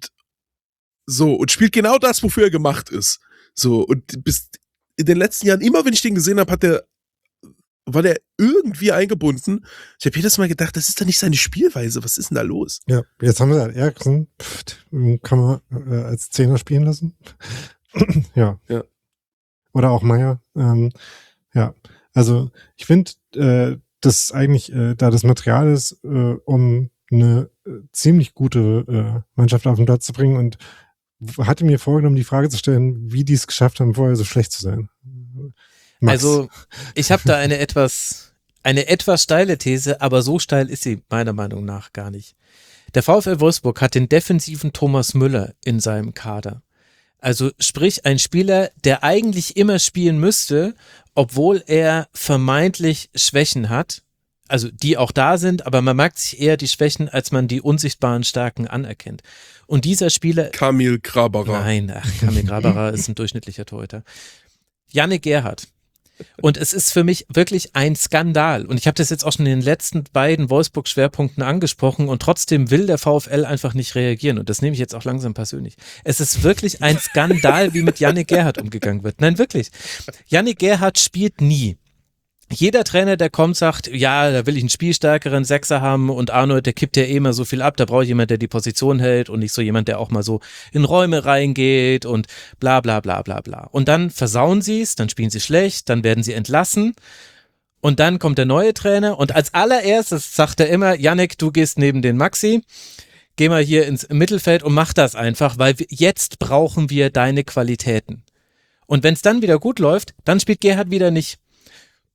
so und spielt genau das, wofür er gemacht ist. So, und bis in den letzten Jahren, immer wenn ich den gesehen habe, war der irgendwie eingebunden. Ich habe jedes Mal gedacht, das ist doch nicht seine Spielweise. Was ist denn da los? Ja, jetzt haben wir halt Eriksen. Kann man als Zehner spielen lassen. Ja. Oder auch Meier. Ja, also ich finde, dass eigentlich da das Material ist, um eine ziemlich gute Mannschaft auf den Platz zu bringen und hatte mir vorgenommen, die Frage zu stellen, wie die es geschafft haben, vorher so schlecht zu sein. Max. Also, ich habe da eine etwas steile These, aber so steil ist sie meiner Meinung nach gar nicht. Der VfL Wolfsburg hat den defensiven Thomas Müller in seinem Kader. Also sprich, ein Spieler, der eigentlich immer spielen müsste, obwohl er vermeintlich Schwächen hat, also die auch da sind, aber man merkt sich eher die Schwächen, als man die unsichtbaren Stärken anerkennt. Und dieser Spieler... Kamil Graberer. Nein, Kamil Graberer ist ein durchschnittlicher Torhüter. Yannick Gerhardt. Und es ist für mich wirklich ein Skandal. Und ich habe das jetzt auch schon in den letzten beiden Wolfsburg-Schwerpunkten angesprochen und trotzdem will der VfL einfach nicht reagieren. Und das nehme ich jetzt auch langsam persönlich. Es ist wirklich ein Skandal, wie mit Yannick Gerhardt umgegangen wird. Nein, wirklich. Yannick Gerhardt spielt nie. Jeder Trainer, der kommt, sagt, ja, da will ich einen spielstärkeren Sechser haben und Arnold, der kippt ja eh immer so viel ab, da brauche ich jemanden, der die Position hält und nicht so jemand, der auch mal so in Räume reingeht und bla bla bla bla bla. Und dann versauen sie es, dann spielen sie schlecht, dann werden sie entlassen und dann kommt der neue Trainer und als allererstes sagt er immer, Yannick, du gehst neben den Maxi, geh mal hier ins Mittelfeld und mach das einfach, weil jetzt brauchen wir deine Qualitäten. Und wenn es dann wieder gut läuft, dann spielt Gerhardt wieder nicht.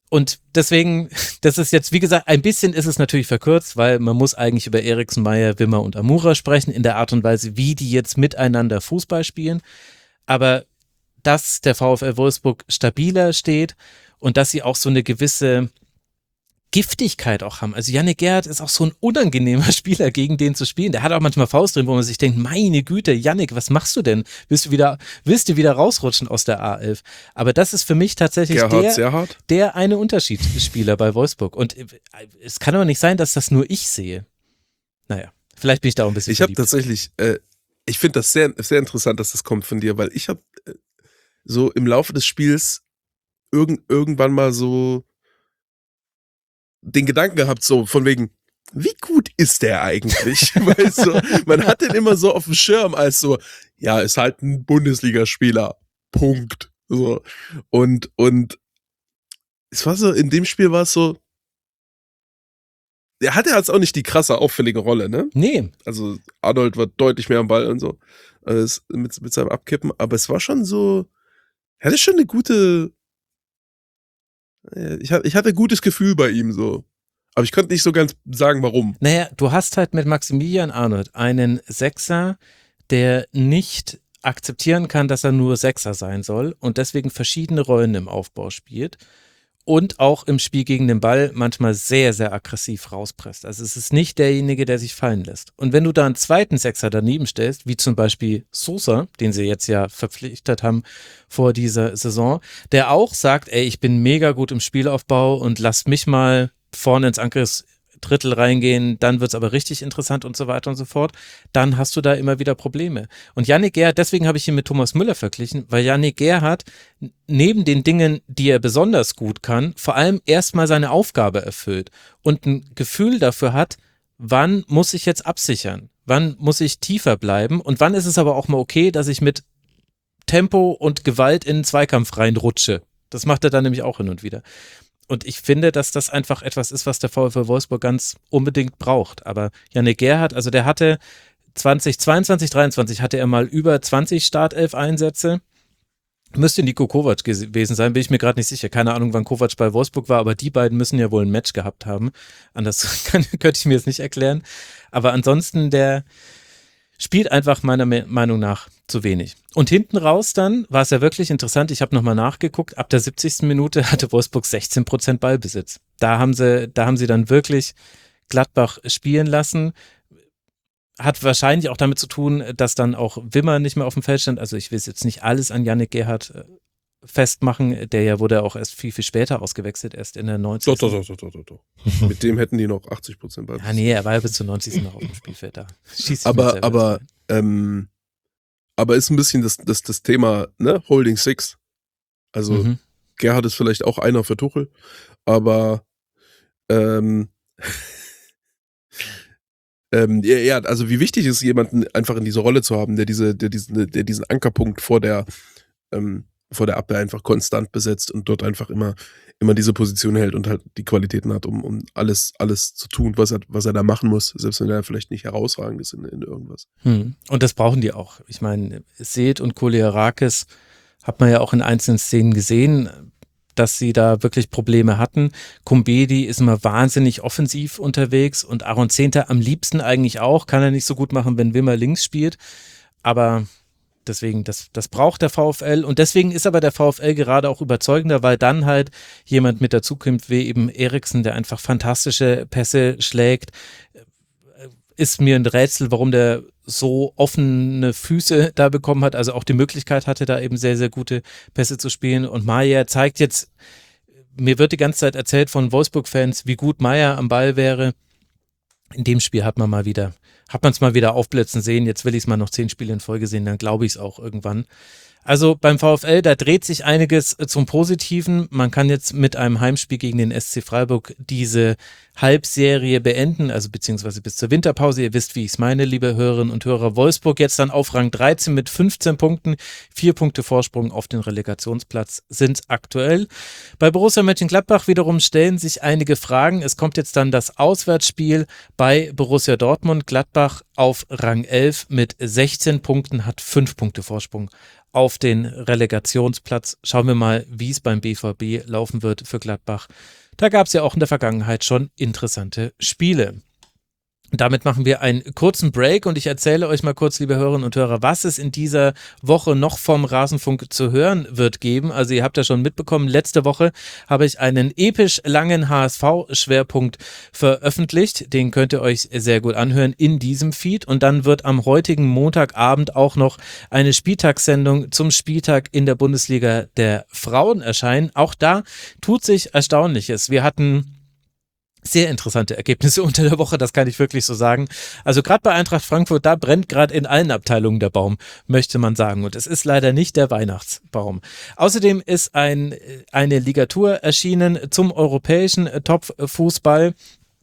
Und deswegen, das ist jetzt, wie gesagt, ein bisschen ist es natürlich verkürzt, weil man muss eigentlich über Eriksen, Meier, Wimmer und Amura sprechen, in der Art und Weise, wie die jetzt miteinander Fußball spielen. Aber dass der VfL Wolfsburg stabiler steht und dass sie auch so eine gewisse Giftigkeit auch haben. Also Yannick Gerhardt ist auch so ein unangenehmer Spieler, gegen den zu spielen. Der hat auch manchmal Faust drin, wo man sich denkt, meine Güte, Yannick, was machst du denn? Willst du wieder rausrutschen aus der A11? Aber das ist für mich tatsächlich der eine Unterschiedsspieler bei Wolfsburg. Und es kann aber nicht sein, dass das nur ich sehe. Naja, vielleicht bin ich da auch ein bisschen Ich habe tatsächlich, ich finde das sehr, sehr interessant, dass das kommt von dir, weil ich habe so im Laufe des Spiels irgendwann mal so den Gedanken gehabt, so von wegen, wie gut ist der eigentlich? Weißt du, man hat den immer so auf dem Schirm als so, ja, ist halt ein Bundesligaspieler. Punkt. So. Und es war so, in dem Spiel war es so, der hatte jetzt auch nicht die krasse, auffällige Rolle, ne? Nee. Also Arnold war deutlich mehr am Ball und so, mit seinem Abkippen, aber es war schon so, er hatte schon eine gute, ich hatte ein gutes Gefühl bei ihm so. Aber ich konnte nicht so ganz sagen, warum. Naja, du hast halt mit Maximilian Arnold einen Sechser, der nicht akzeptieren kann, dass er nur Sechser sein soll und deswegen verschiedene Rollen im Aufbau spielt und auch im Spiel gegen den Ball manchmal sehr, sehr aggressiv rauspresst. Also es ist nicht derjenige, der sich fallen lässt. Und wenn du da einen zweiten Sechser daneben stellst, wie zum Beispiel Sosa, den sie jetzt ja verpflichtet haben vor dieser Saison, der auch sagt, ey, ich bin mega gut im Spielaufbau und lasst mich mal vorne ins Angriffsdrittel reingehen, dann wird es aber richtig interessant und so weiter und so fort, dann hast du da immer wieder Probleme. Und Yannick Gerhardt, deswegen habe ich ihn mit Thomas Müller verglichen, weil Yannick Gerhardt neben den Dingen, die er besonders gut kann, vor allem erstmal seine Aufgabe erfüllt und ein Gefühl dafür hat, wann muss ich jetzt absichern, wann muss ich tiefer bleiben und wann ist es aber auch mal okay, dass ich mit Tempo und Gewalt in den Zweikampf reinrutsche. Das macht er dann nämlich auch hin und wieder. Und ich finde, dass das einfach etwas ist, was der VfL Wolfsburg ganz unbedingt braucht. Aber Yannick Gerhardt, also der hatte 2022, 2023 hatte er mal über 20 Startelf-Einsätze. Müsste Niko Kovac gewesen sein, bin ich mir gerade nicht sicher. Keine Ahnung, wann Kovac bei Wolfsburg war, aber die beiden müssen ja wohl ein Match gehabt haben. Anders könnte ich mir jetzt nicht erklären. Aber ansonsten, der spielt einfach meiner Meinung nach zu wenig. Und hinten raus dann war es ja wirklich interessant, ich habe nochmal nachgeguckt, ab der 70. Minute hatte Wolfsburg 16% Ballbesitz. Da haben sie dann wirklich Gladbach spielen lassen. Hat wahrscheinlich auch damit zu tun, dass dann auch Wimmer nicht mehr auf dem Feld stand. Also ich will jetzt nicht alles an Yannick Gerhardt festmachen, der ja wurde auch erst viel, viel später ausgewechselt, erst in der 90. Doch. Mit dem hätten die noch 80% Ballbesitz. Ja, nee, er war ja bis zur 90. noch auf dem Spielfeld da. Aber ist ein bisschen das Thema, ne, Holding Six. Also Gerhard ist vielleicht auch einer für Tuchel, aber ja, also wie wichtig ist jemanden einfach in diese Rolle zu haben, der diesen Ankerpunkt vor der Abwehr einfach konstant besetzt und dort einfach immer diese Position hält und halt die Qualitäten hat, um alles zu tun, was er da machen muss, selbst wenn er vielleicht nicht herausragend ist in irgendwas. Und das brauchen die auch. Ich meine, Seth und Koliarakis hat man ja auch in einzelnen Szenen gesehen, dass sie da wirklich Probleme hatten. Kumbedi ist immer wahnsinnig offensiv unterwegs und Aaron Zehnter am liebsten eigentlich auch, kann er nicht so gut machen, wenn Wimmer links spielt, aber deswegen, das braucht der VfL und deswegen ist aber der VfL gerade auch überzeugender, weil dann halt jemand mit dazukommt wie eben Eriksen, der einfach fantastische Pässe schlägt. Ist mir ein Rätsel, warum der so offene Füße da bekommen hat, also auch die Möglichkeit hatte, da eben sehr, sehr gute Pässe zu spielen. Und Meier zeigt jetzt, mir wird die ganze Zeit erzählt von Wolfsburg-Fans, wie gut Meier am Ball wäre. In dem Spiel hat man es mal wieder aufblitzen sehen. Jetzt will ich es mal noch 10 Spiele in Folge sehen, dann glaube ich es auch irgendwann. Also beim VfL, da dreht sich einiges zum Positiven. Man kann jetzt mit einem Heimspiel gegen den SC Freiburg diese Halbserie beenden, also beziehungsweise bis zur Winterpause. Ihr wisst, wie ich es meine, liebe Hörerinnen und Hörer. Wolfsburg jetzt dann auf Rang 13 mit 15 Punkten. 4 Punkte Vorsprung auf den Relegationsplatz sind aktuell. Bei Borussia Mönchengladbach wiederum stellen sich einige Fragen. Es kommt jetzt dann das Auswärtsspiel bei Borussia Dortmund. Gladbach auf Rang 11 mit 16 Punkten, hat 5 Punkte Vorsprung auf den Relegationsplatz. Schauen wir mal, wie es beim BVB laufen wird für Gladbach. Da gab es ja auch in der Vergangenheit schon interessante Spiele. Damit machen wir einen kurzen Break und ich erzähle euch mal kurz, liebe Hörerinnen und Hörer, was es in dieser Woche noch vom Rasenfunk zu hören wird geben. Also ihr habt ja schon mitbekommen, letzte Woche habe ich einen episch langen HSV-Schwerpunkt veröffentlicht. Den könnt ihr euch sehr gut anhören in diesem Feed. Und dann wird am heutigen Montagabend auch noch eine Spieltagssendung zum Spieltag in der Bundesliga der Frauen erscheinen. Auch da tut sich Erstaunliches. Wir hatten sehr interessante Ergebnisse unter der Woche, das kann ich wirklich so sagen. Also gerade bei Eintracht Frankfurt, da brennt gerade in allen Abteilungen der Baum, möchte man sagen. Und es ist leider nicht der Weihnachtsbaum. Außerdem ist eine Ligatur erschienen zum europäischen Top-Fußball.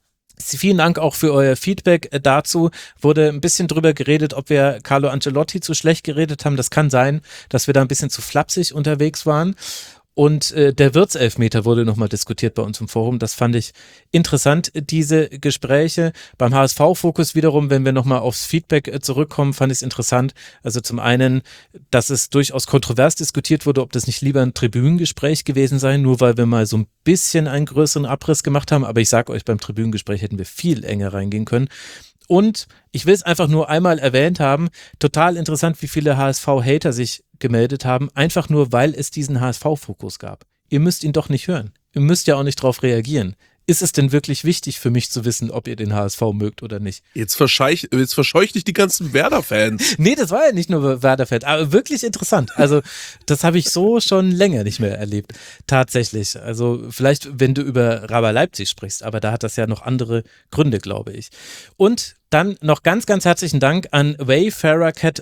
Vielen Dank auch für euer Feedback dazu. Wurde ein bisschen drüber geredet, ob wir Carlo Ancelotti zu schlecht geredet haben. Das kann sein, dass wir da ein bisschen zu flapsig unterwegs waren. Und der Wirtselfmeter wurde nochmal diskutiert bei uns im Forum. Das fand ich interessant, diese Gespräche. Beim HSV-Fokus wiederum, wenn wir nochmal aufs Feedback zurückkommen, fand ich es interessant. Also zum einen, dass es durchaus kontrovers diskutiert wurde, ob das nicht lieber ein Tribünengespräch gewesen sei, nur weil wir mal so ein bisschen einen größeren Abriss gemacht haben. Aber ich sage euch, beim Tribünengespräch hätten wir viel enger reingehen können. Und ich will es einfach nur einmal erwähnt haben, total interessant, wie viele HSV-Hater sich gemeldet haben, einfach nur, weil es diesen HSV-Fokus gab. Ihr müsst ihn doch nicht hören. Ihr müsst ja auch nicht drauf reagieren. Ist es denn wirklich wichtig für mich zu wissen, ob ihr den HSV mögt oder nicht? Jetzt verscheucht dich die ganzen Werder-Fans. Nee, das war ja nicht nur Werder-Fan, aber wirklich interessant. Also das habe ich so schon länger nicht mehr erlebt. Tatsächlich. Also vielleicht, wenn du über Raber Leipzig sprichst, aber da hat das ja noch andere Gründe, glaube ich. Und dann noch ganz, ganz herzlichen Dank an Wayfarer Cat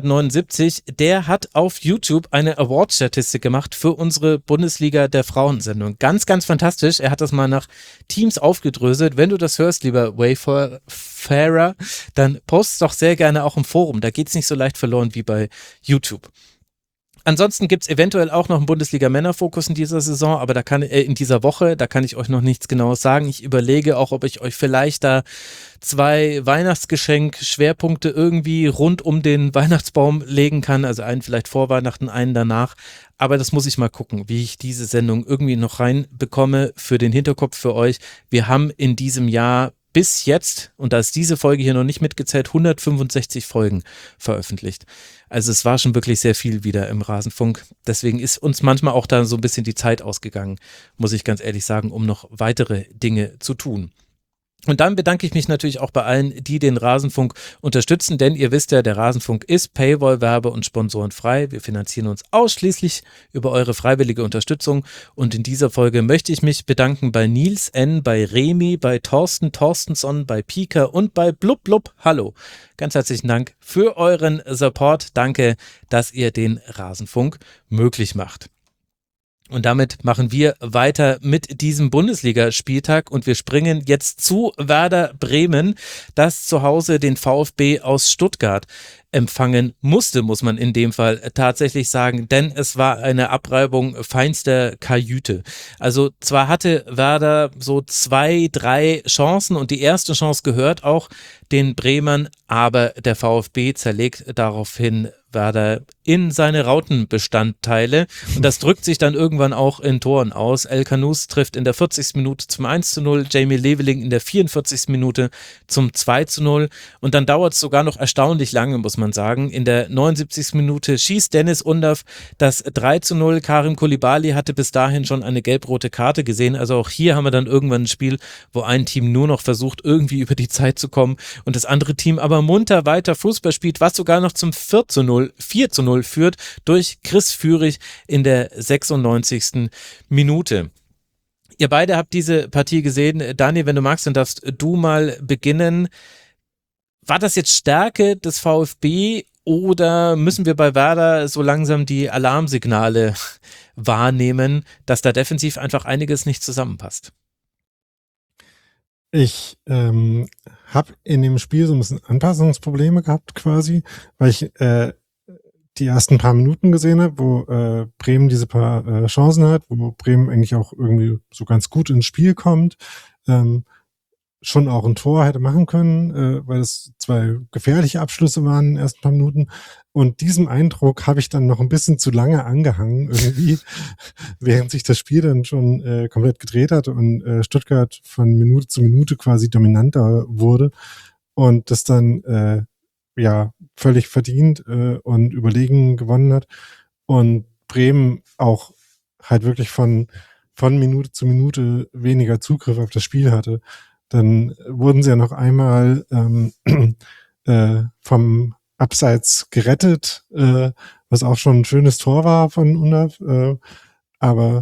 1979. Der hat auf YouTube eine Award-Statistik gemacht für unsere Bundesliga der Frauensendung. Ganz, ganz fantastisch. Er hat das mal nach Teams aufgedröselt. Wenn du das hörst, lieber Wayfarer, dann post doch sehr gerne auch im Forum. Da geht es nicht so leicht verloren wie bei YouTube. Ansonsten gibt es eventuell auch noch einen Bundesliga-Männerfokus in dieser Saison, aber in dieser Woche, da kann ich euch noch nichts Genaues sagen. Ich überlege auch, ob ich euch vielleicht da 2 Weihnachtsgeschenk-Schwerpunkte irgendwie rund um den Weihnachtsbaum legen kann. Also einen vielleicht vor Weihnachten, einen danach. Aber das muss ich mal gucken, wie ich diese Sendung irgendwie noch reinbekomme für den Hinterkopf für euch. Wir haben in diesem Jahr bis jetzt, und da ist diese Folge hier noch nicht mitgezählt, 165 Folgen veröffentlicht. Also es war schon wirklich sehr viel wieder im Rasenfunk. Deswegen ist uns manchmal auch da so ein bisschen die Zeit ausgegangen, muss ich ganz ehrlich sagen, um noch weitere Dinge zu tun. Und dann bedanke ich mich natürlich auch bei allen, die den Rasenfunk unterstützen, denn ihr wisst ja, der Rasenfunk ist Paywall, Werbe- und Sponsorenfrei. Wir finanzieren uns ausschließlich über eure freiwillige Unterstützung und in dieser Folge möchte ich mich bedanken bei Nils N., bei Remi, bei Thorsten Torstensson, bei Pika und bei Blub Blub. Hallo, ganz herzlichen Dank für euren Support. Danke, dass ihr den Rasenfunk möglich macht. Und damit machen wir weiter mit diesem Bundesligaspieltag und wir springen jetzt zu Werder Bremen, das zu Hause den VfB aus Stuttgart empfangen musste, muss man in dem Fall tatsächlich sagen, denn es war eine Abreibung feinster Kajüte. Also zwar hatte Werder so 2, 3 Chancen und die erste Chance gehört auch den Bremern, aber der VfB zerlegt daraufhin Werder in seine Rautenbestandteile und das drückt sich dann irgendwann auch in Toren aus. El Kanous trifft in der 40. Minute zum 1:0, Jamie Leveling in der 44. Minute zum 2:0 und dann dauert es sogar noch erstaunlich lange, muss man sagen. In der 79. Minute schießt Dennis Undav das 3:0. Karim Koulibaly hatte bis dahin schon eine gelb-rote Karte gesehen, also auch hier haben wir dann irgendwann ein Spiel, wo ein Team nur noch versucht, irgendwie über die Zeit zu kommen und das andere Team aber munter weiter Fußball spielt, was sogar noch zum 4:0 führt durch Chris Führig in der 96. Minute. Ihr beide habt diese Partie gesehen. Daniel, wenn du magst, dann darfst du mal beginnen. War das jetzt Stärke des VfB oder müssen wir bei Werder so langsam die Alarmsignale wahrnehmen, dass da defensiv einfach einiges nicht zusammenpasst? Ich habe in dem Spiel so ein bisschen Anpassungsprobleme gehabt quasi, weil ich die ersten paar Minuten gesehen habe, wo Bremen diese paar Chancen hat, wo Bremen eigentlich auch irgendwie so ganz gut ins Spiel kommt. schon auch ein Tor hätte machen können, weil es 2 gefährliche Abschlüsse waren in den ersten paar Minuten. Und diesem Eindruck habe ich dann noch ein bisschen zu lange angehangen irgendwie, während sich das Spiel dann schon komplett gedreht hat und Stuttgart von Minute zu Minute quasi dominanter wurde und das dann völlig verdient und überlegen gewonnen hat. Und Bremen auch halt wirklich von Minute zu Minute weniger Zugriff auf das Spiel hatte. Dann wurden sie ja noch einmal vom Abseits gerettet, was auch schon ein schönes Tor war von Undav, aber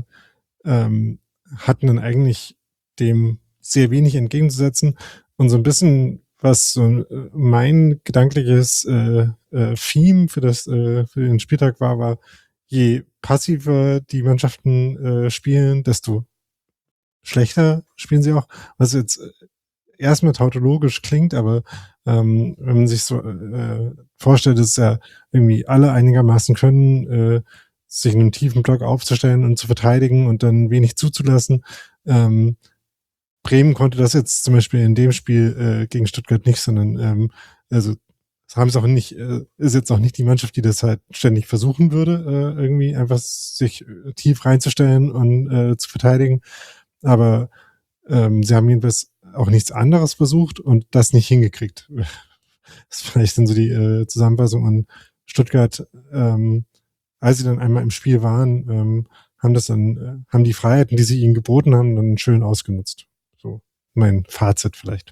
hatten dann eigentlich dem sehr wenig entgegenzusetzen. Und so ein bisschen, was so mein gedankliches Theme für den Spieltag war, je passiver die Mannschaften spielen, desto schlechter spielen sie auch, was jetzt erstmal tautologisch klingt, aber wenn man sich so vorstellt, dass ja irgendwie alle einigermaßen können, sich in einem tiefen Block aufzustellen und zu verteidigen und dann wenig zuzulassen. Bremen konnte das jetzt zum Beispiel in dem Spiel gegen Stuttgart nicht, sondern haben es auch nicht, ist jetzt auch nicht die Mannschaft, die das halt ständig versuchen würde, irgendwie einfach sich tief reinzustellen und zu verteidigen. Aber sie haben jedenfalls auch nichts anderes versucht und das nicht hingekriegt. Das ist vielleicht dann so die Zusammenfassung. Und Stuttgart, als sie dann einmal im Spiel waren, haben die Freiheiten, die sie ihnen geboten haben, dann schön ausgenutzt. So mein Fazit vielleicht.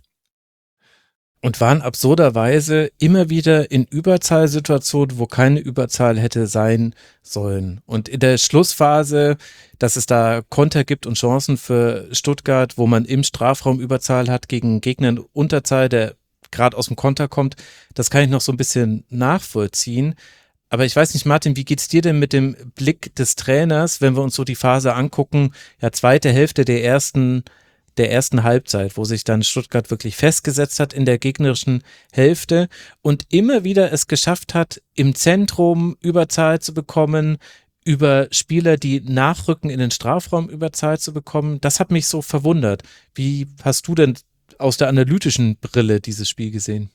Und waren absurderweise immer wieder in Überzahlsituationen, wo keine Überzahl hätte sein sollen. Und in der Schlussphase, dass es da Konter gibt und Chancen für Stuttgart, wo man im Strafraum Überzahl hat gegen einen Gegner in Unterzahl, der gerade aus dem Konter kommt, das kann ich noch so ein bisschen nachvollziehen. Aber ich weiß nicht, Martin, wie geht's dir denn mit dem Blick des Trainers, wenn wir uns so die Phase angucken, ja, zweite Hälfte der ersten Halbzeit, wo sich dann Stuttgart wirklich festgesetzt hat in der gegnerischen Hälfte und immer wieder es geschafft hat, im Zentrum Überzahl zu bekommen, über Spieler, die nachrücken, in den Strafraum Überzahl zu bekommen. Das hat mich so verwundert. Wie hast du denn aus der analytischen Brille dieses Spiel gesehen?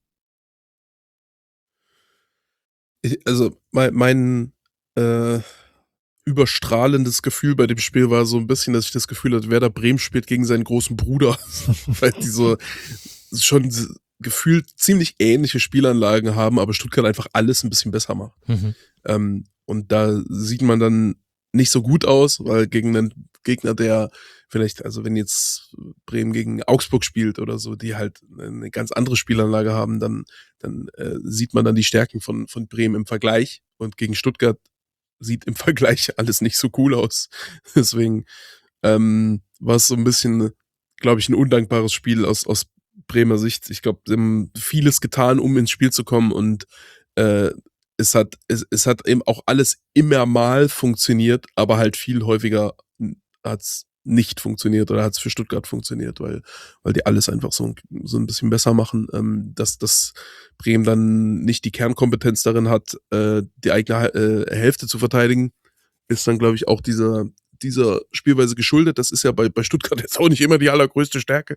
Also mein überstrahlendes Gefühl bei dem Spiel war so ein bisschen, dass ich das Gefühl hatte, Werder Bremen spielt gegen seinen großen Bruder, weil die so schon gefühlt ziemlich ähnliche Spielanlagen haben, aber Stuttgart einfach alles ein bisschen besser macht. Und da sieht man dann nicht so gut aus, weil gegen einen Gegner, der vielleicht, also wenn jetzt Bremen gegen Augsburg spielt oder so, die halt eine ganz andere Spielanlage haben, dann sieht man dann die Stärken von Bremen im Vergleich und gegen Stuttgart sieht im Vergleich alles nicht so cool aus. Deswegen war es so ein bisschen, glaube ich, ein undankbares Spiel aus Bremer Sicht. Ich glaube, sie haben vieles getan, um ins Spiel zu kommen und es hat eben auch alles immer mal funktioniert, aber halt viel häufiger hat's nicht funktioniert oder hat's für Stuttgart funktioniert, weil die alles einfach so ein bisschen besser machen, dass Bremen dann nicht die Kernkompetenz darin hat, die eigene Hälfte zu verteidigen, ist dann, glaube ich, auch dieser Spielweise geschuldet. Das ist ja bei Stuttgart jetzt auch nicht immer die allergrößte Stärke.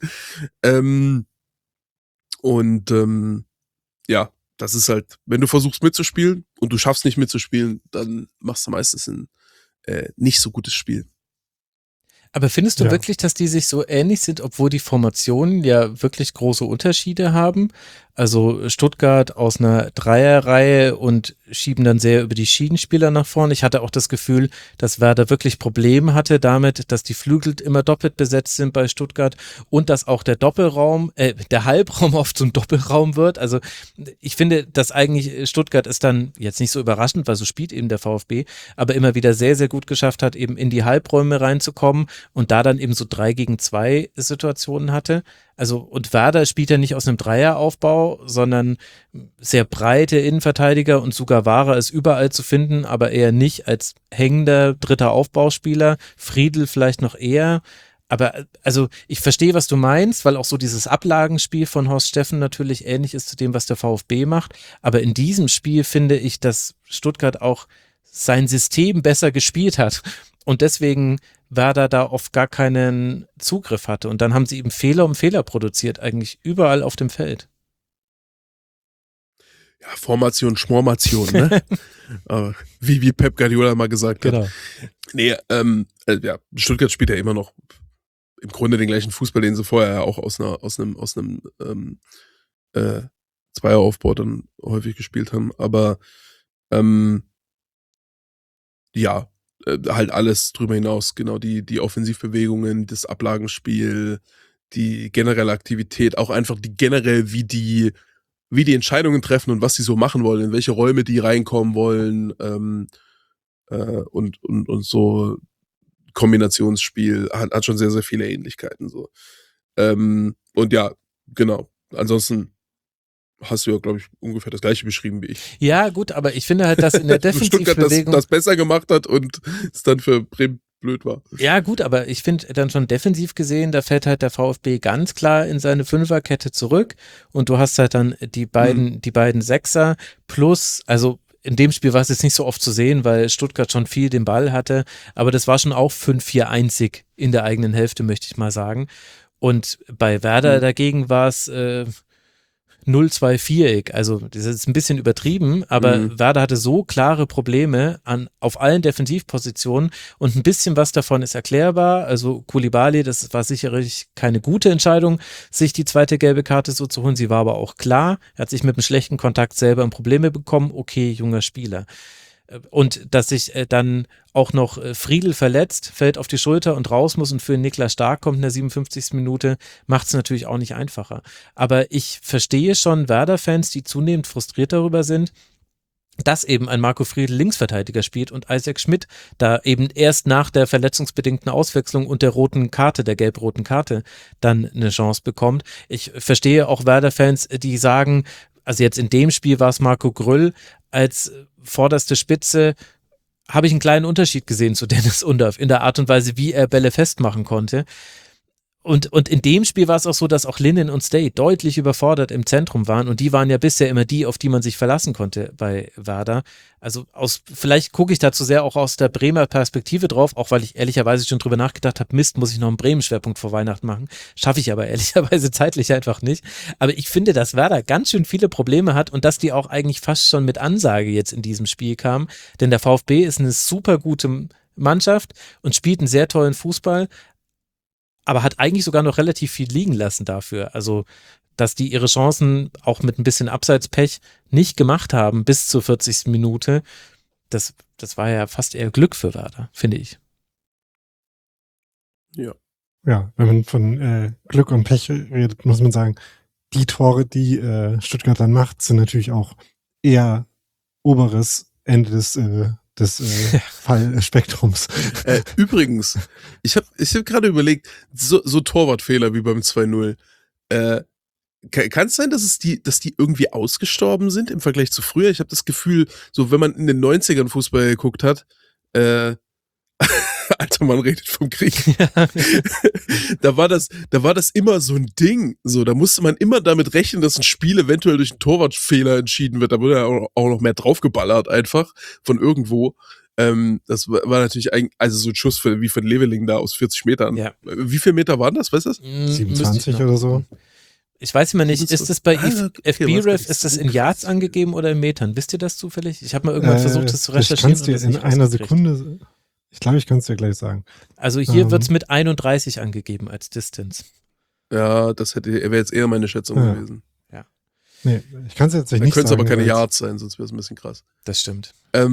Ja, das ist halt, wenn du versuchst mitzuspielen und du schaffst nicht mitzuspielen, dann machst du meistens ein nicht so gutes Spiel. Aber findest du wirklich, dass die sich so ähnlich sind, obwohl die Formationen ja wirklich große Unterschiede haben? Also Stuttgart aus einer Dreierreihe und schieben dann sehr über die Schienenspieler nach vorne. Ich hatte auch das Gefühl, dass Werder wirklich Probleme hatte damit, dass die Flügel immer doppelt besetzt sind bei Stuttgart und dass auch der Halbraum oft zum Doppelraum wird. Also ich finde, dass eigentlich Stuttgart ist dann jetzt nicht so überraschend, weil so spielt eben der VfB, aber immer wieder sehr, sehr gut geschafft hat, eben in die Halbräume reinzukommen und da dann eben so 3-gegen-2 Situationen hatte. Also, und Werder spielt ja nicht aus einem Dreieraufbau, sondern sehr breite Innenverteidiger und Sugawara ist überall zu finden, aber eher nicht als hängender dritter Aufbauspieler. Friedl vielleicht noch eher. Aber also ich verstehe, was du meinst, weil auch so dieses Ablagenspiel von Horst Steffen natürlich ähnlich ist zu dem, was der VfB macht. Aber in diesem Spiel finde ich, dass Stuttgart auch sein System besser gespielt hat. Und deswegen Werder da oft gar keinen Zugriff hatte. Und dann haben sie eben Fehler um Fehler produziert, eigentlich überall auf dem Feld. Ja, Formation, Schmormation, ne? wie Pep Guardiola mal gesagt hat. Genau. Nee, ja, Stuttgart spielt ja immer noch im Grunde den gleichen Fußball, den sie vorher ja auch aus einem Zweieraufbau dann häufig gespielt haben. Aber ja, halt alles drüber hinaus, genau, die Offensivbewegungen, das Ablagenspiel, die generelle Aktivität, auch einfach wie die Entscheidungen treffen und was sie so machen wollen, in welche Räume die reinkommen wollen, und so Kombinationsspiel hat schon sehr, sehr viele Ähnlichkeiten, so. Und ja, genau. Ansonsten hast du ja, glaube ich, ungefähr das Gleiche beschrieben wie ich. Ja, gut, aber ich finde halt, dass in der Stuttgart Defensivbewegung das besser gemacht hat und es dann für Bremen blöd war. Ja, gut, aber ich finde dann schon defensiv gesehen, da fällt halt der VfB ganz klar in seine Fünferkette zurück und du hast halt dann die beiden Sechser plus, also in dem Spiel war es jetzt nicht so oft zu sehen, weil Stuttgart schon viel den Ball hatte, aber das war schon auch 5-4-1 in der eigenen Hälfte, möchte ich mal sagen. Und bei Werder dagegen war es 0-2-4-ig, also das ist ein bisschen übertrieben, aber Werder hatte so klare Probleme auf allen Defensivpositionen und ein bisschen was davon ist erklärbar, also Koulibaly, das war sicherlich keine gute Entscheidung, sich die zweite gelbe Karte so zu holen, sie war aber auch klar, er hat sich mit einem schlechten Kontakt selber in Probleme bekommen, okay, junger Spieler. Und dass sich dann auch noch Friedl verletzt, fällt auf die Schulter und raus muss und für Niklas Stark kommt in der 57. Minute, macht es natürlich auch nicht einfacher. Aber ich verstehe schon Werder-Fans, die zunehmend frustriert darüber sind, dass eben ein Marco Friedl Linksverteidiger spielt und Isaac Schmidt da eben erst nach der verletzungsbedingten Auswechslung und der roten Karte, der gelb-roten Karte, dann eine Chance bekommt. Ich verstehe auch Werder-Fans, die sagen, also jetzt in dem Spiel war es Marco Grüll als vorderste Spitze, habe ich einen kleinen Unterschied gesehen zu Dennis Undav in der Art und Weise, wie er Bälle festmachen konnte. Und in dem Spiel war es auch so, dass auch Linnen und Stay deutlich überfordert im Zentrum waren und die waren ja bisher immer die, auf die man sich verlassen konnte bei Werder. Also vielleicht gucke ich da zu sehr auch aus der Bremer Perspektive drauf, auch weil ich ehrlicherweise schon drüber nachgedacht habe, Mist, muss ich noch einen Bremen-Schwerpunkt vor Weihnachten machen. Schaffe ich aber ehrlicherweise zeitlich einfach nicht. Aber ich finde, dass Werder ganz schön viele Probleme hat und dass die auch eigentlich fast schon mit Ansage jetzt in diesem Spiel kamen. Denn der VfB ist eine super gute Mannschaft und spielt einen sehr tollen Fußball, aber hat eigentlich sogar noch relativ viel liegen lassen dafür. Also, dass die ihre Chancen auch mit ein bisschen Abseitspech nicht gemacht haben bis zur 40. Minute, das war ja fast eher Glück für Werder, finde ich. Ja. Ja, wenn man von Glück und Pech redet, muss man sagen, die Tore, die Stuttgart dann macht, sind natürlich auch eher oberes Ende des Fallspektrums. Übrigens, ich hab gerade überlegt, so Torwartfehler wie beim 2-0, kann es sein, dass die irgendwie ausgestorben sind im Vergleich zu früher? Ich habe das Gefühl, so wenn man in den 90ern Fußball geguckt hat, alter Mann redet vom Krieg. Ja. Da war das immer so ein Ding. So, da musste man immer damit rechnen, dass ein Spiel eventuell durch einen Torwartfehler entschieden wird. Da wurde ja auch noch mehr draufgeballert einfach von irgendwo. Das war natürlich also so ein Schuss wie von Leveling da aus 40 Metern. Ja. Wie viele Meter waren das, weißt du das? 27 oder so. Ich weiß immer nicht, ist das bei FBref, ist das in Yards angegeben oder in Metern? Wisst ihr das zufällig? Ich habe mal irgendwann versucht, das zu recherchieren. Ich kann es dir in einer Sekunde, ich glaube, ich kann es dir gleich sagen. Also hier wird es mit 31 angegeben als Distance. Ja, wäre jetzt eher meine Schätzung gewesen. Ja. Nee, ich kann es jetzt nicht sagen. Könnte es aber keine Yards sein, sonst wäre es ein bisschen krass. Das stimmt.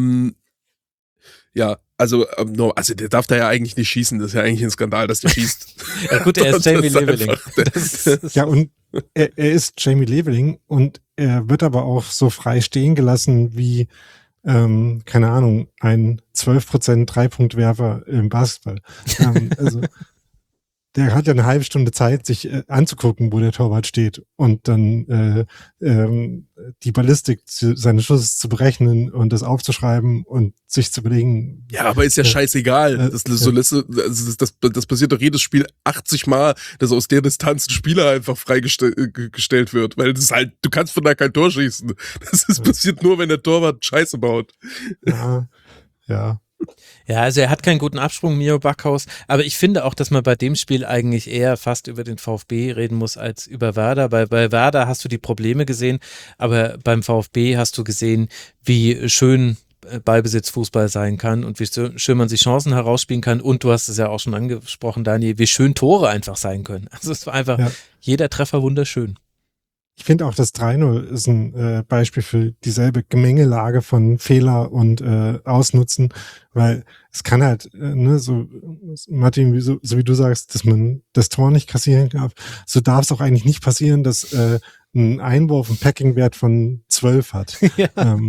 Ja, also der darf da ja eigentlich nicht schießen. Das ist ja eigentlich ein Skandal, dass der schießt. Ja gut, er ist Jamie Leveling. Ja, und er ist Jamie Leveling und er wird aber auch so frei stehen gelassen wie, keine Ahnung, ein 12% Dreipunktwerfer im Basketball. Also der hat ja eine halbe Stunde Zeit, sich anzugucken, wo der Torwart steht und dann die Ballistik seines Schusses zu berechnen und das aufzuschreiben und sich zu überlegen. Ja, aber ist ja scheißegal. Das passiert doch jedes Spiel 80 Mal, dass aus der Distanz ein Spieler einfach freigestellt wird, weil das ist halt, du kannst von da kein Tor schießen. Das passiert nur, wenn der Torwart Scheiße baut. Ja. Ja, also er hat keinen guten Absprung, Mio Backhaus, aber ich finde auch, dass man bei dem Spiel eigentlich eher fast über den VfB reden muss als über Werder. Bei Werder hast du die Probleme gesehen, aber beim VfB hast du gesehen, wie schön Ballbesitzfußball sein kann und wie schön man sich Chancen herausspielen kann und du hast es ja auch schon angesprochen, Daniel, wie schön Tore einfach sein können. Also es war einfach jeder Treffer wunderschön. Ich finde auch, das 3-0 ist ein Beispiel für dieselbe Gemengelage von Fehler und Ausnutzen, weil es kann halt, so Martin, so wie du sagst, dass man das Tor nicht kassieren darf, so darf es auch eigentlich nicht passieren, dass ein Einwurf einen Packing-Wert von 12 hat. Ja.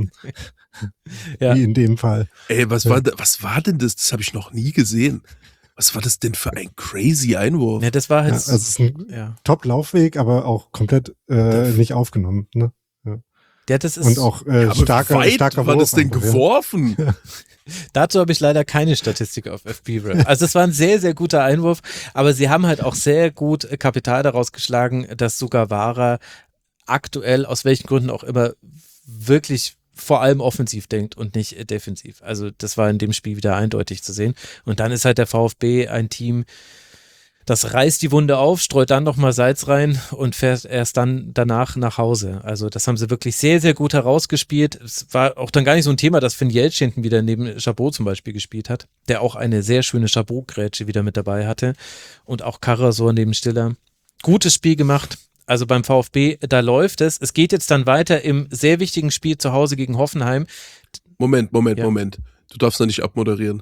Wie in dem Fall. Ey, was war denn das? Das habe ich noch nie gesehen. Was war das denn für ein crazy Einwurf? Ja, das war halt. Also es ist ein Top-Laufweg, aber auch komplett nicht aufgenommen. Ne? Ja, das ist und auch starker war Wurf das denn einfach, geworfen? Ja. Dazu habe ich leider keine Statistik auf FB-Rap. Also es war ein sehr, sehr guter Einwurf, aber sie haben halt auch sehr gut Kapital daraus geschlagen, dass Sugawara aktuell, aus welchen Gründen auch immer, wirklich vor allem offensiv denkt und nicht defensiv. Also das war in dem Spiel wieder eindeutig zu sehen. Und dann ist halt der VfB ein Team, das reißt die Wunde auf, streut dann nochmal Salz rein und fährt erst dann danach nach Hause. Also das haben sie wirklich sehr, sehr gut herausgespielt. Es war auch dann gar nicht so ein Thema, dass Finn Jeltsch hinten wieder neben Chabot zum Beispiel gespielt hat, der auch eine sehr schöne Chabot-Grätsche wieder mit dabei hatte. Und auch Karasor neben Stiller. Gutes Spiel gemacht. Also beim VfB, da läuft es. Es geht jetzt dann weiter im sehr wichtigen Spiel zu Hause gegen Hoffenheim. Moment. Du darfst da nicht abmoderieren.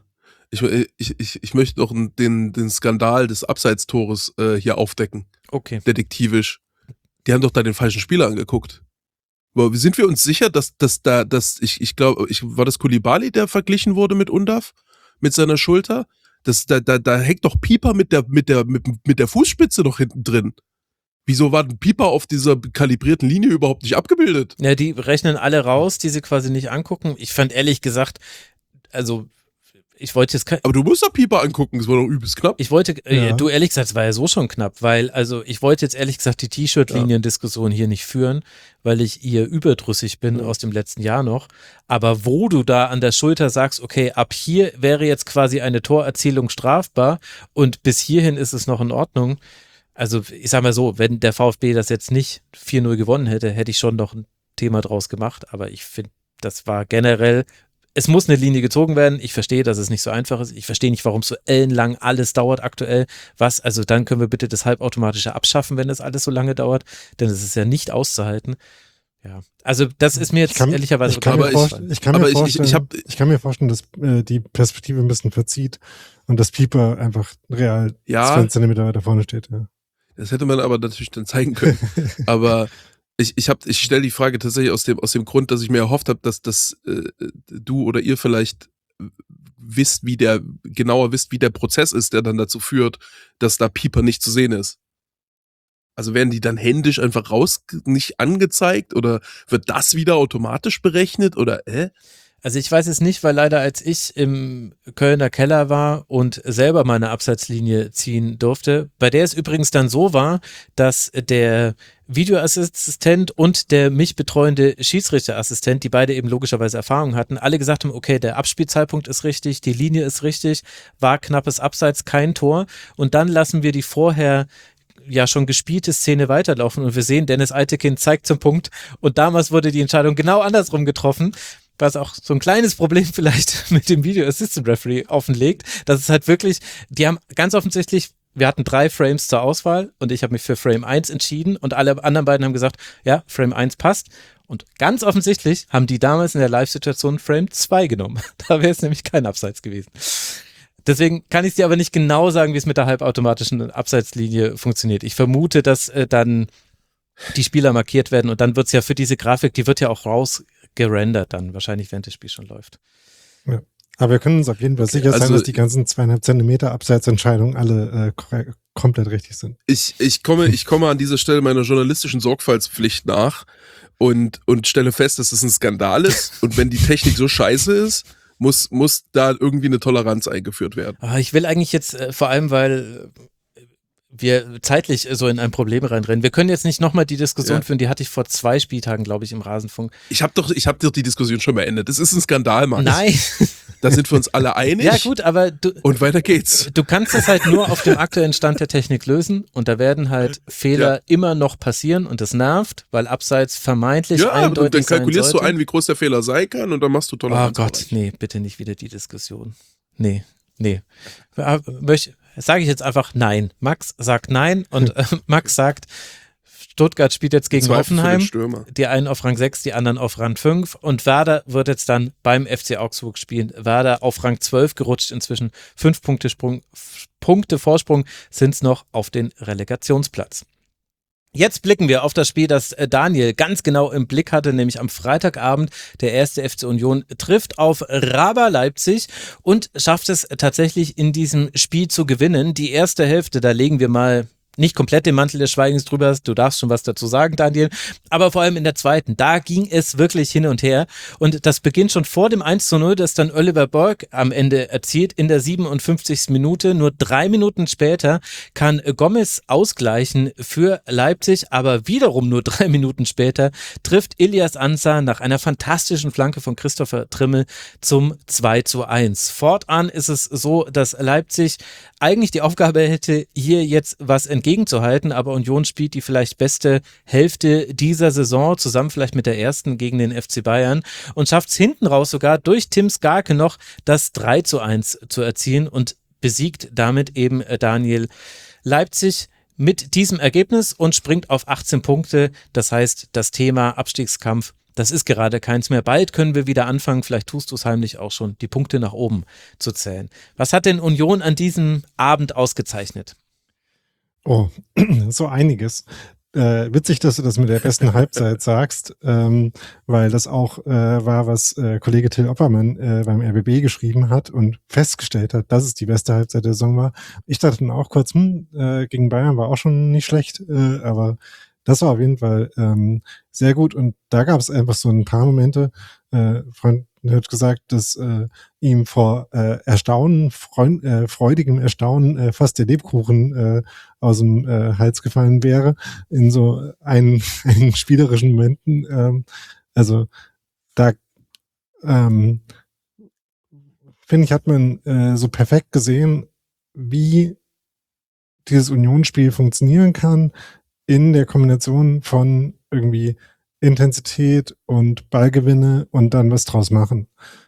Ich möchte noch den Skandal des Abseitstores hier aufdecken. Okay. Detektivisch. Die haben doch da den falschen Spieler angeguckt. Aber sind wir uns sicher, dass ich glaube, war das Koulibaly, der verglichen wurde mit Undav? Mit seiner Schulter? Da hängt doch Pieper mit der Fußspitze noch hinten drin. Wieso war ein Pieper auf dieser kalibrierten Linie überhaupt nicht abgebildet? Ja, die rechnen alle raus, die sie quasi nicht angucken. Ich fand ehrlich gesagt, also ich wollte jetzt Aber du musst doch Pieper angucken, das war doch übelst knapp. Ich wollte, du ehrlich gesagt, es war ja so schon knapp, weil, also ich wollte jetzt ehrlich gesagt die T-Shirt-Linien-Diskussion hier nicht führen, weil ich ihr überdrüssig bin aus dem letzten Jahr noch. Aber wo du da an der Schulter sagst, okay, ab hier wäre jetzt quasi eine Torerzielung strafbar und bis hierhin ist es noch in Ordnung. Also ich sag mal so, wenn der VfB das jetzt nicht 4-0 gewonnen hätte, hätte ich schon noch ein Thema draus gemacht. Aber ich finde, das war generell, es muss eine Linie gezogen werden. Ich verstehe, dass es nicht so einfach ist. Ich verstehe nicht, warum so ellenlang alles dauert aktuell. Also dann können wir bitte das Halbautomatische abschaffen, wenn das alles so lange dauert. Denn es ist ja nicht auszuhalten. Ja, also das ist mir jetzt ehrlicherweise ich kann mir vorstellen, dass die Perspektive ein bisschen verzieht und dass Pieper einfach real 20 Zentimeter weiter vorne steht. Ja. Das hätte man aber natürlich dann zeigen können. Aber ich stelle die Frage tatsächlich aus dem Grund, dass ich mir erhofft habe, dass du oder ihr vielleicht genauer wisst, wie der Prozess ist, der dann dazu führt, dass da Pieper nicht zu sehen ist. Also werden die dann händisch einfach nicht angezeigt oder wird das wieder automatisch berechnet oder Also ich weiß es nicht, weil leider als ich im Kölner Keller war und selber meine Abseitslinie ziehen durfte, bei der es übrigens dann so war, dass der Videoassistent und der mich betreuende Schiedsrichterassistent, die beide eben logischerweise Erfahrung hatten, alle gesagt haben, okay, der Abspielzeitpunkt ist richtig, die Linie ist richtig, war knappes Abseits, kein Tor und dann lassen wir die vorher ja schon gespielte Szene weiterlaufen und wir sehen, Dennis Altekin zeigt zum Punkt und damals wurde die Entscheidung genau andersrum getroffen, was auch so ein kleines Problem vielleicht mit dem Video Assistant Referee offenlegt, dass es halt wirklich, die haben ganz offensichtlich, wir hatten 3 Frames zur Auswahl und ich habe mich für Frame 1 entschieden und alle anderen beiden haben gesagt, ja, Frame 1 passt und ganz offensichtlich haben die damals in der Live-Situation Frame 2 genommen. Da wäre es nämlich kein Abseits gewesen. Deswegen kann ich dir aber nicht genau sagen, wie es mit der halbautomatischen Abseitslinie funktioniert. Ich vermute, dass dann die Spieler markiert werden und dann wird es ja für diese Grafik, die wird ja auch rausgerendert dann, wahrscheinlich während das Spiel schon läuft. Ja. Aber wir können uns auf jeden Fall sicher sein, dass die ganzen 2,5 Zentimeter Abseitsentscheidungen alle komplett richtig sind. Ich komme an dieser Stelle meiner journalistischen Sorgfaltspflicht nach und stelle fest, dass es ein Skandal ist und wenn die Technik so scheiße ist, muss da irgendwie eine Toleranz eingeführt werden. Ich will eigentlich jetzt vor allem, weil wir zeitlich so in ein Problem reinrennen. Wir können jetzt nicht nochmal die Diskussion führen, die hatte ich vor 2 Spieltagen, glaube ich, im Rasenfunk. Ich hab doch die Diskussion schon beendet. Das ist ein Skandal, Mann. Nein. Da sind wir uns alle einig. Ja gut, aber Und weiter geht's. du kannst es halt nur auf dem aktuellen Stand der Technik lösen und da werden halt Fehler immer noch passieren und das nervt, weil Abseits vermeintlich Ja, und eindeutig dann kalkulierst sein du sollte. ein, wie groß der Fehler sein kann und dann machst du Oh Toleranz. Gott, nee, bitte nicht wieder die Diskussion. Nee. Sage ich jetzt einfach nein. Max sagt nein und Max sagt, Stuttgart spielt jetzt gegen Zweifel für den Hoffenheim. Stürmer. Die einen auf Rang 6, die anderen auf Rang 5 und Werder wird jetzt dann beim FC Augsburg spielen. Werder auf Rang 12 gerutscht, inzwischen 5 Punkte Vorsprung sind es noch auf den Relegationsplatz. Jetzt blicken wir auf das Spiel, das Daniel ganz genau im Blick hatte, nämlich am Freitagabend. Der erste FC Union trifft auf RB Leipzig und schafft es tatsächlich in diesem Spiel zu gewinnen. Die erste Hälfte, da legen wir mal nicht komplett den Mantel des Schweigens drüber, du darfst schon was dazu sagen, Daniel, aber vor allem in der zweiten, da ging es wirklich hin und her und das beginnt schon vor dem 1:0, das dann Oliver Burke am Ende erzielt in der 57. Minute. Nur 3 Minuten später kann Gomez ausgleichen für Leipzig, aber wiederum nur 3 Minuten später trifft Ilias Ansar nach einer fantastischen Flanke von Christopher Trimmel zum 2:1. Fortan ist es so, dass Leipzig eigentlich die Aufgabe hätte, hier jetzt was entgegenzuhalten, aber Union spielt die vielleicht beste Hälfte dieser Saison, zusammen vielleicht mit der ersten gegen den FC Bayern und schafft es hinten raus sogar durch Tim Skarke noch das 3:1 zu erzielen und besiegt damit eben Daniel Leipzig mit diesem Ergebnis und springt auf 18 Punkte. Das heißt, das Thema Abstiegskampf, das ist gerade keins mehr. Bald können wir wieder anfangen, vielleicht tust du es heimlich auch schon, die Punkte nach oben zu zählen. Was hat denn Union an diesem Abend ausgezeichnet? Oh, so einiges. Witzig, dass du das mit der besten Halbzeit sagst, weil das auch war, was Kollege Till Oppermann beim RBB geschrieben hat und festgestellt hat, dass es die beste Halbzeit der Saison war. Ich dachte dann auch kurz, gegen Bayern war auch schon nicht schlecht, aber das war auf jeden Fall sehr gut und da gab es einfach so ein paar Momente. Freund hat gesagt, dass ihm vor freudigem Erstaunen fast der Lebkuchen aus dem Hals gefallen wäre in so einigen spielerischen Momenten. Also da finde ich, hat man so perfekt gesehen, wie dieses Unionsspiel funktionieren kann in der Kombination von irgendwie Intensität und Ballgewinne und dann was draus machen.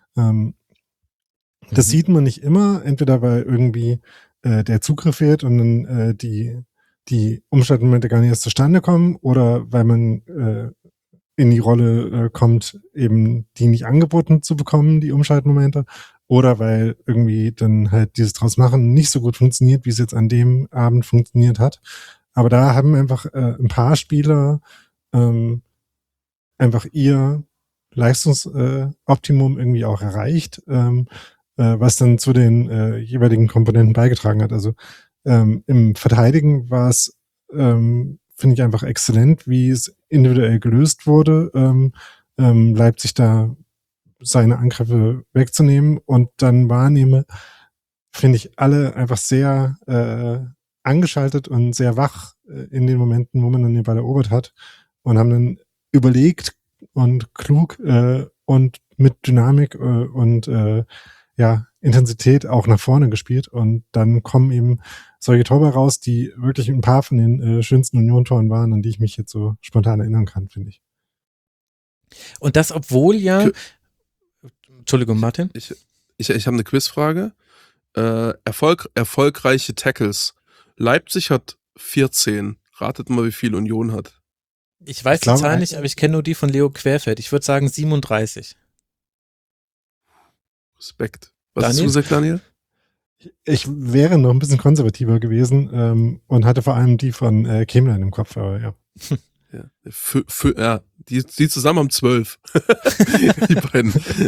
Das sieht man nicht immer, entweder weil irgendwie der Zugriff fehlt und dann die Umschaltmomente gar nicht erst zustande kommen oder weil man in die Rolle kommt, eben die nicht angeboten zu bekommen, die Umschaltmomente, oder weil irgendwie dann halt dieses draus machen nicht so gut funktioniert, wie es jetzt an dem Abend funktioniert hat. Aber da haben einfach ein paar Spieler einfach ihr Leistungsoptimum irgendwie auch erreicht, was dann zu den jeweiligen Komponenten beigetragen hat. Also im Verteidigen war es, finde ich, einfach exzellent, wie es individuell gelöst wurde, Leipzig da seine Angriffe wegzunehmen und dann wahrnehme, finde ich, alle einfach sehr angeschaltet und sehr wach in den Momenten, wo man dann den Ball erobert hat und haben dann überlegt und klug und mit Dynamik und Intensität auch nach vorne gespielt und dann kommen eben solche Tore raus, die wirklich ein paar von den schönsten Union-Toren waren, an die ich mich jetzt so spontan erinnern kann, finde ich. Und das, obwohl ja... Entschuldigung, Martin? Ich habe eine Quizfrage. Erfolgreiche Tackles. Leipzig hat 14. Ratet mal, wie viel Union hat. Ich weiß die Zahl nicht, aber ich kenne nur die von Leo Querfeld. Ich würde sagen 37. Respekt. Was hast du gesagt, Daniel? Ich wäre noch ein bisschen konservativer gewesen und hatte vor allem die von Kemlein im Kopf, aber ja. Die zusammen haben 12. Die beiden.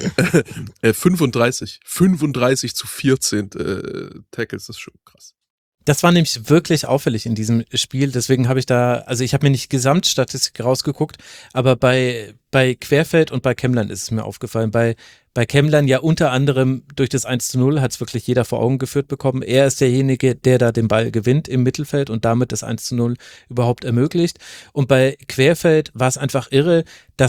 35. 35 zu 14 Tackles, das ist schon krass. Das war nämlich wirklich auffällig in diesem Spiel, deswegen habe ich ich habe mir nicht Gesamtstatistik rausgeguckt, aber bei Querfeld und bei Kemlein ist es mir aufgefallen. Bei Kemlein ja unter anderem durch das 1:0 hat es wirklich jeder vor Augen geführt bekommen. Er ist derjenige, der da den Ball gewinnt im Mittelfeld und damit das 1:0 überhaupt ermöglicht. Und bei Querfeld war es einfach irre, dass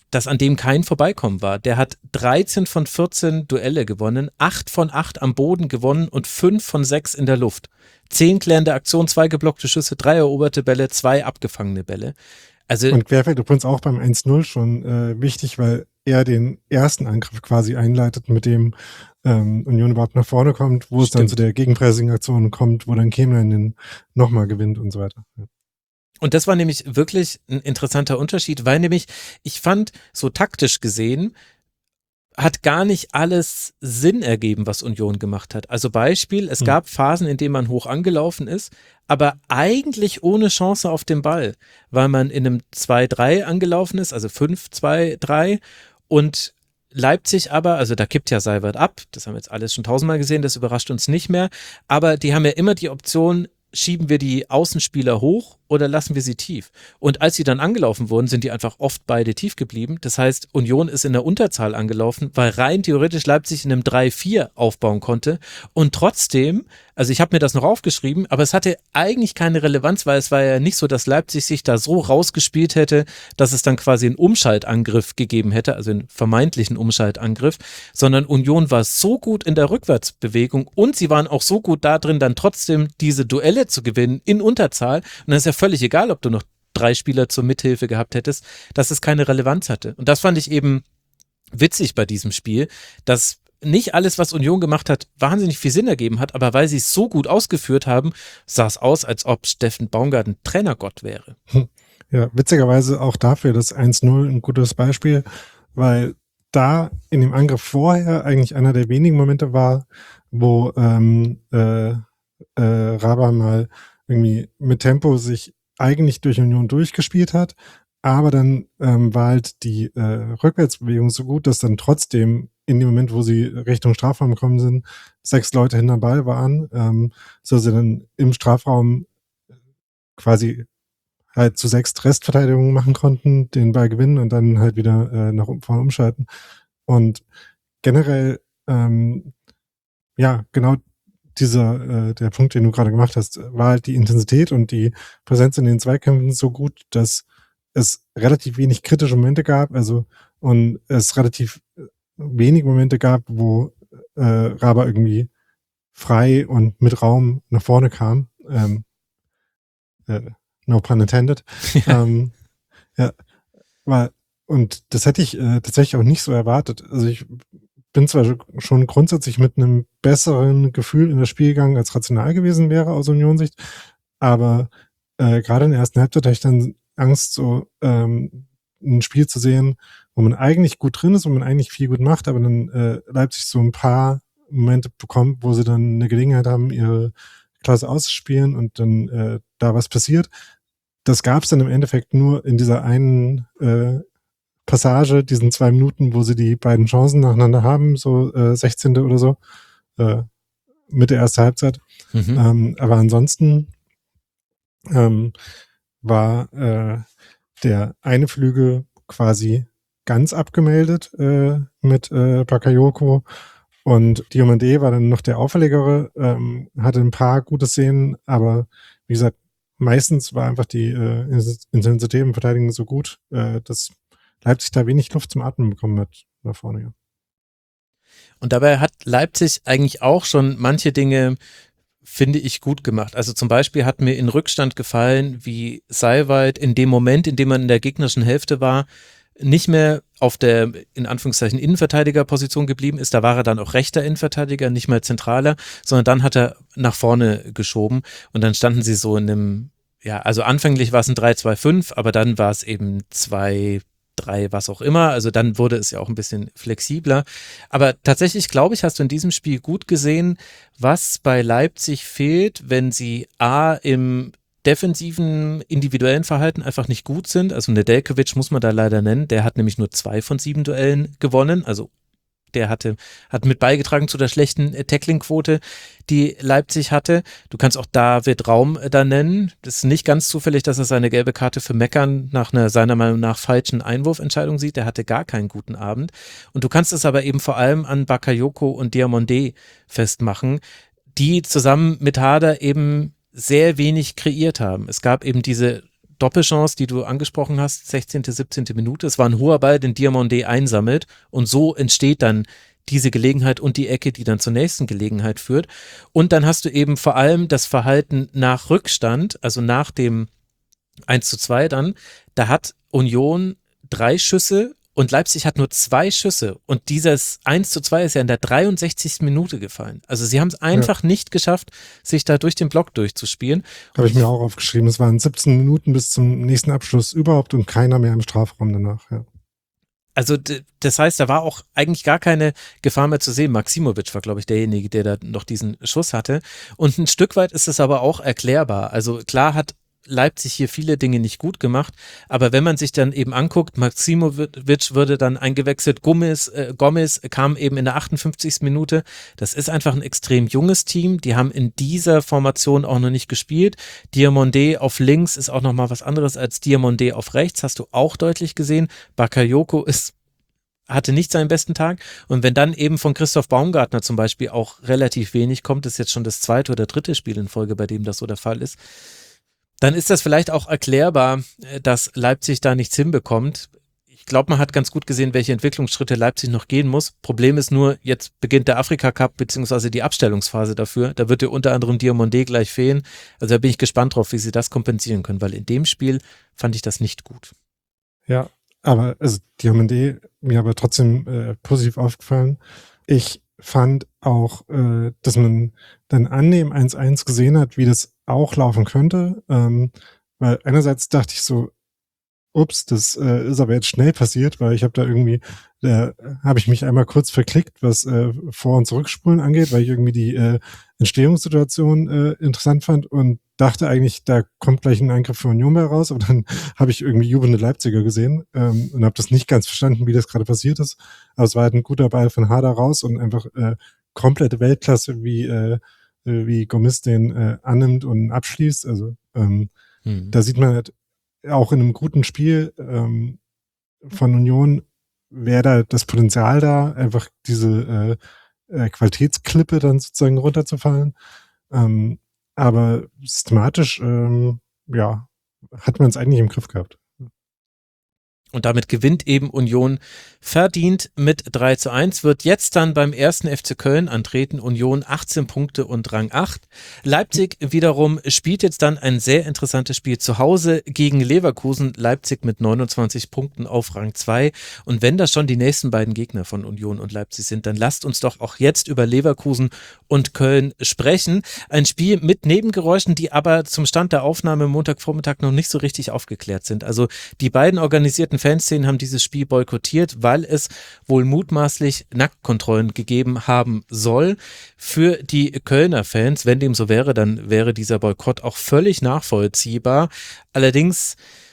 das an dem kein Vorbeikommen war. Der hat 13 von 14 Duelle gewonnen, 8 von 8 am Boden gewonnen und 5 von 6 in der Luft. 10 klärende Aktionen, 2 geblockte Schüsse, 3 eroberte Bälle, 2 abgefangene Bälle. Also, und Querfeld übrigens auch beim 1-0 schon wichtig, weil er den ersten Angriff quasi einleitet, mit dem Union überhaupt nach vorne kommt, wo es dann zu der Gegenpressing-Aktion kommt, wo dann Kemlein den nochmal gewinnt und so weiter. Ja. Und das war nämlich wirklich ein interessanter Unterschied, weil nämlich, ich fand, so taktisch gesehen, hat gar nicht alles Sinn ergeben, was Union gemacht hat. Also Beispiel, es gab Phasen, in denen man hoch angelaufen ist, aber eigentlich ohne Chance auf den Ball, weil man in einem 2-3 angelaufen ist, also 5-2-3 und Leipzig aber, also da kippt ja Seiwert ab, das haben wir jetzt alles schon tausendmal gesehen, das überrascht uns nicht mehr, aber die haben ja immer die Option, schieben wir die Außenspieler hoch oder lassen wir sie tief? Und als sie dann angelaufen wurden, sind die einfach oft beide tief geblieben. Das heißt, Union ist in der Unterzahl angelaufen, weil rein theoretisch Leipzig in einem 3-4 aufbauen konnte. Und trotzdem, also ich habe mir das noch aufgeschrieben, aber es hatte eigentlich keine Relevanz, weil es war ja nicht so, dass Leipzig sich da so rausgespielt hätte, dass es dann quasi einen Umschaltangriff gegeben hätte, also einen vermeintlichen Umschaltangriff, sondern Union war so gut in der Rückwärtsbewegung und sie waren auch so gut da drin, dann trotzdem diese Duelle zu gewinnen in Unterzahl. Und dann ist ja völlig egal, ob du noch 3 Spieler zur Mithilfe gehabt hättest, dass es keine Relevanz hatte. Und das fand ich eben witzig bei diesem Spiel, dass nicht alles, was Union gemacht hat, wahnsinnig viel Sinn ergeben hat, aber weil sie es so gut ausgeführt haben, sah es aus, als ob Steffen Baumgart ein Trainergott wäre. Ja, witzigerweise auch dafür das 1-0 ein gutes Beispiel, weil da in dem Angriff vorher eigentlich einer der wenigen Momente war, wo Raba mal irgendwie mit Tempo sich eigentlich durch Union durchgespielt hat, aber dann war halt die Rückwärtsbewegung so gut, dass dann trotzdem in dem Moment, wo sie Richtung Strafraum gekommen sind, 6 Leute hinter Ball waren, so sie dann im Strafraum quasi halt zu 6 Restverteidigungen machen konnten, den Ball gewinnen und dann halt wieder nach vorne umschalten. Und generell, ja, genau der Punkt, den du gerade gemacht hast, war halt die Intensität und die Präsenz in den Zweikämpfen so gut, dass es relativ wenig kritische Momente gab, und es relativ wenig Momente gab, wo Raba irgendwie frei und mit Raum nach vorne kam. No pun intended. Ja, und das hätte ich tatsächlich auch nicht so erwartet. Also ich bin zwar schon grundsätzlich mit einem besseren Gefühl in das Spiel gegangen, als rational gewesen wäre aus Union-Sicht, aber gerade in der ersten Halbzeit hatte ich dann Angst, so ein Spiel zu sehen, wo man eigentlich gut drin ist, wo man eigentlich viel gut macht, aber dann Leipzig so ein paar Momente bekommt, wo sie dann eine Gelegenheit haben, ihre Klasse auszuspielen und dann da was passiert. Das gab es dann im Endeffekt nur in dieser einen Passage, diesen 2 Minuten, wo sie die beiden Chancen nacheinander haben, so 16. oder so, Mitte erster Halbzeit. Aber ansonsten war der eine Flügel quasi ganz abgemeldet mit Bakayoko und Diomande war dann noch der auffälligere, hatte ein paar gute Szenen, aber wie gesagt, meistens war einfach die Intensität im Verteidigen so gut, dass Leipzig da wenig Luft zum Atmen bekommen hat da vorne. Ja. Und dabei hat Leipzig eigentlich auch schon manche Dinge, finde ich, gut gemacht. Also zum Beispiel hat mir in Rückstand gefallen, wie Seiwald in dem Moment, in dem man in der gegnerischen Hälfte war, nicht mehr auf der, in Anführungszeichen, Innenverteidigerposition geblieben ist. Da war er dann auch rechter Innenverteidiger, nicht mehr zentraler, sondern dann hat er nach vorne geschoben und dann standen sie so in einem, ja, also anfänglich war es ein 3-2-5, aber dann war es eben 2-3, was auch immer. Also dann wurde es ja auch ein bisschen flexibler. Aber tatsächlich, glaube ich, hast du in diesem Spiel gut gesehen, was bei Leipzig fehlt, wenn sie im defensiven, individuellen Verhalten einfach nicht gut sind. Also Nedeljkovic muss man da leider nennen. Der hat nämlich nur 2 von 7 Duellen gewonnen. Also der hat mit beigetragen zu der schlechten Tackling-Quote, die Leipzig hatte. Du kannst auch David Raum da nennen. Das ist nicht ganz zufällig, dass er seine gelbe Karte für Meckern nach einer seiner Meinung nach falschen Einwurfentscheidung sieht. Der hatte gar keinen guten Abend. Und du kannst es aber eben vor allem an Bakayoko und Diomande festmachen, die zusammen mit Hader eben sehr wenig kreiert haben. Es gab eben diese Doppelchance, die du angesprochen hast, 16., 17. Minute. Es war ein hoher Ball, den Diomandé einsammelt und so entsteht dann diese Gelegenheit und die Ecke, die dann zur nächsten Gelegenheit führt. Und dann hast du eben vor allem das Verhalten nach Rückstand, also nach dem 1:2 dann, da hat Union 3 Schüsse und Leipzig hat nur 2 Schüsse und dieses 1:2 ist ja in der 63. Minute gefallen. Also sie haben es einfach nicht geschafft, sich da durch den Block durchzuspielen. Habe ich mir auch aufgeschrieben. Es waren 17 Minuten bis zum nächsten Abschluss überhaupt und keiner mehr im Strafraum danach. Ja. Also das heißt, da war auch eigentlich gar keine Gefahr mehr zu sehen. Maximovic war, glaube ich, derjenige, der da noch diesen Schuss hatte. Und ein Stück weit ist es aber auch erklärbar. Also klar hat Leipzig hier viele Dinge nicht gut gemacht, aber wenn man sich dann eben anguckt, Maximovic würde dann eingewechselt, Gomez kam eben in der 58. Minute. Das ist einfach ein extrem junges Team. Die haben in dieser Formation auch noch nicht gespielt. Diomandé auf links ist auch nochmal was anderes als Diomandé auf rechts, hast du auch deutlich gesehen. Bakayoko hatte nicht seinen besten Tag und wenn dann eben von Christoph Baumgartner zum Beispiel auch relativ wenig kommt, ist jetzt schon das 2. oder 3. Spiel in Folge, bei dem das so der Fall ist, dann ist das vielleicht auch erklärbar, dass Leipzig da nichts hinbekommt. Ich glaube, man hat ganz gut gesehen, welche Entwicklungsschritte Leipzig noch gehen muss. Problem ist nur, jetzt beginnt der Afrika-Cup beziehungsweise die Abstellungsphase dafür. Da wird dir unter anderem Diomandé gleich fehlen. Also da bin ich gespannt drauf, wie sie das kompensieren können, weil in dem Spiel fand ich das nicht gut. Ja, aber also Diomandé mir aber trotzdem positiv aufgefallen. Ich fand auch, dass man dann an dem 1:1 gesehen hat, wie das auch laufen könnte, weil einerseits dachte ich so, ups, das ist aber jetzt schnell passiert, weil ich habe da irgendwie, habe ich mich einmal kurz verklickt, was Vor- und Zurückspulen angeht, weil ich irgendwie die Entstehungssituation interessant fand und dachte eigentlich, da kommt gleich ein Angriff von Union raus, aber dann habe ich irgendwie jubelnde Leipziger gesehen und habe das nicht ganz verstanden, wie das gerade passiert ist. Aber es war halt ein guter Ball von Hader raus und einfach komplette Weltklasse, wie Gomis den annimmt und abschließt. Also da sieht man halt auch in einem guten Spiel von Union wäre da das Potenzial da, einfach diese Qualitätsklippe dann sozusagen runterzufallen. Aber systematisch, ja, hat man es eigentlich im Griff gehabt. Und damit gewinnt eben Union verdient mit 3:1, wird jetzt dann beim 1. FC Köln antreten. Union 18 Punkte und Rang 8. Leipzig wiederum spielt jetzt dann ein sehr interessantes Spiel zu Hause gegen Leverkusen. Leipzig mit 29 Punkten auf Rang 2. Und wenn das schon die nächsten beiden Gegner von Union und Leipzig sind, dann lasst uns doch auch jetzt über Leverkusen und Köln sprechen. Ein Spiel mit Nebengeräuschen, die aber zum Stand der Aufnahme Montagvormittag noch nicht so richtig aufgeklärt sind. Also die beiden organisierten Fanszenen haben dieses Spiel boykottiert, weil es wohl mutmaßlich Nacktkontrollen gegeben haben soll. Für die Kölner Fans, wenn dem so wäre, dann wäre dieser Boykott auch völlig nachvollziehbar. Allerdings,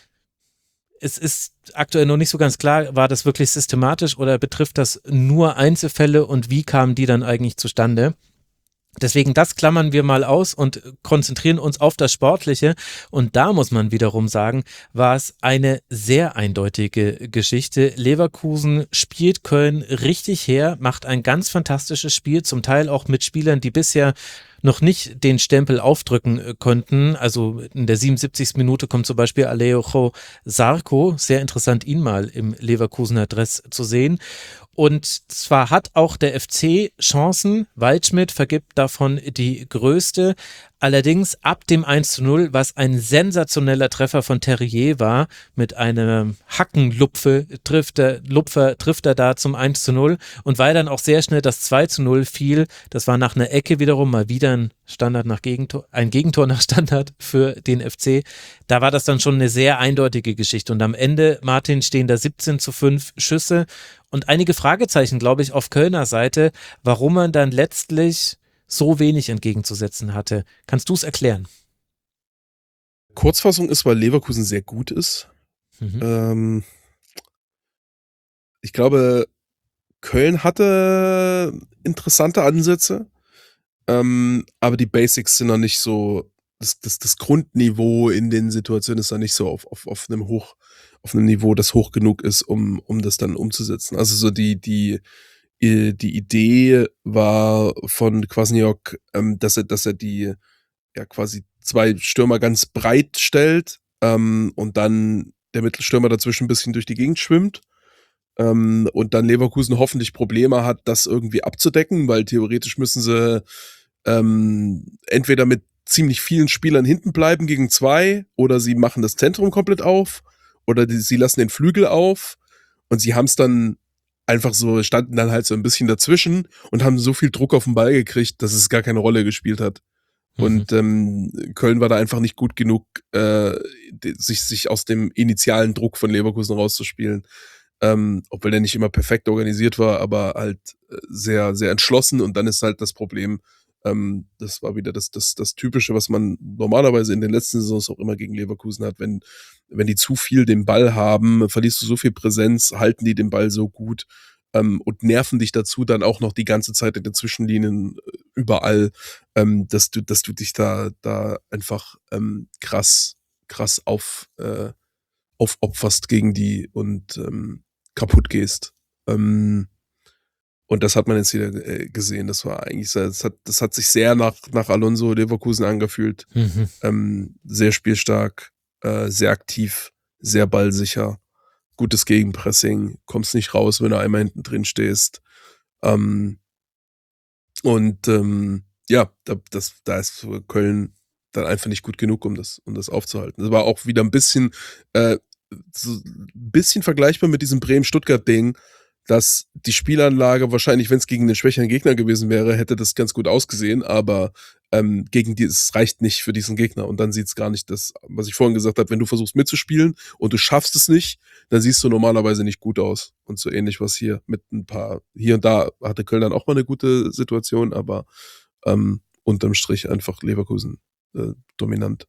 es ist aktuell noch nicht so ganz klar, war das wirklich systematisch oder betrifft das nur Einzelfälle und wie kamen die dann eigentlich zustande? Deswegen, das klammern wir mal aus und konzentrieren uns auf das Sportliche. Und da muss man wiederum sagen, war es eine sehr eindeutige Geschichte. Leverkusen spielt Köln richtig her, macht ein ganz fantastisches Spiel, zum Teil auch mit Spielern, die bisher noch nicht den Stempel aufdrücken konnten. Also in der 77. Minute kommt zum Beispiel Alejo Sarko. Sehr interessant, ihn mal im Leverkusener Dress zu sehen. Und zwar hat auch der FC Chancen, Waldschmidt vergibt davon die größte, allerdings ab dem 1:0, was ein sensationeller Treffer von Terrier war, mit einem Hackenlupfer trifft er da zum 1:0 und weil dann auch sehr schnell das 2:0 fiel, das war nach einer Ecke wiederum mal wieder ein Gegentor nach Standard für den FC, da war das dann schon eine sehr eindeutige Geschichte und am Ende, Martin, stehen da 17:5 Schüsse und einige Fragezeichen, glaube ich, auf Kölner Seite, warum man dann letztlich so wenig entgegenzusetzen hatte. Kannst du es erklären? Kurzfassung ist, weil Leverkusen sehr gut ist. Ich glaube, Köln hatte interessante Ansätze, aber die Basics sind noch nicht so, das Grundniveau in den Situationen ist noch nicht so auf einem Niveau, das hoch genug ist, um das dann umzusetzen. Also so die Idee war von Kwasniok, dass er die ja quasi zwei Stürmer ganz breit stellt und dann der Mittelstürmer dazwischen ein bisschen durch die Gegend schwimmt. Und dann Leverkusen hoffentlich Probleme hat, das irgendwie abzudecken, weil theoretisch müssen sie entweder mit ziemlich vielen Spielern hinten bleiben gegen 2 oder sie machen das Zentrum komplett auf oder sie lassen den Flügel auf und sie haben es dann einfach so, standen dann halt so ein bisschen dazwischen und haben so viel Druck auf den Ball gekriegt, dass es gar keine Rolle gespielt hat. Und Köln war da einfach nicht gut genug, sich aus dem initialen Druck von Leverkusen rauszuspielen. Obwohl der nicht immer perfekt organisiert war, aber halt sehr, sehr entschlossen. Und dann ist halt das Problem, das war wieder das Typische, was man normalerweise in den letzten Saisons auch immer gegen Leverkusen hat. Wenn die zu viel den Ball haben, verlierst du so viel Präsenz, halten die den Ball so gut und nerven dich dazu dann auch noch die ganze Zeit in den Zwischenlinien überall, dass du dich da einfach krass aufopferst gegen die und kaputt gehst. Und das hat man jetzt wieder gesehen. Das war eigentlich, das hat sich sehr nach Alonso Leverkusen angefühlt. Sehr spielstark, sehr aktiv, sehr ballsicher, gutes Gegenpressing, kommst nicht raus, wenn du einmal hinten drin stehst. Ja, da ist Köln dann einfach nicht gut genug, um das aufzuhalten. Das war auch wieder ein bisschen vergleichbar mit diesem Bremen-Stuttgart-Ding, dass die Spielanlage wahrscheinlich, wenn es gegen einen schwächeren Gegner gewesen wäre, hätte das ganz gut ausgesehen, aber es reicht nicht für diesen Gegner und dann sieht es gar nicht das, was ich vorhin gesagt habe, wenn du versuchst mitzuspielen und du schaffst es nicht, dann siehst du normalerweise nicht gut aus und so ähnlich was hier mit ein paar, hier und da hatte Köln dann auch mal eine gute Situation, aber unterm Strich einfach Leverkusen dominant.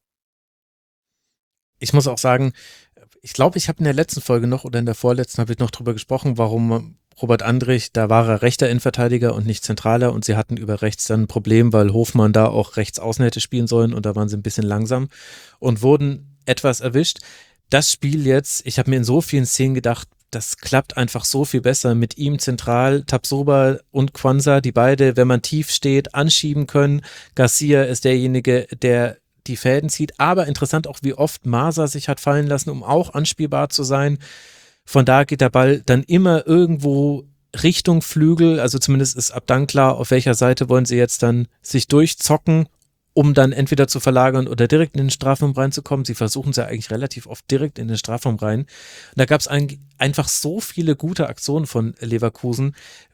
Ich muss auch sagen, ich glaube, ich habe in der letzten Folge noch oder in der vorletzten habe ich noch drüber gesprochen, warum Robert Andrich, da war er rechter Innenverteidiger und nicht zentraler und sie hatten über rechts dann ein Problem, weil Hofmann da auch rechts außen hätte spielen sollen und da waren sie ein bisschen langsam und wurden etwas erwischt. Das Spiel jetzt, ich habe mir in so vielen Szenen gedacht, das klappt einfach so viel besser mit ihm zentral, Tapsoba und Quansah, die beide, wenn man tief steht, anschieben können. Garcia ist derjenige, der die Fäden zieht, aber interessant auch, wie oft Masa sich hat fallen lassen, um auch anspielbar zu sein. Von da geht der Ball dann immer irgendwo Richtung Flügel, also zumindest ist ab dann klar, auf welcher Seite wollen sie jetzt dann sich durchzocken, um dann entweder zu verlagern oder direkt in den Strafraum reinzukommen. Sie versuchen es ja eigentlich relativ oft direkt in den Strafraum rein. Und da gab es einfach so viele gute Aktionen von Leverkusen,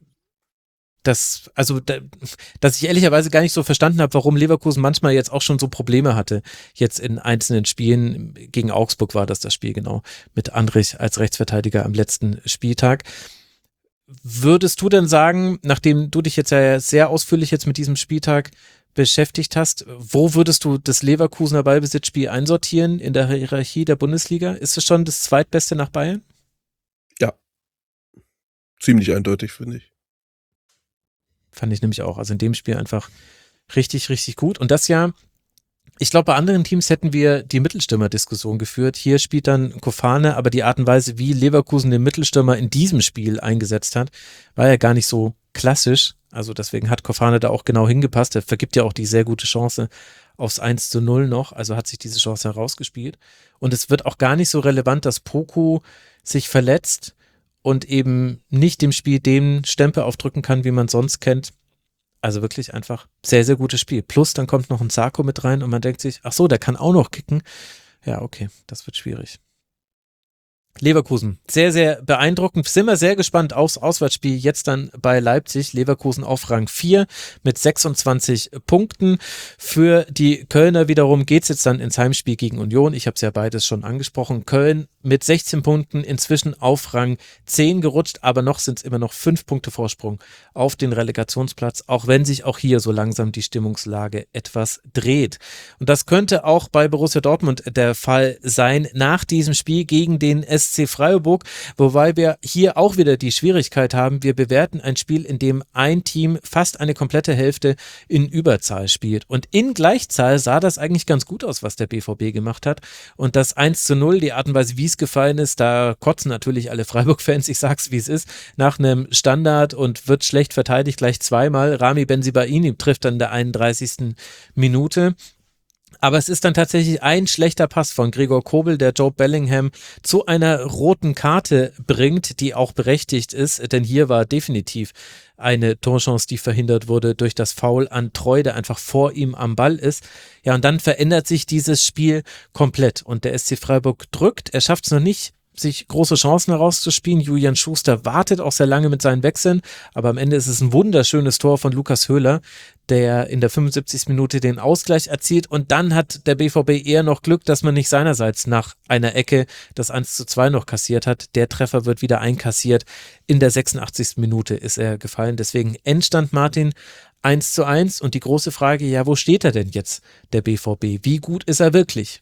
dass ich ehrlicherweise gar nicht so verstanden habe, warum Leverkusen manchmal jetzt auch schon so Probleme hatte. Jetzt in einzelnen Spielen, gegen Augsburg war das Spiel genau, mit Andrich als Rechtsverteidiger am letzten Spieltag. Würdest du denn sagen, nachdem du dich jetzt ja sehr ausführlich jetzt mit diesem Spieltag beschäftigt hast, wo würdest du das Leverkusener Ballbesitzspiel einsortieren in der Hierarchie der Bundesliga? Ist es schon das zweitbeste nach Bayern? Ja, ziemlich eindeutig, finde ich. Fand ich nämlich auch. Also in dem Spiel einfach richtig, richtig gut. Und das ja, ich glaube, bei anderen Teams hätten wir die Mittelstürmer-Diskussion geführt. Hier spielt dann Kofane, aber die Art und Weise, wie Leverkusen den Mittelstürmer in diesem Spiel eingesetzt hat, war ja gar nicht so klassisch. Also deswegen hat Kofane da auch genau hingepasst. Er vergibt ja auch die sehr gute Chance aufs 1:0 noch. Also hat sich diese Chance herausgespielt. Und es wird auch gar nicht so relevant, dass Poku sich verletzt und eben nicht dem Spiel den Stempel aufdrücken kann, wie man sonst kennt. Also wirklich einfach sehr, sehr gutes Spiel. Plus dann kommt noch ein Sarko mit rein und man denkt sich, ach so, der kann auch noch kicken. Ja, okay, das wird schwierig. Leverkusen, sehr, sehr beeindruckend. Sind wir sehr gespannt aufs Auswärtsspiel jetzt dann bei Leipzig. Leverkusen auf Rang 4 mit 26 Punkten. Für die Kölner wiederum geht es jetzt dann ins Heimspiel gegen Union. Ich habe es ja beides schon angesprochen. Köln mit 16 Punkten inzwischen auf Rang 10 gerutscht, aber noch sind es immer noch 5 Punkte Vorsprung auf den Relegationsplatz, auch wenn sich auch hier so langsam die Stimmungslage etwas dreht. Und das könnte auch bei Borussia Dortmund der Fall sein nach diesem Spiel gegen den SC Freiburg, wobei wir hier auch wieder die Schwierigkeit haben, wir bewerten ein Spiel, in dem ein Team fast eine komplette Hälfte in Überzahl spielt. Und in Gleichzahl sah das eigentlich ganz gut aus, was der BVB gemacht hat. Und das 1:0, die Art und Weise, wie es gefallen ist, da kotzen natürlich alle Freiburg-Fans, ich sag's wie es ist, nach einem Standard und wird schlecht verteidigt, gleich zweimal. Rami Bensebaini trifft dann in der 31. Minute. Aber es ist dann tatsächlich ein schlechter Pass von Gregor Kobel, der Joe Bellingham zu einer roten Karte bringt, die auch berechtigt ist, denn hier war definitiv eine Torchance, die verhindert wurde durch das Foul an Treu, der einfach vor ihm am Ball ist. Ja, und dann verändert sich dieses Spiel komplett und der SC Freiburg drückt. Er schafft es noch nicht, sich große Chancen herauszuspielen. Julian Schuster wartet auch sehr lange mit seinen Wechseln, aber am Ende ist es ein wunderschönes Tor von Lukas Höhler, der in der 75. Minute den Ausgleich erzielt und dann hat der BVB eher noch Glück, dass man nicht seinerseits nach einer Ecke das 1:2 noch kassiert hat. Der Treffer wird wieder einkassiert. In der 86. Minute ist er gefallen. Deswegen Endstand, Martin, 1:1 und die große Frage, ja, wo steht er denn jetzt, der BVB? Wie gut ist er wirklich?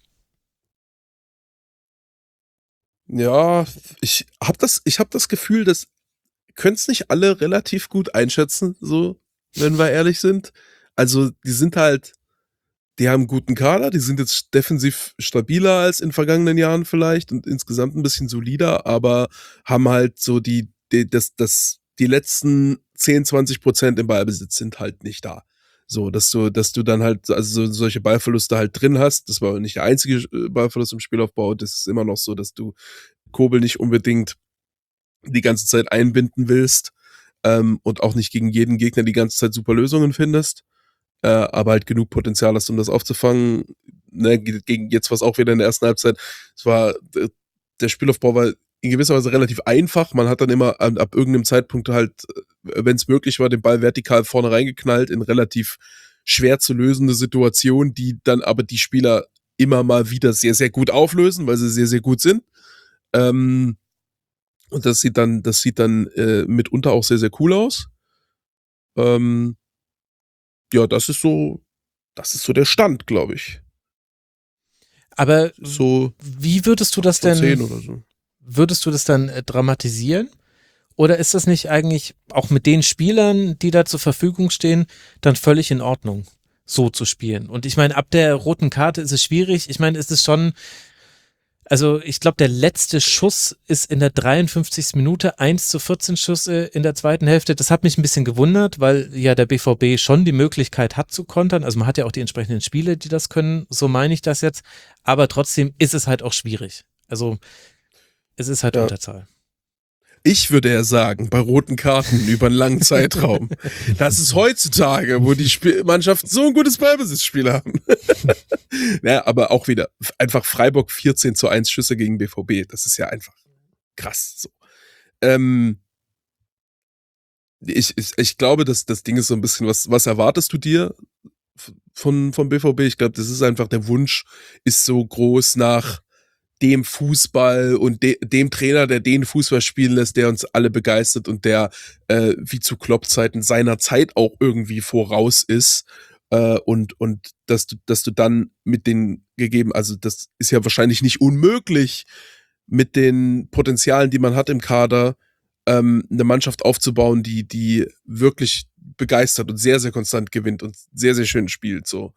Ja, ich hab das Gefühl, dass können es nicht alle relativ gut einschätzen, so, wenn wir ehrlich sind. Also, die haben einen guten Kader, die sind jetzt defensiv stabiler als in vergangenen Jahren vielleicht und insgesamt ein bisschen solider, aber haben halt so die letzten 10-20% im Ballbesitz sind halt nicht da. So, dass du dann halt, also solche Ballverluste halt drin hast. Das war nicht der einzige Ballverlust im Spielaufbau. Das ist immer noch so, dass du Kobel nicht unbedingt die ganze Zeit einbinden willst und auch nicht gegen jeden Gegner die ganze Zeit super Lösungen findest, aber halt genug Potenzial hast, um das aufzufangen. Ne, gegen jetzt war es auch wieder in der ersten Halbzeit. Es war, der Spielaufbau war in gewisser Weise relativ einfach. Man hat dann immer ab irgendeinem Zeitpunkt halt, wenn es möglich war, den Ball vertikal vorne reingeknallt in relativ schwer zu lösende Situationen, die dann aber die Spieler immer mal wieder sehr, sehr gut auflösen, weil sie sehr, sehr gut sind. Und das sieht dann mitunter auch sehr, sehr cool aus. Ja, das ist so der Stand, glaube ich. Aber so wie würdest du das denn, 10 oder so. Würdest du das dann dramatisieren? Oder ist das nicht eigentlich auch mit den Spielern, die da zur Verfügung stehen, dann völlig in Ordnung, so zu spielen? Und ich meine, ab der roten Karte ist es schwierig. Ich meine, es ist schon, also ich glaube, der letzte Schuss ist in der 53. Minute, 1:14 Schüsse in der zweiten Hälfte. Das hat mich ein bisschen gewundert, weil ja der BVB schon die Möglichkeit hat zu kontern. Also man hat ja auch die entsprechenden Spiele, die das können, so meine ich das jetzt. Aber trotzdem ist es halt auch schwierig. Also es ist halt Unterzahl. Ich würde ja sagen, bei roten Karten über einen langen Zeitraum, das ist heutzutage, wo die Mannschaften so ein gutes Ballbesitzspiel haben. Naja, aber auch wieder, einfach Freiburg 14:1 Schüsse gegen BVB, das ist ja einfach krass. So. Ich glaube, dass das Ding ist so ein bisschen, was erwartest du dir vom BVB? Ich glaube, das ist einfach, der Wunsch ist so groß nach dem Fußball und dem Trainer, der den Fußball spielen lässt, der uns alle begeistert und der wie zu Klopp-Zeiten seiner Zeit auch irgendwie voraus ist. Und dass du dann mit den gegeben, also das ist ja wahrscheinlich nicht unmöglich, mit den Potenzialen, die man hat im Kader, eine Mannschaft aufzubauen, die wirklich begeistert und sehr, sehr konstant gewinnt und sehr, sehr schön spielt. So.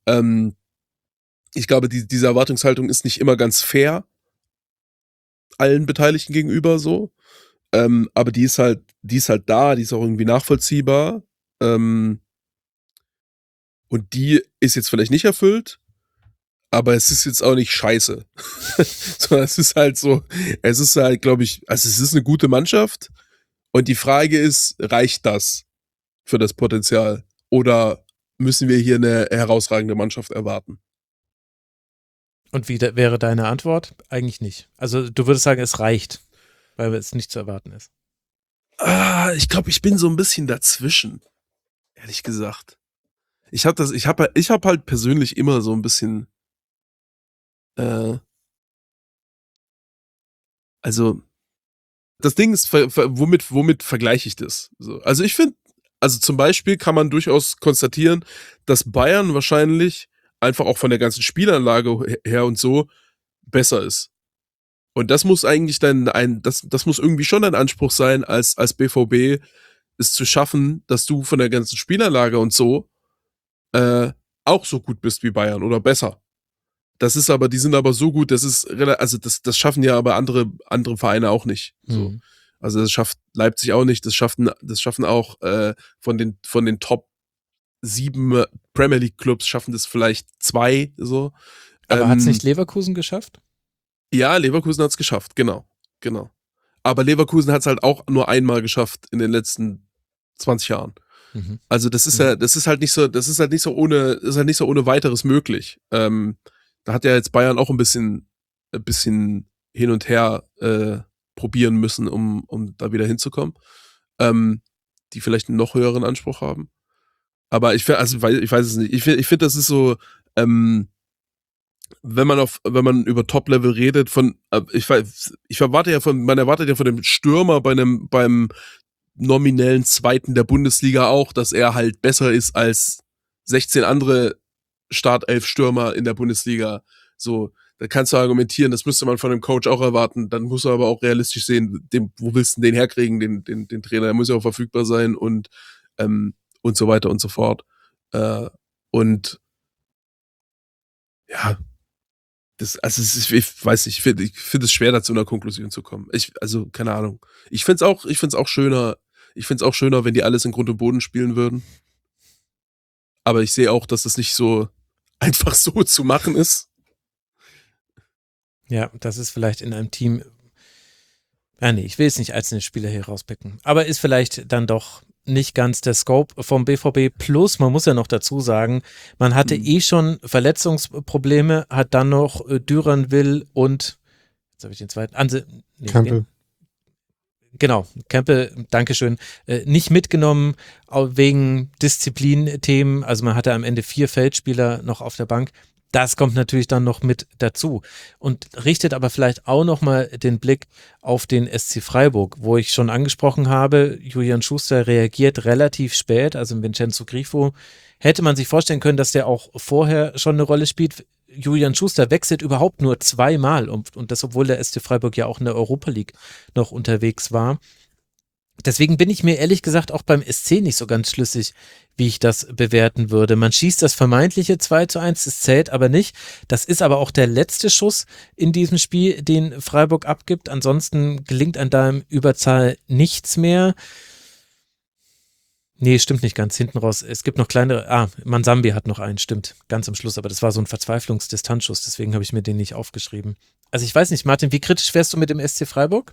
Ich glaube, diese Erwartungshaltung ist nicht immer ganz fair allen Beteiligten gegenüber so. Aber die ist halt da, die ist auch irgendwie nachvollziehbar. Und die ist jetzt vielleicht nicht erfüllt, aber es ist jetzt auch nicht scheiße. Sondern es ist halt, glaube ich, also es ist eine gute Mannschaft. Und die Frage ist, reicht das für das Potenzial? Oder müssen wir hier eine herausragende Mannschaft erwarten? Und wie wäre deine Antwort? Eigentlich nicht. Also du würdest sagen, es reicht, weil es nicht zu erwarten ist. Ich glaube, ich bin so ein bisschen dazwischen, ehrlich gesagt. Ich habe halt persönlich immer so ein bisschen, also das Ding ist, womit vergleiche ich das? So, also ich finde, also zum Beispiel kann man durchaus konstatieren, dass Bayern wahrscheinlich einfach auch von der ganzen Spielanlage her und so besser ist. Und das muss eigentlich das muss irgendwie schon dein Anspruch sein, als BVB es zu schaffen, dass du von der ganzen Spielanlage und so auch so gut bist wie Bayern oder besser. Die sind aber so gut, das schaffen ja aber andere Vereine auch nicht. So. Mhm. Also das schafft Leipzig auch nicht, das schaffen auch von den Top 7 Premier League Clubs schaffen das vielleicht 2, so. Aber hat es nicht Leverkusen geschafft? Ja, Leverkusen hat es geschafft, genau. Aber Leverkusen hat es halt auch nur einmal geschafft in den letzten 20 Jahren. Mhm. Also das ist halt nicht so ohne weiteres möglich. Da hat ja jetzt Bayern auch ein bisschen hin und her probieren müssen, um da wieder hinzukommen. Die vielleicht einen noch höheren Anspruch haben. Aber ich weiß es nicht. Ich finde, das ist so, wenn man über Top-Level redet, man erwartet ja von dem Stürmer beim nominellen Zweiten der Bundesliga auch, dass er halt besser ist als 16 andere Startelf-Stürmer in der Bundesliga. So, da kannst du argumentieren, das müsste man von dem Coach auch erwarten. Dann muss er aber auch realistisch sehen, wo willst du den herkriegen, den Trainer? Der muss ja auch verfügbar sein und so weiter und so fort. Und ja, ich weiß nicht, ich finde es schwer, da zu einer Konklusion zu kommen. Also, keine Ahnung. Ich find's auch schöner, wenn die alles in Grund und Boden spielen würden. Aber ich sehe auch, dass das nicht so einfach so zu machen ist. Ja, das ist vielleicht in einem Team. Ja, nee, ich will jetzt nicht einzelne Spieler hier rauspicken. Aber ist vielleicht dann doch nicht ganz der Scope vom BVB. Plus, man muss ja noch dazu sagen, man hatte schon Verletzungsprobleme, hat dann noch Duranville und, jetzt habe ich den zweiten, Campbell. Genau, Campbell, Dankeschön, nicht mitgenommen wegen Disziplinthemen. Also man hatte am Ende 4 Feldspieler noch auf der Bank. Das kommt natürlich dann noch mit dazu und richtet aber vielleicht auch nochmal den Blick auf den SC Freiburg, wo ich schon angesprochen habe, Julian Schuster reagiert relativ spät, also Vincenzo Grifo hätte man sich vorstellen können, dass der auch vorher schon eine Rolle spielt. Julian Schuster wechselt überhaupt nur 2-mal und das, obwohl der SC Freiburg ja auch in der Europa League noch unterwegs war. Deswegen bin ich mir ehrlich gesagt auch beim SC nicht so ganz schlüssig, wie ich das bewerten würde. Man schießt das vermeintliche 2:1, das zählt aber nicht. Das ist aber auch der letzte Schuss in diesem Spiel, den Freiburg abgibt. Ansonsten gelingt an da im Überzahl nichts mehr. Nee, stimmt nicht ganz, hinten raus. Es gibt noch kleinere, Mansambi hat noch einen, stimmt, ganz am Schluss, aber das war so ein Verzweiflungsdistanzschuss, deswegen habe ich mir den nicht aufgeschrieben. Also ich weiß nicht, Martin, wie kritisch wärst du mit dem SC Freiburg?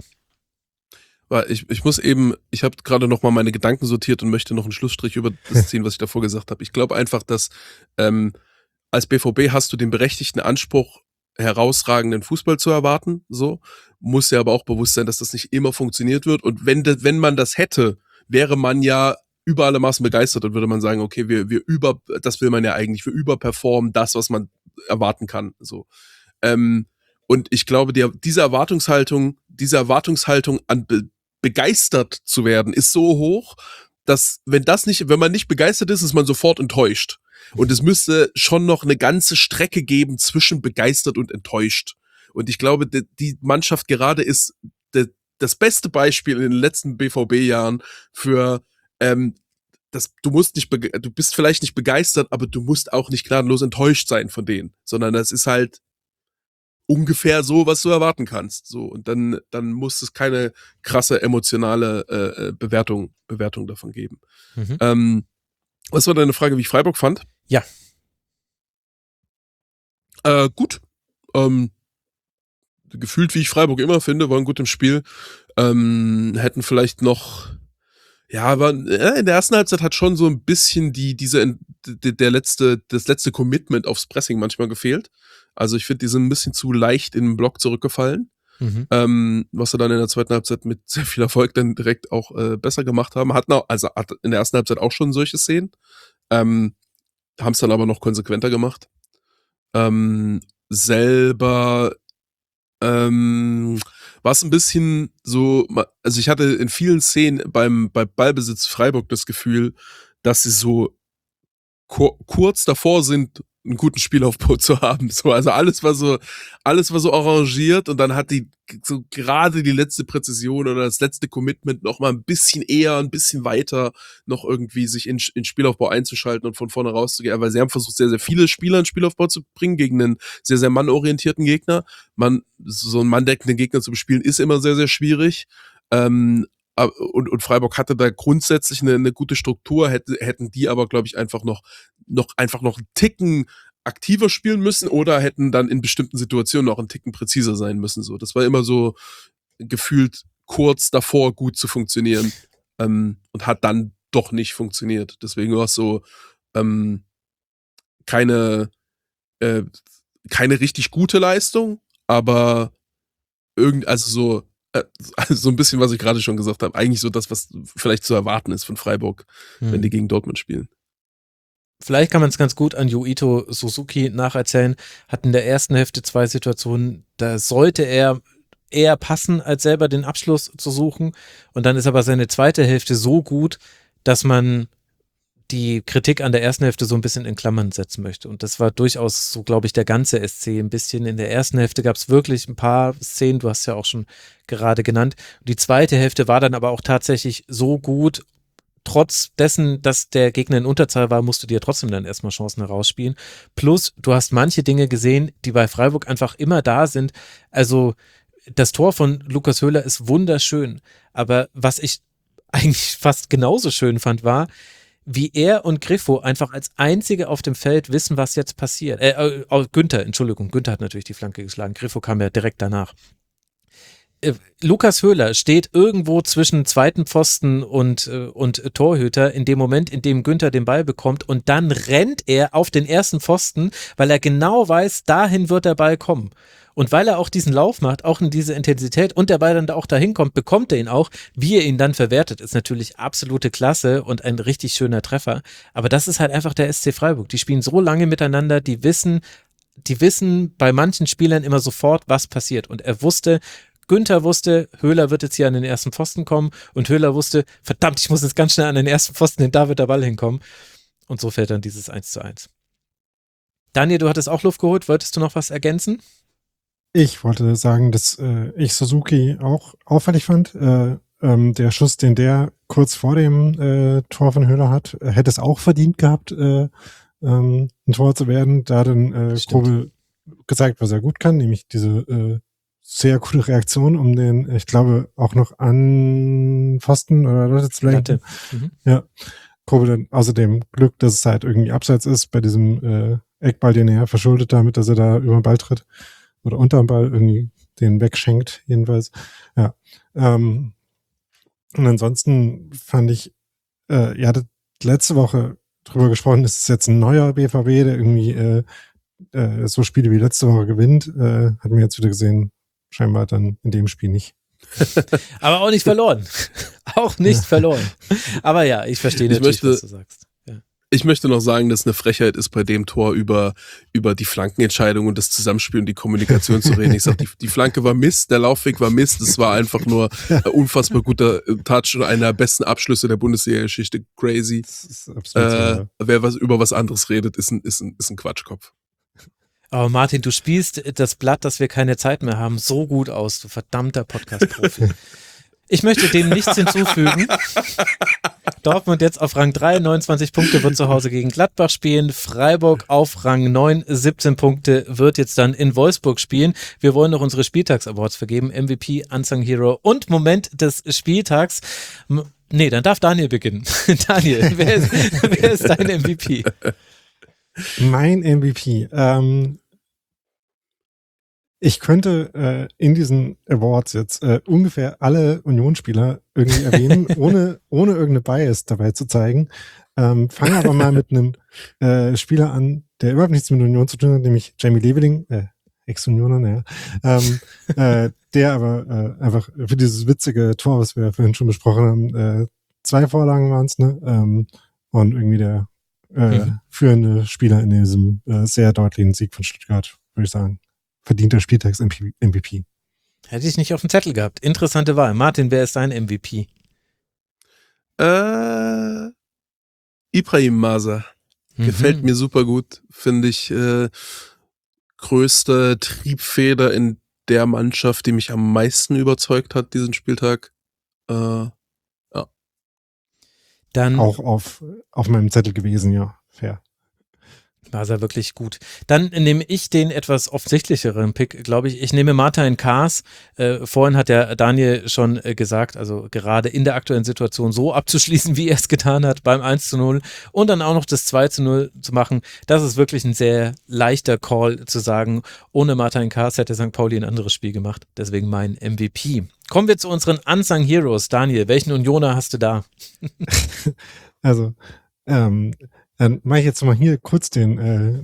Ich habe gerade noch mal meine Gedanken sortiert und möchte noch einen Schlussstrich über das ziehen, was ich davor gesagt habe. Ich glaube einfach, dass als BVB hast du den berechtigten Anspruch, herausragenden Fußball zu erwarten, so, muss ja aber auch bewusst sein, dass das nicht immer funktioniert wird und wenn man das hätte, wäre man ja über alle Maßen begeistert und würde man sagen, okay, das will man ja eigentlich, wir überperformen das, was man erwarten kann, so. Und ich glaube, diese Erwartungshaltung an begeistert zu werden, ist so hoch, dass wenn man nicht begeistert ist man sofort enttäuscht. Und es müsste schon noch eine ganze Strecke geben zwischen begeistert und enttäuscht. Und ich glaube, die Mannschaft gerade ist das beste Beispiel in den letzten BVB-Jahren für du bist vielleicht nicht begeistert, aber du musst auch nicht gnadenlos enttäuscht sein von denen, sondern das ist halt ungefähr so, was du erwarten kannst. So, und dann muss es keine krasse emotionale Bewertung davon geben. Mhm. Was war deine Frage, wie ich Freiburg fand? Ja. Gut. Gefühlt, wie ich Freiburg immer finde, waren gut im Spiel. Hätten vielleicht noch, aber in der ersten Halbzeit hat schon so ein bisschen das letzte Commitment aufs Pressing manchmal gefehlt. Also ich finde, die sind ein bisschen zu leicht in den Block zurückgefallen. Mhm. Was sie dann in der zweiten Halbzeit mit sehr viel Erfolg dann direkt auch besser gemacht haben. Hat in der ersten Halbzeit auch schon solche Szenen. Haben es dann aber noch konsequenter gemacht. Selber war es ein bisschen so, also ich hatte in vielen Szenen bei Ballbesitz Freiburg das Gefühl, dass sie so kurz davor sind, einen guten Spielaufbau zu haben. So, also alles war so arrangiert und dann hat die so gerade die letzte Präzision oder das letzte Commitment noch mal ein bisschen eher, ein bisschen weiter noch irgendwie sich in Spielaufbau einzuschalten und von vorne rauszugehen, weil sie haben versucht, sehr, sehr viele Spieler in Spielaufbau zu bringen gegen einen sehr, sehr mannorientierten Gegner. So einen manndeckenden Gegner zu bespielen ist immer sehr, sehr schwierig. und Freiburg hatte da grundsätzlich eine gute Struktur, hätten die aber, glaube ich, einfach noch einen Ticken aktiver spielen müssen oder hätten dann in bestimmten Situationen noch einen Ticken präziser sein müssen. So, das war immer so gefühlt kurz davor, gut zu funktionieren, und hat dann doch nicht funktioniert. Deswegen war es so keine richtig gute Leistung, aber so ein bisschen, was ich gerade schon gesagt habe, eigentlich so das, was vielleicht zu erwarten ist von Freiburg, wenn die gegen Dortmund spielen. Vielleicht kann man es ganz gut an Yuito Suzuki nacherzählen. Hat in der ersten Hälfte 2 Situationen, da sollte er eher passen, als selber den Abschluss zu suchen. Und dann ist aber seine zweite Hälfte so gut, dass man die Kritik an der ersten Hälfte so ein bisschen in Klammern setzen möchte. Und das war durchaus so, glaube ich, der ganze SC ein bisschen. In der ersten Hälfte gab es wirklich ein paar Szenen, du hast ja auch schon gerade genannt. Die zweite Hälfte war dann aber auch tatsächlich so gut. Trotz dessen, dass der Gegner in Unterzahl war, musst du dir trotzdem dann erstmal Chancen herausspielen. Plus, du hast manche Dinge gesehen, die bei Freiburg einfach immer da sind. Also, das Tor von Lukas Höhler ist wunderschön. Aber was ich eigentlich fast genauso schön fand, war, wie er und Griffo einfach als Einzige auf dem Feld wissen, was jetzt passiert. Günther hat natürlich die Flanke geschlagen. Griffo kam ja direkt danach. Lukas Höhler steht irgendwo zwischen zweiten Pfosten und Torhüter in dem Moment, in dem Günther den Ball bekommt und dann rennt er auf den ersten Pfosten, weil er genau weiß, dahin wird der Ball kommen. Und weil er auch diesen Lauf macht, auch in diese Intensität und der Ball dann da auch dahin kommt, bekommt er ihn auch. Wie er ihn dann verwertet, ist natürlich absolute Klasse und ein richtig schöner Treffer. Aber das ist halt einfach der SC Freiburg. Die spielen so lange miteinander, die wissen bei manchen Spielern immer sofort, was passiert. Und Günther wusste, Höhler wird jetzt hier an den ersten Pfosten kommen und Höhler wusste, verdammt, ich muss jetzt ganz schnell an den ersten Pfosten, denn da wird der Ball hinkommen. Und so fällt dann dieses 1:1. Daniel, du hattest auch Luft geholt, wolltest du noch was ergänzen? Ich wollte sagen, dass ich Suzuki auch auffällig fand. Der Schuss, den der kurz vor dem Tor von Höhler hat, hätte es auch verdient gehabt, ein Tor zu werden. Da hat dann Kobel gezeigt, was er gut kann, nämlich diese sehr gute Reaktion, um den, ich glaube, auch noch an Pfosten oder Leute zu lenken. Ja, Kobel dann außerdem Glück, dass es halt irgendwie abseits ist bei diesem Eckball, den er verschuldet damit, dass er da über den Ball tritt oder unter dem Ball irgendwie den wegschenkt, jedenfalls. Ja. Und ansonsten fand ich, ihr hattet letzte Woche drüber gesprochen, das ist jetzt ein neuer BVB, der irgendwie so Spiele wie letzte Woche gewinnt. Hatten wir jetzt wieder gesehen, scheinbar dann in dem Spiel nicht. Aber auch nicht verloren. Auch nicht verloren. Aber ja, ich verstehe natürlich, was du sagst. Ja. Ich möchte noch sagen, dass eine Frechheit ist, bei dem Tor über die Flankenentscheidung und das Zusammenspiel und die Kommunikation zu reden. Ich sag, die Flanke war Mist, der Laufweg war Mist, es war einfach nur ein unfassbar guter Touch und einer der besten Abschlüsse der Bundesliga-Geschichte. Crazy. Das ist absolut wer über was anderes redet, ist ein Quatschkopf. Aber Martin, du spielst das Blatt, dass wir keine Zeit mehr haben, so gut aus, du verdammter Podcast-Profi. Ich möchte dem nichts hinzufügen. Dortmund jetzt auf Rang 3, 29 Punkte, wird zu Hause gegen Gladbach spielen. Freiburg auf Rang 9, 17 Punkte, wird jetzt dann in Wolfsburg spielen. Wir wollen noch unsere Spieltags-Awards vergeben. MVP, Unsung Hero und Moment des Spieltags. Nee, dann darf Daniel beginnen. Daniel, wer ist dein MVP? Mein MVP. Ich könnte in diesen Awards jetzt ungefähr alle Unionsspieler irgendwie erwähnen, ohne irgendeine Bias dabei zu zeigen. Fange aber mal mit einem Spieler an, der überhaupt nichts mit Union zu tun hat, nämlich Jamie Leveling, Ex-Unioner, naja. Der aber einfach für dieses witzige Tor, was wir vorhin schon besprochen haben, 2 Vorlagen waren es, ne? Und irgendwie der führende Spieler in diesem sehr deutlichen Sieg von Stuttgart, würde ich sagen. Verdienter Spieltags-MVP. Hätte ich nicht auf dem Zettel gehabt. Interessante Wahl. Martin, wer ist dein MVP? Ibrahim Maser. Gefällt mir super gut. Finde ich größte Triebfeder in der Mannschaft, die mich am meisten überzeugt hat, diesen Spieltag. Ja. Dann auch auf meinem Zettel gewesen, ja. Fair. War er wirklich gut. Dann nehme ich den etwas offensichtlicheren Pick, glaube ich. Ich nehme Martin Kaas. Vorhin hat der Daniel schon gesagt, also gerade in der aktuellen Situation so abzuschließen, wie er es getan hat beim 1:0 und dann auch noch das 2:0 zu machen. Das ist wirklich ein sehr leichter Call zu sagen, ohne Martin Kaas hätte St. Pauli ein anderes Spiel gemacht. Deswegen mein MVP. Kommen wir zu unseren Unsung Heroes. Daniel, welchen Unioner hast du da? Also, dann mache ich jetzt mal hier kurz die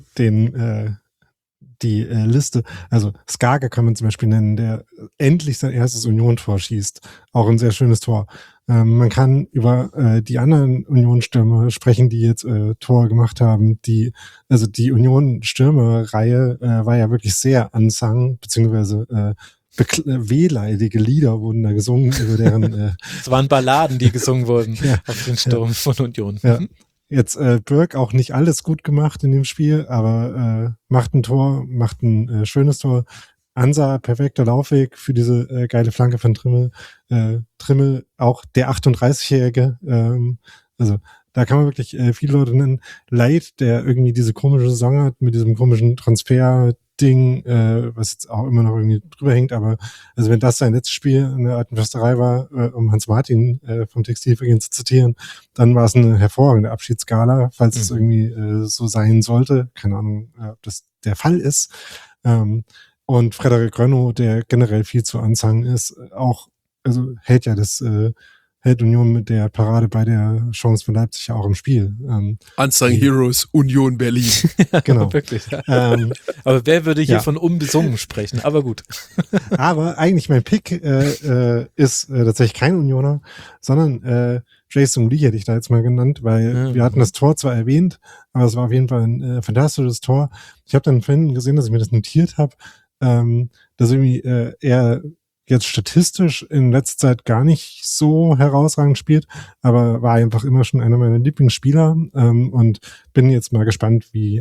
Liste. Also Skager kann man zum Beispiel nennen, der endlich sein erstes Union-Tor schießt. Auch ein sehr schönes Tor. Man kann über die anderen Union-Stürmer sprechen, die jetzt Tor gemacht haben. Die Union-Stürmer-Reihe war ja wirklich sehr unsung, beziehungsweise wehleidige Lieder wurden da gesungen, über deren Es waren Balladen, die gesungen wurden auf den Sturm von Union. Ja. Jetzt Birk auch nicht alles gut gemacht in dem Spiel, aber macht ein Tor, macht ein schönes Tor. Ansa, perfekter Laufweg für diese geile Flanke von Trimmel. Trimmel, auch der 38-Jährige. Also da kann man wirklich viele Leute nennen. Leid, der irgendwie diese komische Saison hat mit diesem komischen Transfer-Ding, was jetzt auch immer noch irgendwie drüber hängt. Aber also wenn das sein letztes Spiel in der alten Försterei war, um Hans Martin vom Textilvergehen zu zitieren, dann war es eine hervorragende Abschiedsgala, falls es irgendwie so sein sollte. Keine Ahnung, ob das der Fall ist. Und Frederik Rönno, der generell viel zu unsung ist, auch, also hält Union mit der Parade bei der Chance von Leipzig ja auch im Spiel. Unsung Heroes, Union Berlin. Genau. Wirklich. Ja. Aber wer würde hier von unbesungen sprechen? Aber gut. Aber eigentlich mein Pick ist tatsächlich kein Unioner, sondern Jason Lee hätte ich da jetzt mal genannt, weil wir hatten das Tor zwar erwähnt, aber es war auf jeden Fall ein fantastisches Tor. Ich habe dann vorhin gesehen, dass ich mir das notiert habe, dass irgendwie er jetzt statistisch in letzter Zeit gar nicht so herausragend spielt, aber war einfach immer schon einer meiner Lieblingsspieler und bin jetzt mal gespannt, wie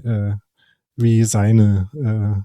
seine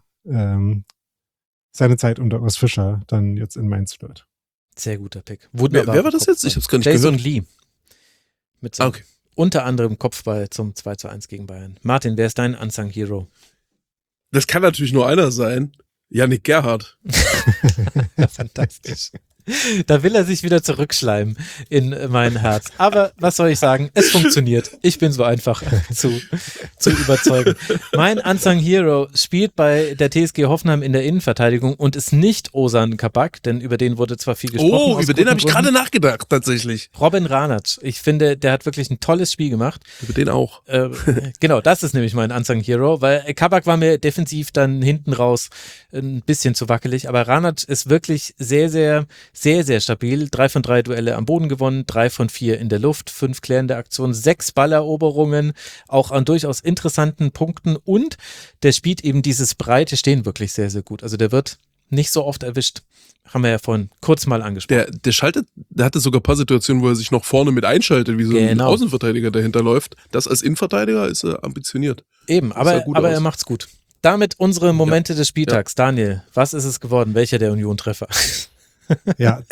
Zeit unter Urs Fischer dann jetzt in Mainz wird. Sehr guter Pick. Wunderbar. Wer war das jetzt? Ich hab's gar nicht Jason gehört. Lee. Mit seinem unter anderem Kopfball zum 2:1 gegen Bayern. Martin, wer ist dein Unsung Hero? Das kann natürlich nur einer sein. Yannick Gerhardt. Fantastisch. Da will er sich wieder zurückschleimen in mein Herz. Aber was soll ich sagen? Es funktioniert. Ich bin so einfach zu überzeugen. Mein Unsung Hero spielt bei der TSG Hoffenheim in der Innenverteidigung und ist nicht Ozan Kabak, denn über den wurde zwar viel gesprochen. Oh, über den habe ich gerade nachgedacht, tatsächlich. Robin Ranac. Ich finde, der hat wirklich ein tolles Spiel gemacht. Über den auch. Genau, das ist nämlich mein Unsung Hero, weil Kabak war mir defensiv dann hinten raus ein bisschen zu wackelig, aber Ranac ist wirklich sehr, sehr, sehr, sehr stabil. 3 von 3 Duelle am Boden gewonnen, 3 von 4 in der Luft, 5 klärende Aktionen, 6 Balleroberungen, auch an durchaus interessanten Punkten und der spielt eben dieses breite Stehen wirklich sehr, sehr gut. Also der wird nicht so oft erwischt. Haben wir ja vorhin kurz mal angesprochen. Der hatte sogar ein paar Situationen, wo er sich noch vorne mit einschaltet, wie so ein Außenverteidiger dahinter läuft. Das als Innenverteidiger ist er ambitioniert. Eben, aber er macht's gut. Damit unsere Momente des Spieltags. Ja. Daniel, was ist es geworden? Welcher der Union-Treffer? Ja.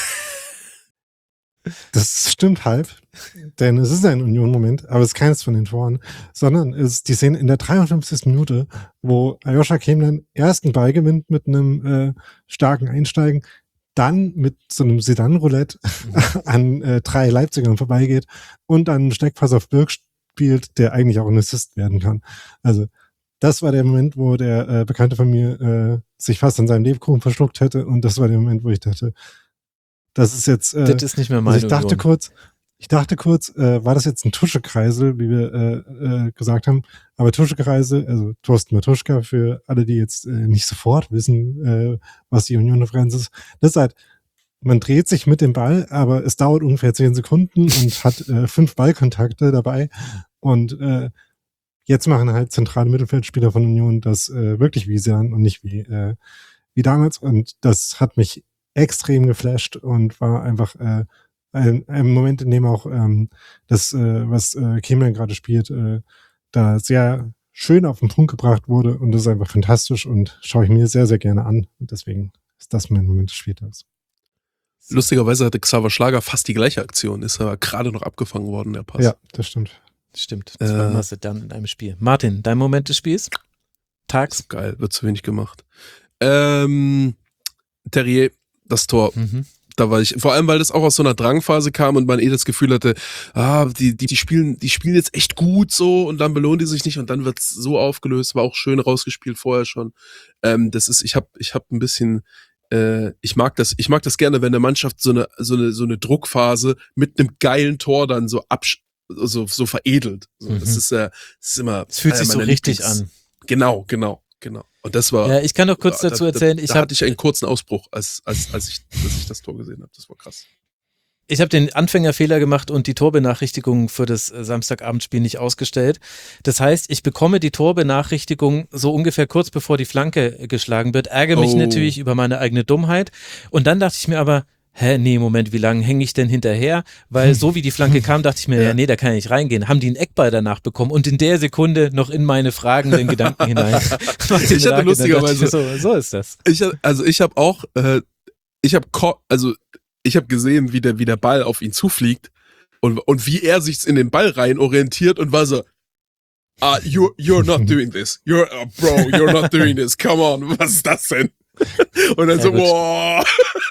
Das stimmt halb, denn es ist ein Union-Moment, aber es ist keines von den Toren, sondern es ist die Szene in der 53. Minute, wo Aljoscha Kemnan erst einen Ball gewinnt mit einem starken Einsteigen, dann mit so einem Sedan-Roulette an 3 Leipzigern vorbeigeht und dann einen Steckpass auf Birk spielt, der eigentlich auch ein Assist werden kann. Also das war der Moment, wo der Bekannte von mir sich fast an seinem Lebkuchen verschluckt hätte und das war der Moment, wo ich dachte, das ist jetzt das ist nicht mehr meine ich dachte kurz, war das jetzt ein Tuschekreisel, wie wir gesagt haben, aber Tuschekreisel, also Thorsten Matuschka, für alle, die jetzt nicht sofort wissen, was die Union-Referenz ist, das ist halt, man dreht sich mit dem Ball, aber es dauert ungefähr 10 Sekunden und hat 5 Ballkontakte dabei und jetzt machen halt zentrale Mittelfeldspieler von Union das wirklich wie sie an und nicht wie damals. Und das hat mich extrem geflasht und war einfach ein Moment, in dem auch das, was Kemnan gerade spielt, da sehr schön auf den Punkt gebracht wurde. Und das ist einfach fantastisch und schaue ich mir sehr, sehr gerne an. Und deswegen ist das mein Moment des Spieltags. Lustigerweise hatte Xaver Schlager fast die gleiche Aktion, ist aber gerade noch abgefangen worden, der Pass. Ja, das stimmt. Stimmt, das war Masse dann in einem Spiel. Martin, dein Moment des Spiels? Tags? Geil, wird zu wenig gemacht. Terrier, das Tor. Da war ich, vor allem, weil das auch aus so einer Drangphase kam und man das Gefühl hatte, die spielen jetzt echt gut so und dann belohnen die sich nicht und dann wird's so aufgelöst, war auch schön rausgespielt vorher schon. Ich hab ein bisschen, ich mag das gerne, wenn eine Mannschaft so eine Druckphase mit einem geilen Tor dann so veredelt. So, das ist immer. Es fühlt sich so richtig an. Genau. Und das war. Ja, ich kann noch kurz dazu erzählen. Da hatte ich einen kurzen Ausbruch, als ich das Tor gesehen habe. Das war krass. Ich habe den Anfängerfehler gemacht und die Torbenachrichtigung für das Samstagabendspiel nicht ausgestellt. Das heißt, ich bekomme die Torbenachrichtigung so ungefähr kurz bevor die Flanke geschlagen wird, ärgere mich natürlich über meine eigene Dummheit. Und dann dachte ich mir aber, Moment, wie lange hänge ich denn hinterher? Weil so wie die Flanke kam, dachte ich mir, da kann ich nicht reingehen. Haben die einen Eckball danach bekommen und in der Sekunde noch in meine fragenden Gedanken hinein. Ich hatte lustigerweise, so ist das. Ich habe gesehen, wie der Ball auf ihn zufliegt und wie er sich in den Ball rein orientiert und war so, you're not doing this. You're not doing this. Come on, was ist das denn? Und dann boah.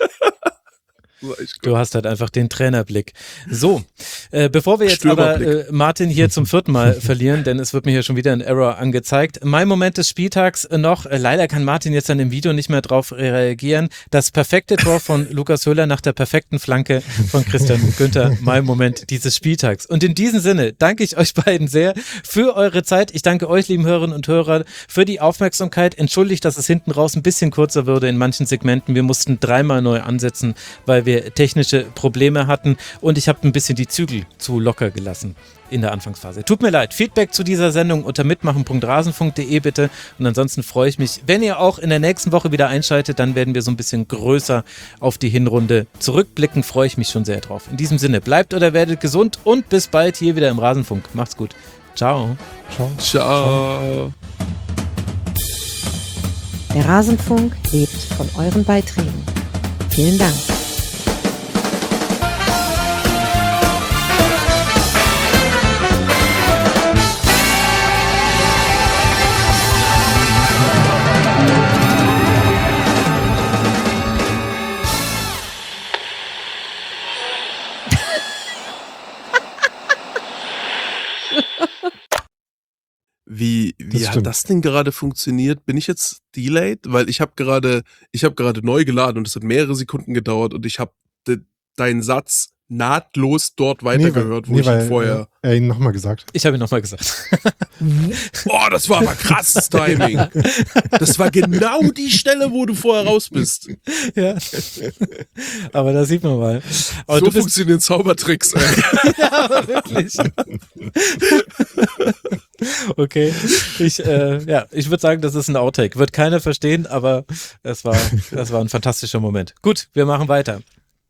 Du hast halt einfach den Trainerblick. So, bevor wir jetzt aber Martin hier zum 4. Mal verlieren, denn es wird mir hier schon wieder ein Error angezeigt. Mein Moment des Spieltags noch, leider kann Martin jetzt dann im Video nicht mehr drauf reagieren, das perfekte Tor von Lukas Höhler nach der perfekten Flanke von Christian Günther, mein Moment dieses Spieltags. Und in diesem Sinne danke ich euch beiden sehr für eure Zeit. Ich danke euch, lieben Hörerinnen und Hörer, für die Aufmerksamkeit. Entschuldigt, dass es hinten raus ein bisschen kürzer würde in manchen Segmenten. Wir mussten 3-mal neu ansetzen, weil wir technische Probleme hatten und ich habe ein bisschen die Zügel zu locker gelassen in der Anfangsphase. Tut mir leid. Feedback zu dieser Sendung unter mitmachen.rasenfunk.de bitte und ansonsten freue ich mich, wenn ihr auch in der nächsten Woche wieder einschaltet, dann werden wir so ein bisschen größer auf die Hinrunde zurückblicken, freue ich mich schon sehr drauf. In diesem Sinne, bleibt oder werdet gesund und bis bald hier wieder im Rasenfunk. Macht's gut. Ciao. Ciao. Der Rasenfunk lebt von euren Beiträgen. Vielen Dank. Wie hat das denn gerade funktioniert? Bin ich jetzt delayed? Weil ich habe gerade neu geladen und es hat mehrere Sekunden gedauert und ich habe deinen Satz nahtlos dort weitergehört, wo ich ihn vorher... Er ihn nochmal gesagt. Ich habe ihn nochmal gesagt. Oh, das war aber krasses Timing. Das war genau die Stelle, wo du vorher raus bist. Ja. Aber da sieht man mal. Aber so funktionieren Zaubertricks. Ja, aber wirklich. Okay. Ich würde sagen, das ist ein Outtake. Wird keiner verstehen, aber das war ein fantastischer Moment. Gut, wir machen weiter.